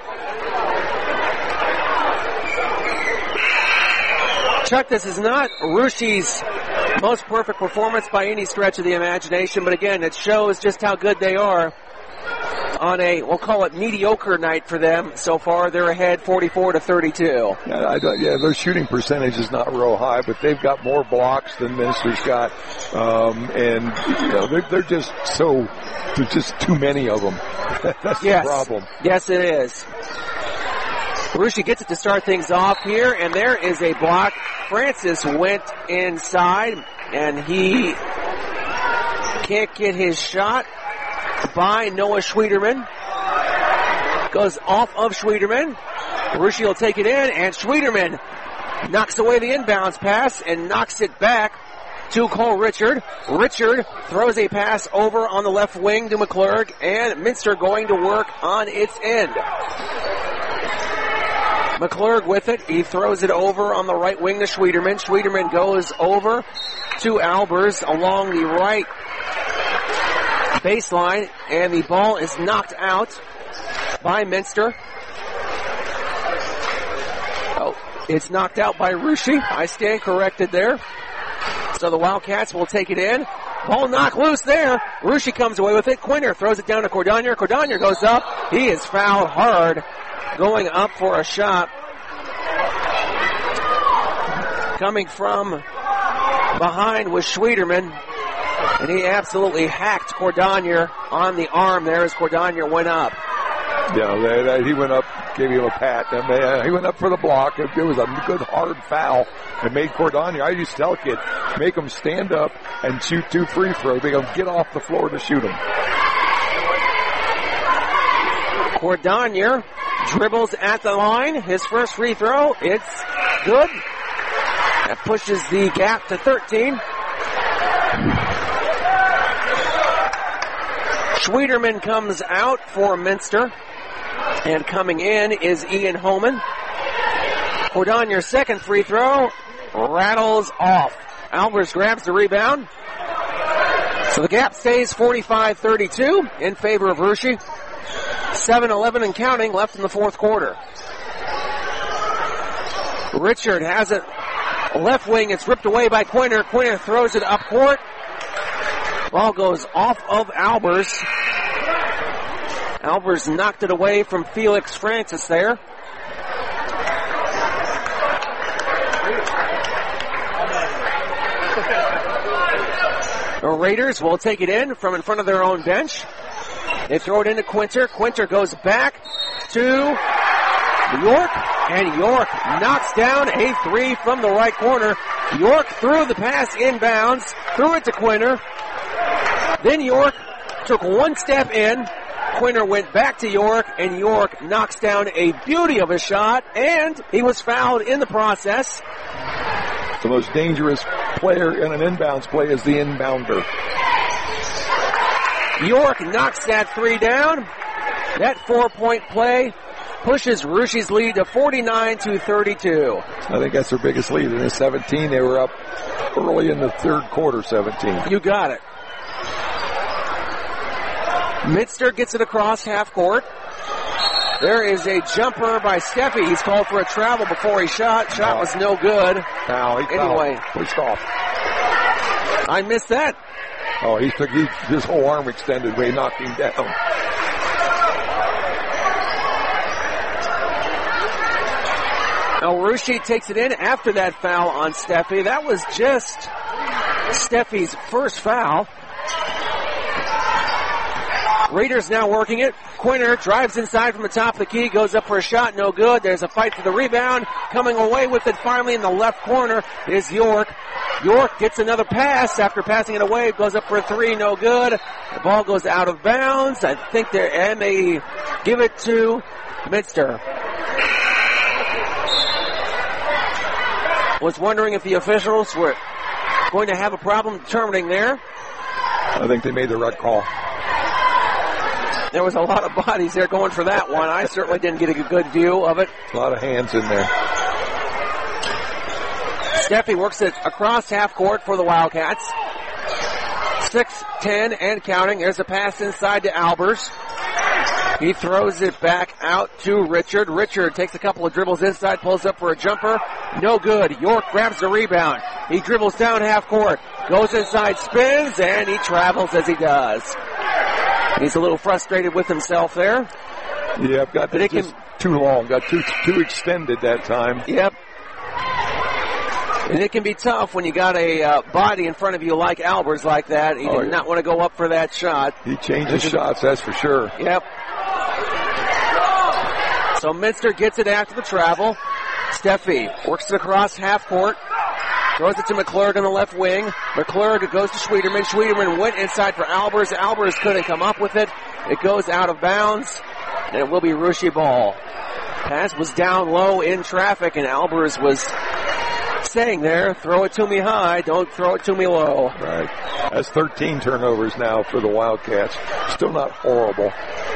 Chuck, this is not Russia's most perfect performance by any stretch of the imagination, but again, it shows just how good they are on a, we'll call it mediocre night for them so far. They're ahead forty-four to thirty-two. Yeah, I don't, yeah, their shooting percentage is not real high, but they've got more blocks than Minster's got, um, and you know they're, they're just so there's just too many of them. That's yes. the problem. Yes, it is. Russia gets it to start things off here, and there is a block. Francis went inside, and he can't get his shot by Noah Schwederman. Goes off of Schwederman. Russia will take it in, and Schwederman knocks away the inbounds pass and knocks it back to Cole Richard. Richard throws a pass over on the left wing to McClurg, and Minster going to work on its end. McClurg with it. He throws it over on the right wing to Schwederman. Schwederman goes over to Albers along the right baseline, and the ball is knocked out by Minster. Oh, it's knocked out by Russia. I stand corrected there. So the Wildcats will take it in. Ball knocked loose there. Russia comes away with it. Quinter throws it down to Cordonier. Cordonier goes up. He is fouled hard going up for a shot. Coming from behind was Schwederman, and he absolutely hacked Cordonier on the arm there as Cordonier went up. Yeah, they, they, he went up, gave him a pat. And they, uh, he went up for the block. It, it was a good hard foul. It made Cordonier, I used to tell kids, make him stand up and shoot two free throws. They go get off the floor to shoot him. Cordonier dribbles at the line. His first free throw, it's good. That pushes the gap to thirteen. Schwederman comes out for Minster. And coming in is Ian Homan. Cordonier's second free throw rattles off. Albers grabs the rebound. So the gap stays forty-five thirty-two in favor of Russia. seven eleven and counting left in the fourth quarter. Richard has it left wing. It's ripped away by Quinter. Quinter throws it up court. Ball goes off of Albers. Albers knocked it away from Felix Francis there. The Raiders will take it in from in front of their own bench. They throw it into Quinter. Quinter goes back to York, and York knocks down a three from the right corner. York threw the pass inbounds, threw it to Quinter. Then York took one step in. Quinter went back to York, and York knocks down a beauty of a shot, and he was fouled in the process. The most dangerous player in an inbounds play is the inbounder. York knocks that three down. That four-point play pushes Russia's lead to forty-nine to thirty-two. I think that's their biggest lead. In the seventeen, they were up early in the third quarter, seventeen. You got it. Minster gets it across half court. There is a jumper by Steffi. He's called for a travel before he shot. Shot no. was no good. No, he anyway, pushed off. I missed that. Oh, he took he, his whole arm extended when he knocked him down. Now Rushi takes it in after that foul on Steffi. That was just Steffi's first foul. Raiders now working it. Quinter drives inside from the top of the key, goes up for a shot, no good. There's a fight for the rebound. Coming away with it finally in the left corner is York. York gets another pass after passing it away, goes up for a three, no good. The ball goes out of bounds. I think they're, and they give it to Minster. Was wondering if the officials were going to have a problem determining there. I think they made the right call. There was a lot of bodies there going for that one. I certainly didn't get a good view of it. A lot of hands in there. Steffi works it across half court for the Wildcats. six ten and counting. There's a pass inside to Albers. He throws it back out to Richard. Richard takes a couple of dribbles inside, pulls up for a jumper. No good. York grabs the rebound. He dribbles down half court, goes inside, spins, and he travels as he does. He's a little frustrated with himself there. Yep, got that just can, too long. Got too too extended that time. Yep. And it can be tough when you got a uh, body in front of you like Albers like that. He oh, did yeah. not want to go up for that shot. He changes shots, that's for sure. Yep. So Minster gets it after the travel. Steffi works it across half court. Throws it to McClurg on the left wing. McClurg goes to Schwederman. Schwederman went inside for Albers. Albers couldn't come up with it. It goes out of bounds, and it will be Russia ball. Pass was down low in traffic, and Albers was saying there, throw it to me high, don't throw it to me low. Right. That's thirteen turnovers now for the Wildcats. Still not horrible.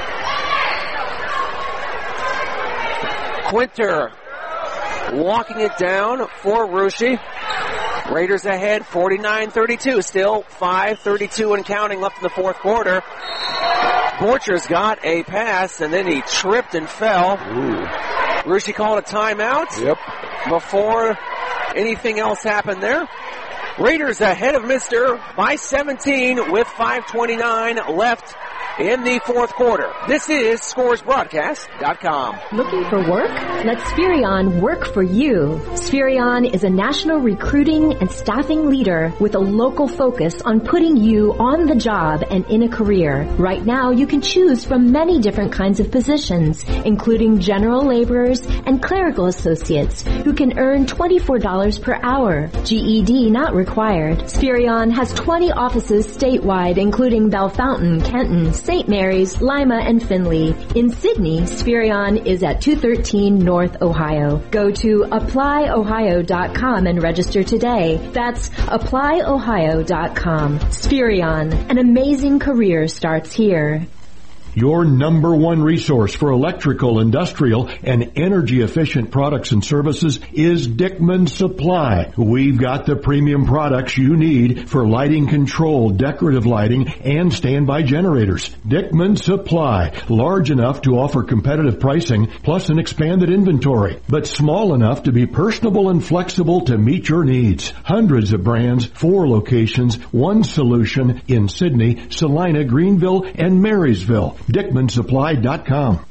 Quinter walking it down for Russia. Raiders ahead, forty-nine thirty-two. Still five thirty-two and counting left in the fourth quarter. Borcher's got a pass, and then he tripped and fell. Ooh. Russia called a timeout. Yep. Before anything else happened there. Raiders ahead of Minster by seventeen with five twenty-nine left in the fourth quarter. This is Scores Broadcast dot com. Looking for work? Let Spherion work for you. Spherion is a national recruiting and staffing leader with a local focus on putting you on the job and in a career. Right now, you can choose from many different kinds of positions, including general laborers and clerical associates who can earn twenty-four dollars per hour. G E D not required. Spherion has twenty offices statewide, including Bellefontaine, Kenton, Saint Mary's, Lima, and Findlay. In Sydney, Spherion is at two thirteen North Ohio. Go to apply ohio dot com and register today. That's apply ohio dot com. Spherion, an amazing career starts here. Your number one resource for electrical, industrial, and energy-efficient products and services is Dickman Supply. We've got the premium products you need for lighting control, decorative lighting, and standby generators. Dickman Supply, large enough to offer competitive pricing, plus an expanded inventory, but small enough to be personable and flexible to meet your needs. Hundreds of brands, four locations, one solution in Sydney, Salina, Greenville, and Marysville. Dickman Supply dot com.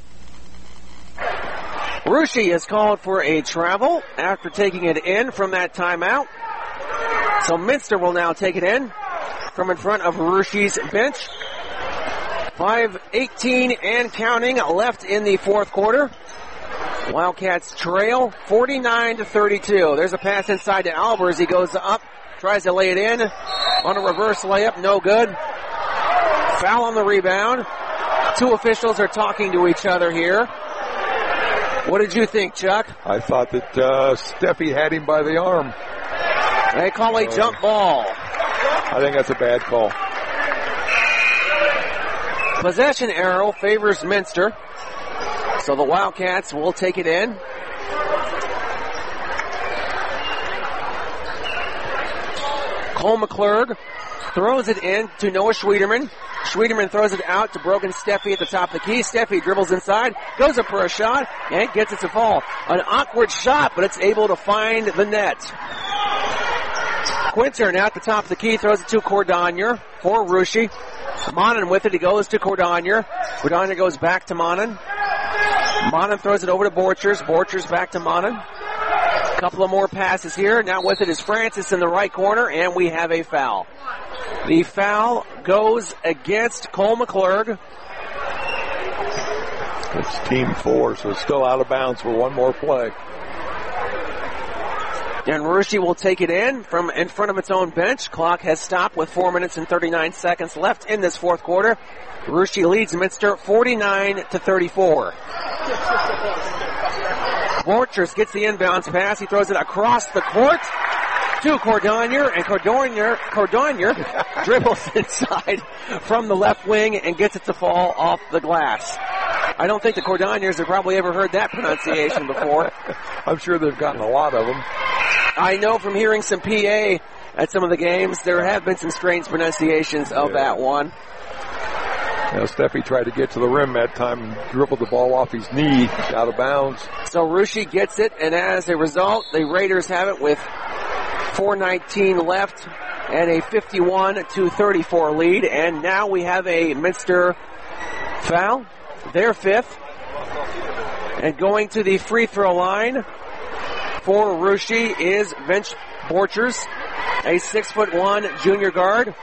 Russia is called for a travel after taking it in from that timeout. So Minster will now take it in from in front of Russia's bench. five eighteen and counting left in the fourth quarter. Wildcats trail forty-nine to thirty-two. There's a pass inside to Albers. He goes up, tries to lay it in on a reverse layup. No good. Foul on the rebound. Two officials are talking to each other here. What did you think, Chuck? I thought that uh, Steffi had him by the arm. They call a jump ball. I think that's a bad call. Possession arrow favors Minster. So the Wildcats will take it in. Cole McClurg throws it in to Noah Schwederman. Schwederman throws it out to Brogan Steffi at the top of the key. Steffi dribbles inside, goes up for a shot, and gets it to fall. An awkward shot, but it's able to find the net. Quinter now at the top of the key, throws it to Cordonier for Russia. Monin with it, he goes to Cordonier. Cordonier goes back to Monin. Monin throws it over to Borchers. Borchers back to Monin. A couple of more passes here. Now with it is Francis in the right corner, and we have a foul. The foul goes against Cole McClurg. It's team four, so it's still out of bounds for one more play. And Russia will take it in from in front of its own bench. Clock has stopped with four minutes and thirty-nine seconds left in this fourth quarter. Russia leads Minster forty-nine to thirty-four. Borchers gets the inbounds pass. He throws it across the court to Cordonier, and Cordonier, Cordonier dribbles inside from the left wing and gets it to fall off the glass. I don't think the Cordoniers have probably ever heard that pronunciation before. I'm sure they've gotten a lot of them. I know from hearing some P A at some of the games, there have been some strange pronunciations of yeah. that one. You know, Steffi tried to get to the rim that time and dribbled the ball off his knee, out of bounds. So Russia gets it, and as a result, the Raiders have it with four nineteen left and a fifty-one to thirty-four lead. And now we have a Minster foul, their fifth. And going to the free throw line for Russia is Vince Borchers, a six foot one junior guard.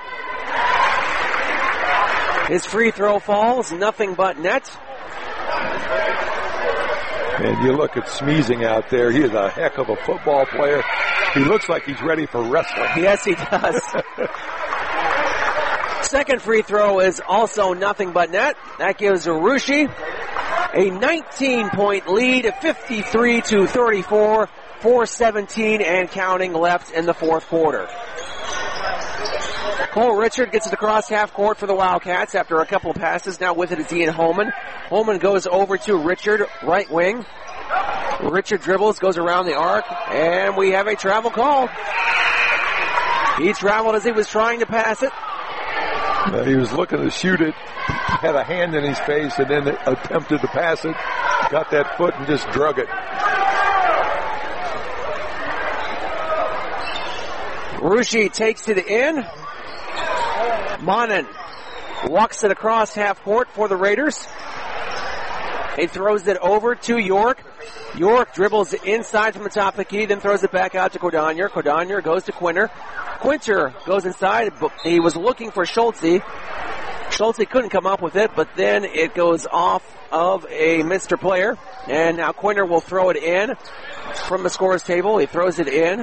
His free throw falls, nothing but net. And you look at Smeezing out there. He is a heck of a football player. He looks like he's ready for wrestling. Yes, he does. Second free throw is also nothing but net. That gives Russia a nineteen point lead, fifty-three to thirty-four, four seventeen and counting left in the fourth quarter. Cole Richard gets it across half court for the Wildcats after a couple of passes. Now with it is Ian Holman. Holman goes over to Richard, right wing. Richard dribbles, goes around the arc, and we have a travel call. He traveled as he was trying to pass it. Uh, he was looking to shoot it, had a hand in his face, and then attempted to pass it. Got that foot and just drug it. Russia takes it in. Monin walks it across half court for the Raiders. He throws it over to York. York dribbles inside from the top of the key, then throws it back out to Cordonier. Cordonier goes to Quinter. Quinter goes inside. He was looking for Schultze. Schultze couldn't come up with it, but then it goes off of a Minster player. And now Quinter will throw it in from the scorer's table. He throws it in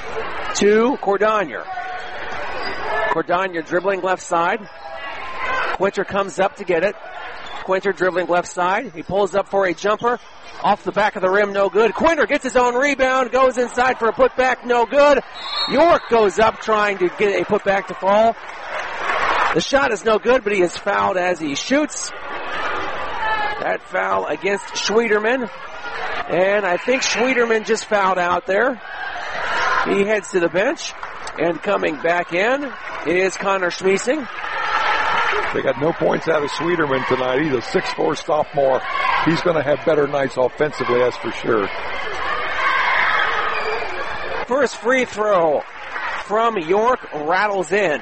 to Cordonier. Cordonier dribbling left side. Quinter comes up to get it. Quinter dribbling left side. He pulls up for a jumper. Off the back of the rim, no good. Quinter gets his own rebound, goes inside for a putback, no good. York goes up trying to get a putback to fall. The shot is no good, but he is fouled as he shoots. That foul against Schwederman. And I think Schwederman just fouled out there. He heads to the bench. And coming back in is Connor Schmiesing. They got no points out of Schwederman tonight. He's a six foot four sophomore. He's going to have better nights offensively, that's for sure. First free throw from York rattles in.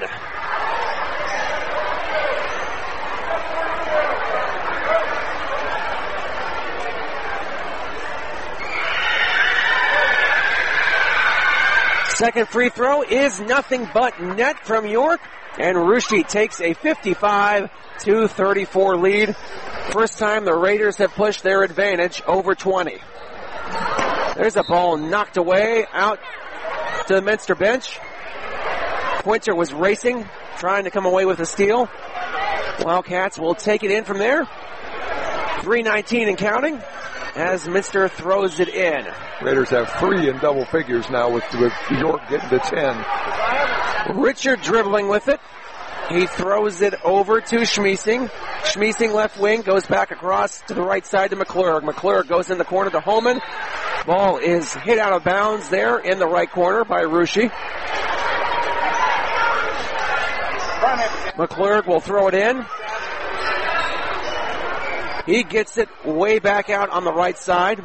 Second free throw is nothing but net from York. And Russia takes a fifty-five to thirty-four lead. First time the Raiders have pushed their advantage over twenty. There's a ball knocked away out to the Minster bench. Quinter was racing, trying to come away with a steal. Wildcats will take it in from there. three nineteen and counting as Minster throws it in. Raiders have three in double figures now with, with York getting to ten. Richard dribbling with it. He throws it over to Schmiesing. Schmiesing left wing goes back across to the right side to McClurg. McClurg goes in the corner to Holman. Ball is hit out of bounds there in the right corner by Russia. McClurg will throw it in. He gets it way back out on the right side.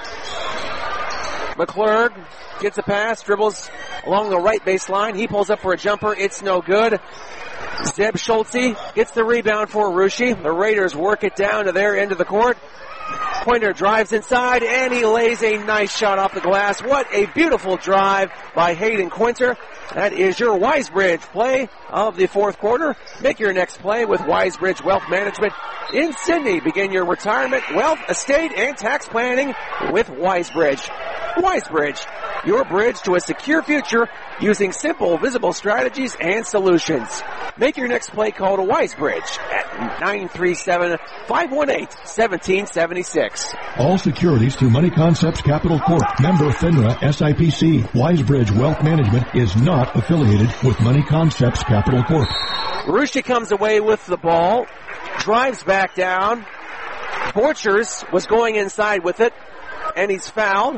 McClurg gets a pass, dribbles along the right baseline. He pulls up for a jumper. It's no good. Zeb Schultze gets the rebound for Russia. The Raiders work it down to their end of the court. Pointer drives inside, and he lays a nice shot off the glass. What a beautiful drive by Hayden Quinter. That is your Wisebridge play of the fourth quarter. Make your next play with Wisebridge Wealth Management in Sydney. Begin your retirement, wealth, estate, and tax planning with Wisebridge. Wisebridge, your bridge to a secure future using simple, visible strategies and solutions. Make your next play call to Wisebridge at nine three seven, five one eight, one seven seven six. All securities through Money Concepts Capital Corp. Member FINRA S I P C. Wisebridge Wealth Management is not affiliated with Money Concepts Capital Corp. Russia comes away with the ball, drives back down. Borchers was going inside with it, and he's fouled.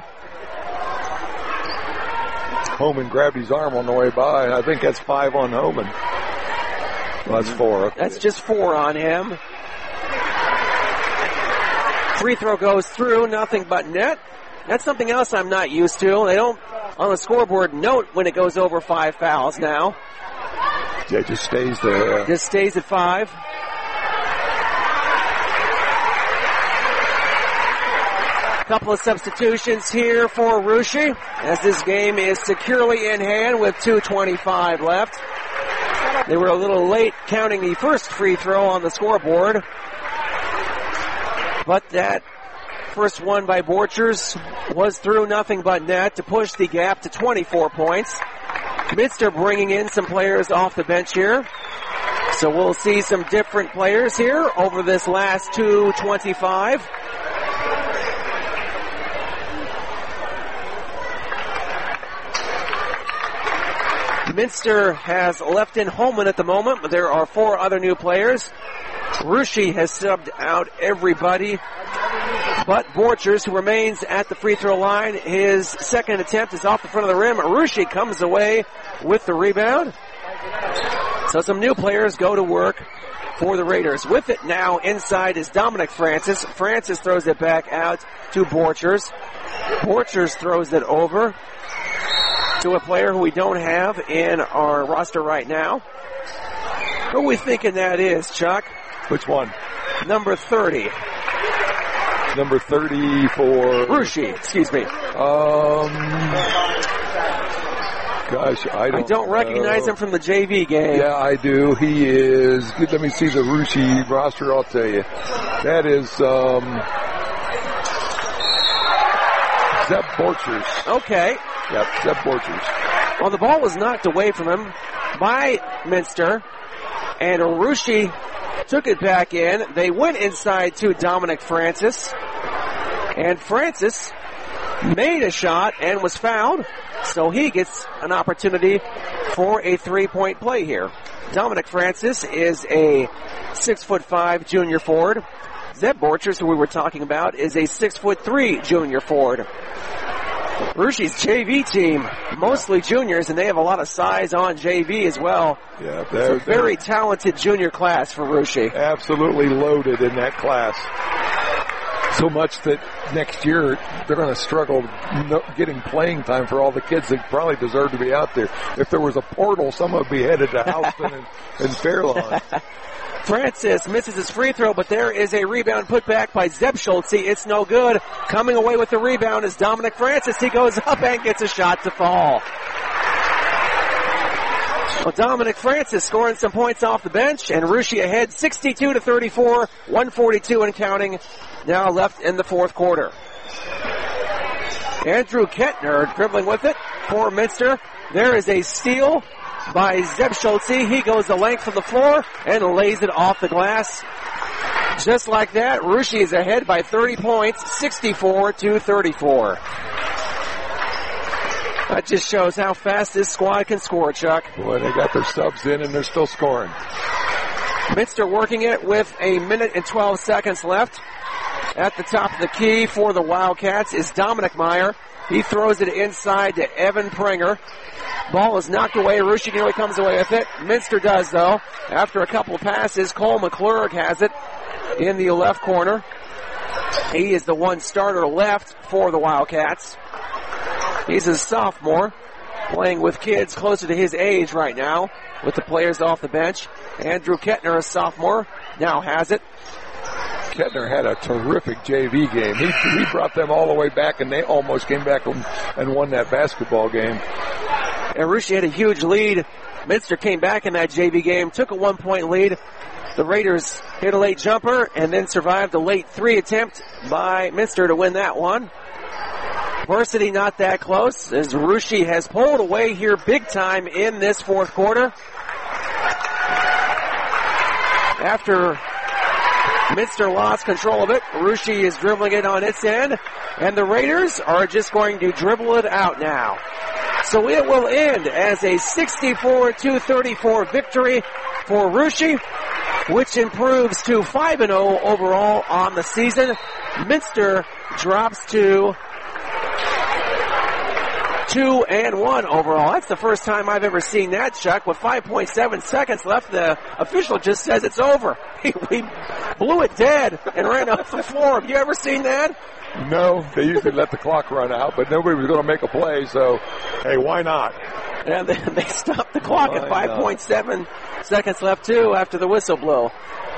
Homan grabbed his arm on the way by, and I think that's five on Homan. Well, that's four. That's just four on him. Free throw goes through, nothing but net. That's something else I'm not used to. They don't, on the scoreboard, note when it goes over five fouls now. Yeah, it just stays there. Yeah. Just stays at five. Couple of substitutions here for Russia as this game is securely in hand with two twenty-five left. They were a little late counting the first free throw on the scoreboard, but that first one by Borchers was through, nothing but net to push the gap to twenty-four points. Minster bringing in some players off the bench here. So we'll see some different players here over this last two twenty-five. Minster has left in Holman at the moment, but there are four other new players. Russia has subbed out everybody but Borchers, who remains at the free throw line. His second attempt is off the front of the rim. Russia comes away with the rebound. So some new players go to work for the Raiders. With it now inside is Dominic Francis. Francis throws it back out to Borchers. Borchers throws it over to a player who we don't have in our roster right now. Who are we thinking that is, Chuck? Which one? Number thirty. Number thirty for... Russia, excuse me. Um... Gosh, I don't I don't recognize know. him from the J V game. Yeah, I do. He is... Let me see the Russia roster, I'll tell you. That is... um Zeb Borchers. Okay. Yep, Zeb Borchers. Well, the ball was knocked away from him by Minster, and Russia took it back in. They went inside to Dominic Francis. And Francis made a shot and was fouled. So he gets an opportunity for a three-point play here. Dominic Francis is a six foot five junior forward. Zeb Borchers, who we were talking about, is a six foot three junior forward. Rushie's J V team, mostly juniors, and they have a lot of size on J V as well. Yeah, they're, it's a very talented junior class for Rushie. Absolutely loaded in that class. So much that next year they're going to struggle getting playing time for all the kids that probably deserve to be out there. If there was a portal, someone would be headed to Houston and, and Fairlawn. Francis misses his free throw, but there is a rebound put back by Zeb Schultze. It's no good. Coming away with the rebound is Dominic Francis. He goes up and gets a shot to fall. Well, Dominic Francis scoring some points off the bench, and Rushie ahead sixty-two to thirty-four, one forty-two and counting now left in the fourth quarter. Andrew Kettner dribbling with it for Minster. There is a steal by Zeb Schultze. He goes the length of the floor and lays it off the glass. Just like that, Rushie is ahead by thirty points, sixty-four to thirty-four. That just shows how fast this squad can score, Chuck. Boy, they got their subs in and they're still scoring. Minster working it with a minute and twelve seconds left. At the top of the key for the Wildcats is Dominic Meyer. He throws it inside to Evan Pringer. Ball is knocked away. Rushie nearly comes away with it. Minster does, though. After a couple of passes, Cole McClurg has it in the left corner. He is the one starter left for the Wildcats. He's a sophomore, playing with kids closer to his age right now, with the players off the bench. Andrew Kettner, a sophomore, now has it. Kettner had a terrific J V game. He, he brought them all the way back, and they almost came back and, and won that basketball game. And Rushie had a huge lead. Minster came back in that J V game, took a one-point lead. The Raiders hit a late jumper and then survived a late three attempt by Minster to win that one. Varsity not that close, as Rushie has pulled away here big time in this fourth quarter. After Minster lost control of it, Rushie is dribbling it on its end, and the Raiders are just going to dribble it out now. So it will end as a sixty-four to thirty-four victory for Rushie, which improves to five and oh overall on the season. Minster drops to two and one overall. That's the first time I've ever seen that, Chuck. With five point seven seconds left, the official just says it's over. He, he blew it dead and ran off the floor. Have you ever seen that? No, they usually let the clock run out, but nobody was going to make a play, so, hey, why not? And they, they stopped the clock why at five point seven seconds left, too, after the whistle blew.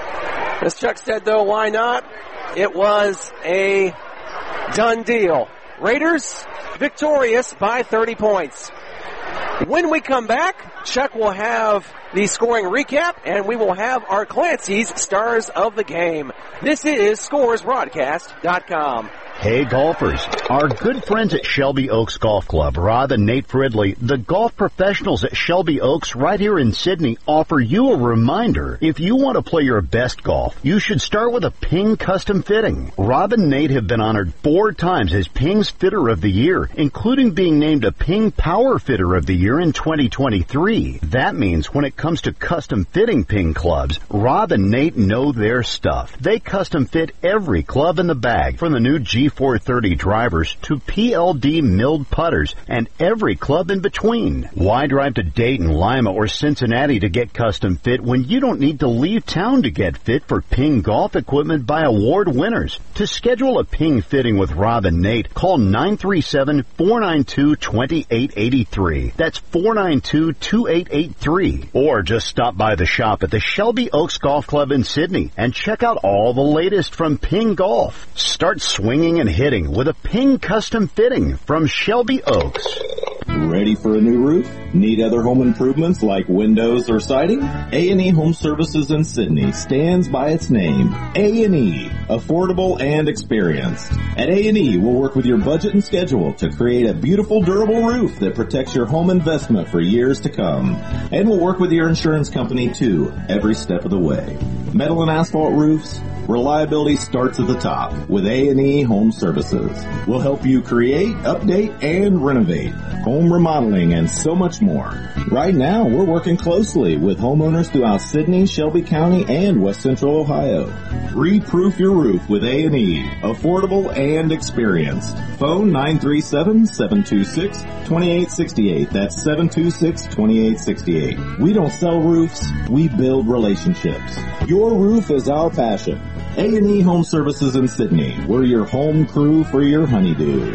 As Chuck said, though, why not? It was a done deal. Raiders victorious by thirty points. When we come back, Chuck will have the scoring recap, and we will have our Clancy's Stars of the Game. This is Scores Broadcast dot com. Hey golfers, our good friends at Shelby Oaks Golf Club, Rob and Nate Fridley, the golf professionals at Shelby Oaks right here in Sydney, offer you a reminder. If you want to play your best golf, you should start with a Ping custom fitting. Rob and Nate have been honored four times as Ping's Fitter of the Year, including being named a Ping Power Fitter of the Year in twenty twenty-three. That means when it comes to custom fitting Ping clubs, Rob and Nate know their stuff. They custom fit every club in the bag, from the new G four thirty drivers to P L D milled putters and every club in between. Why drive to Dayton, Lima, or Cincinnati to get custom fit when you don't need to leave town to get fit for Ping golf equipment by award winners? To schedule a Ping fitting with Rob and Nate, call nine three seven, four nine two, two eight eight three. That's four nine two, two eight eight three. Or just stop by the shop at the Shelby Oaks Golf Club in Sydney and check out all the latest from Ping Golf. Start swinging and hitting with a Ping custom fitting from Shelby Oaks. Ready for a new roof? Need other home improvements like windows or siding? A and E Home Services in Sydney stands by its name. A and E, affordable and experienced. At A and E, we'll work with your budget and schedule to create a beautiful, durable roof that protects your home investment for years to come. And we'll work with your insurance company too, every step of the way. Metal and asphalt roofs? Reliability starts at the top with A and E Home Services. We'll help you create, update, and renovate, home remodeling, and so much more. Right now, we're working closely with homeowners throughout Sidney, Shelby County, and West Central Ohio. Re-proof your roof with A and E, affordable and experienced. Phone nine three seven, seven two six, two eight six eight. That's seven two six, two eight six eight. We don't sell roofs, we build relationships. Your roof is our passion. A and E Home Services in Sidney. We're your home crew for your honeydew.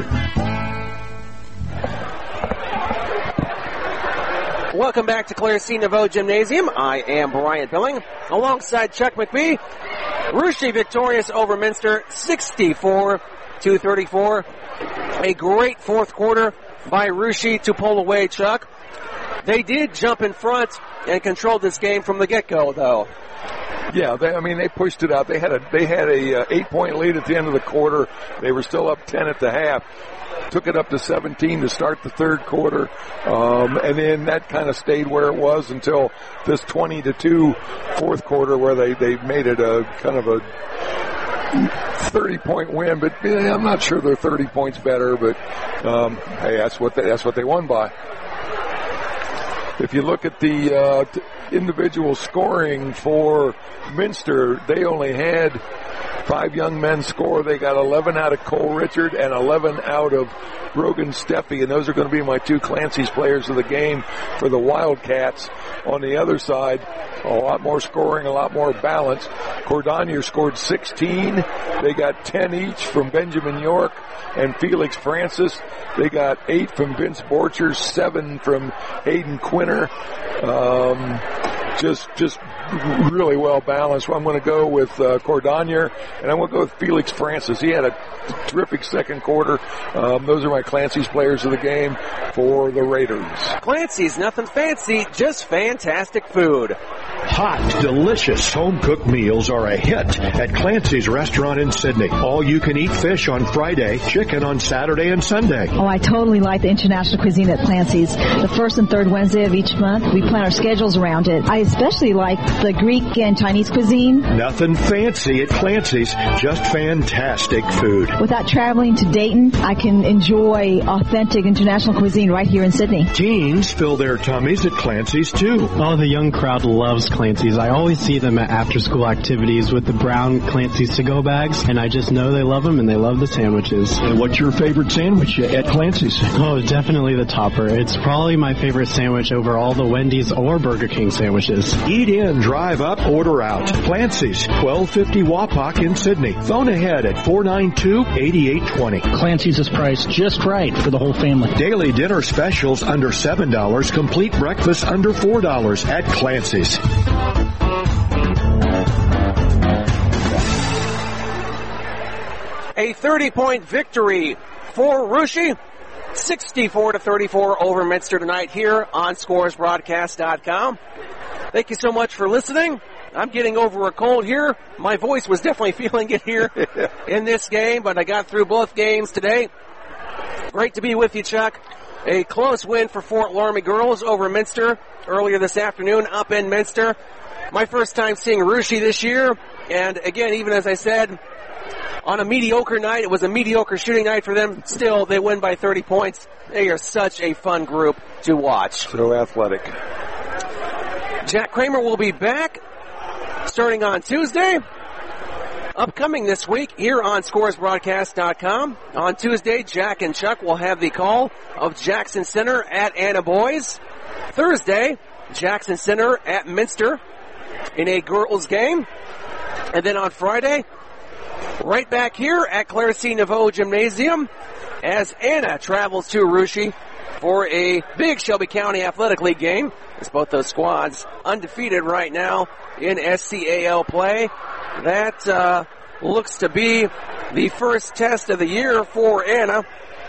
Welcome back to Claire C. Naveau Gymnasium. I am Brian Billing alongside Chuck McBee. Russia victorious over Minster sixty-four to thirty-four. A great fourth quarter by Russia to pull away, Chuck. They did jump in front and controlled this game from the get-go, though. Yeah, they, I mean, they pushed it out. They had a they had a uh, eight-point lead at the end of the quarter. They were still up ten at the half. Took it up to seventeen to start the third quarter, um, and then that kind of stayed where it was until this twenty to two fourth quarter, where they they made it a kind of a thirty-point win. But yeah, I'm not sure they're thirty points better. But um, hey, that's what they, that's what they won by. If you look at the uh, t- individual scoring for Minster, they only had five young men score. They got eleven out of Cole Richard and eleven out of Brogan Steffi, and those are going to be my two Clancy's players of the game for the Wildcats. On the other side, a lot more scoring, a lot more balance. Cordonier scored sixteen. They got ten each from Benjamin York and Felix Francis. They got eight from Vince Borcher, seven from Hayden Quinter. Um, just, just really well balanced. I'm going to go with uh, Cordonier, and I'm going to go with Felix Francis. He had a terrific second quarter. Um, those are my Clancy's players of the game for the Raiders. Clancy's, nothing fancy, just fantastic food. Hot, delicious home-cooked meals are a hit at Clancy's Restaurant in Sidney. All-you-can-eat fish on Friday, chicken on Saturday and Sunday. Oh, I totally like the international cuisine at Clancy's. The first and third Wednesday of each month, we plan our schedules around it. I especially like the Greek and Chinese cuisine. Nothing fancy at Clancy's, just fantastic food. Without traveling to Dayton, I can enjoy authentic international cuisine right here in Sidney. Teens fill their tummies at Clancy's, too. Oh, the young crowd loves Clancy's. I always see them at after-school activities with the brown Clancy's to-go bags, and I just know they love them and they love the sandwiches. And what's your favorite sandwich at Clancy's? Oh, definitely the topper. It's probably my favorite sandwich over all the Wendy's or Burger King sandwiches. Eat in, drive up, order out. Clancy's, twelve fifty Wapak in Sidney. Phone ahead at four nine two, eight eight two zero. Clancy's is priced just right for the whole family. Daily dinner specials under seven dollars. Complete breakfast under four dollars at Clancy's. A thirty-point victory for Russia. sixty-four to thirty-four over Minster tonight here on Scores Broadcast dot com. Thank you so much for listening. I'm getting over a cold here. My voice was definitely feeling it here in this game, but I got through both games today. Great to be with you, Chuck. A close win for Fort Laramie girls over Minster earlier this afternoon up in Minster. My first time seeing Russia this year, and again, even as I said, on a mediocre night, it was a mediocre shooting night for them. Still, they win by thirty points. They are such a fun group to watch. So athletic. Jack Kramer will be back starting on Tuesday. Upcoming this week here on Scores Broadcast dot com. On Tuesday, Jack and Chuck will have the call of Jackson Center at Anna Boys. Thursday, Jackson Center at Minster in a girls game. And then on Friday, right back here at Claire C. Naveau Gymnasium as Anna travels to Russia for a big Shelby County Athletic League game. As both those squads undefeated right now in S C A L play. That uh, looks to be the first test of the year for Anna.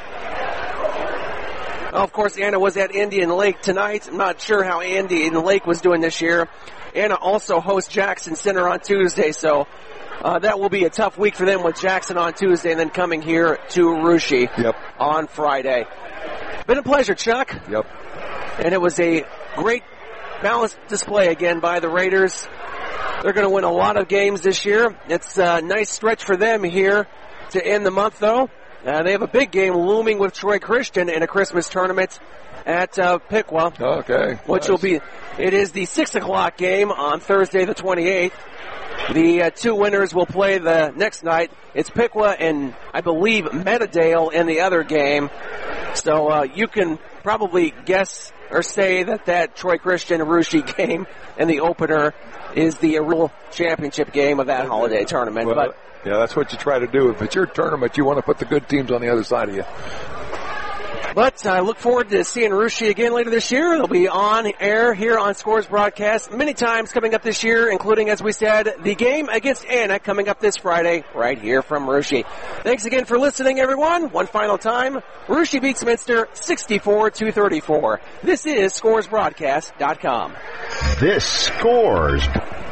Of course, Anna was at Indian Lake tonight. I'm not sure how Indian Lake was doing this year. Anna also hosts Jackson Center on Tuesday, so uh, that will be a tough week for them with Jackson on Tuesday and then coming here to Russia yep. on Friday. Been a pleasure, Chuck. Yep. And it was a great balanced display again by the Raiders. They're going to win a lot of games this year. It's a nice stretch for them here to end the month, though. Uh, they have a big game looming with Troy Christian in a Christmas tournament at uh, Piqua. Okay. Which nice. will be, it is the six o'clock game on Thursday the twenty-eighth. The uh, two winners will play the next night. It's Piqua and, I believe, Meadowdale in the other game. So uh, you can probably guess or say that that Troy Christian-Arooshie game in the opener is the real championship game of that holiday tournament. Well, but yeah, that's what you try to do. If it's your tournament, you want to put the good teams on the other side of you. But I look forward to seeing Arooshie again later this year. They'll be on air here on Scores Broadcast many times coming up this year, including, as we said, the game against Anna coming up this Friday right here from Arooshie. Thanks again for listening, everyone. One final time, Arooshie beats Minster sixty-four to thirty-four. This is Scores Broadcast dot com. This Scores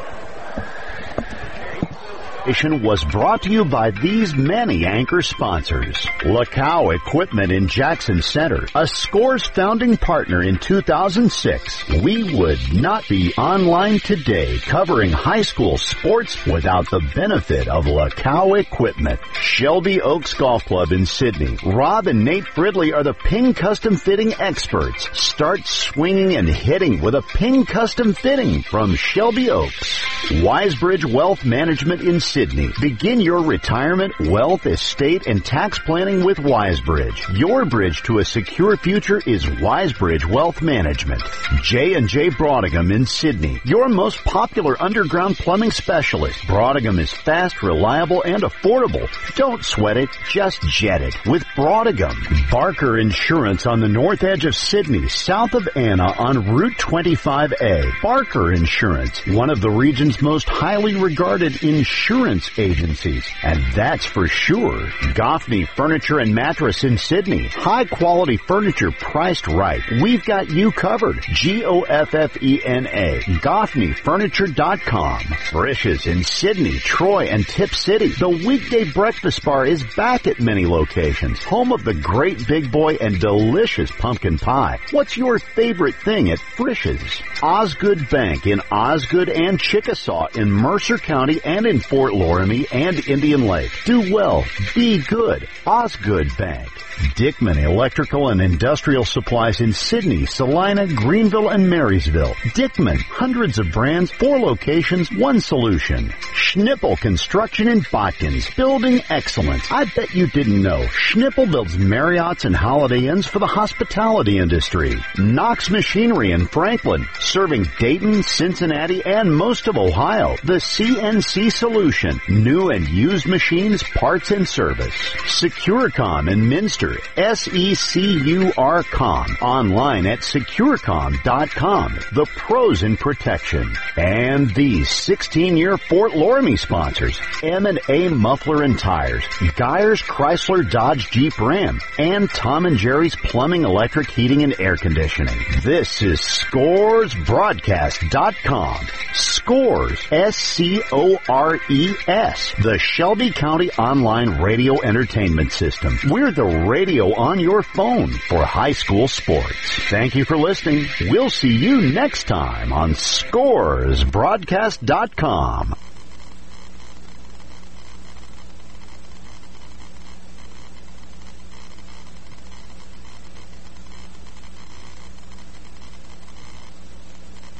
was brought to you by these many anchor sponsors. Lacow Equipment in Jackson Center, a Scores founding partner in two thousand six. We would not be online today covering high school sports without the benefit of Lacow Equipment. Shelby Oaks Golf Club in Sydney. Rob and Nate Fridley are the Ping Custom Fitting experts. Start swinging and hitting with a Ping Custom Fitting from Shelby Oaks. Wisebridge Wealth Management in Sydney. Begin your retirement, wealth, estate, and tax planning with Wisebridge. Your bridge to a secure future is Wisebridge Wealth Management. J and J Broadingham in Sydney. Your most popular underground plumbing specialist. Broadingham is fast, reliable, and affordable. Don't sweat it, just jet it with Broadingham. Barker Insurance on the north edge of Sydney, south of Anna on Route twenty-five A. Barker Insurance, one of the region's most highly regarded insurance agencies, and that's for sure. Goffney Furniture and Mattress in Sydney. High quality furniture priced right. We've got you covered. G O F F E N A. Goffney Furniture dot com. Frisch's in Sydney, Troy, and Tip City. The weekday breakfast bar is back at many locations. Home of the great big boy and delicious pumpkin pie. What's your favorite thing at Frisch's? Osgood Bank in Osgood and Chickasaw in Mercer County and in Fort Loramie and Indian Lake. Do well. Be good. Osgood Bank. Dickman Electrical and Industrial Supplies in Sydney, Salina, Greenville, and Marysville. Dickman, hundreds of brands, four locations, one solution. Schnippel Construction in Botkins, building excellence. I bet you didn't know. Schnippel builds Marriotts and Holiday Inns for the hospitality industry. Knox Machinery in Franklin, serving Dayton, Cincinnati, and most of Ohio. The C N C Solution, new and used machines, parts, and service. Securicom in Minster, S E C U R com. Online at securecom dot com. The pros in protection. And these sixteen-year Fort Loramie sponsors. M and A Muffler and Tires. Geyers Chrysler Dodge Jeep Ram. And Tom and Jerry's Plumbing, Electric, Heating, and Air Conditioning. This is Scores Broadcast dot com. Scores. S C O R E S. The Shelby County Online Radio Entertainment System. We're the radio on your phone for high school sports. Thank you for listening. We'll see you next time on Scores Broadcast dot com.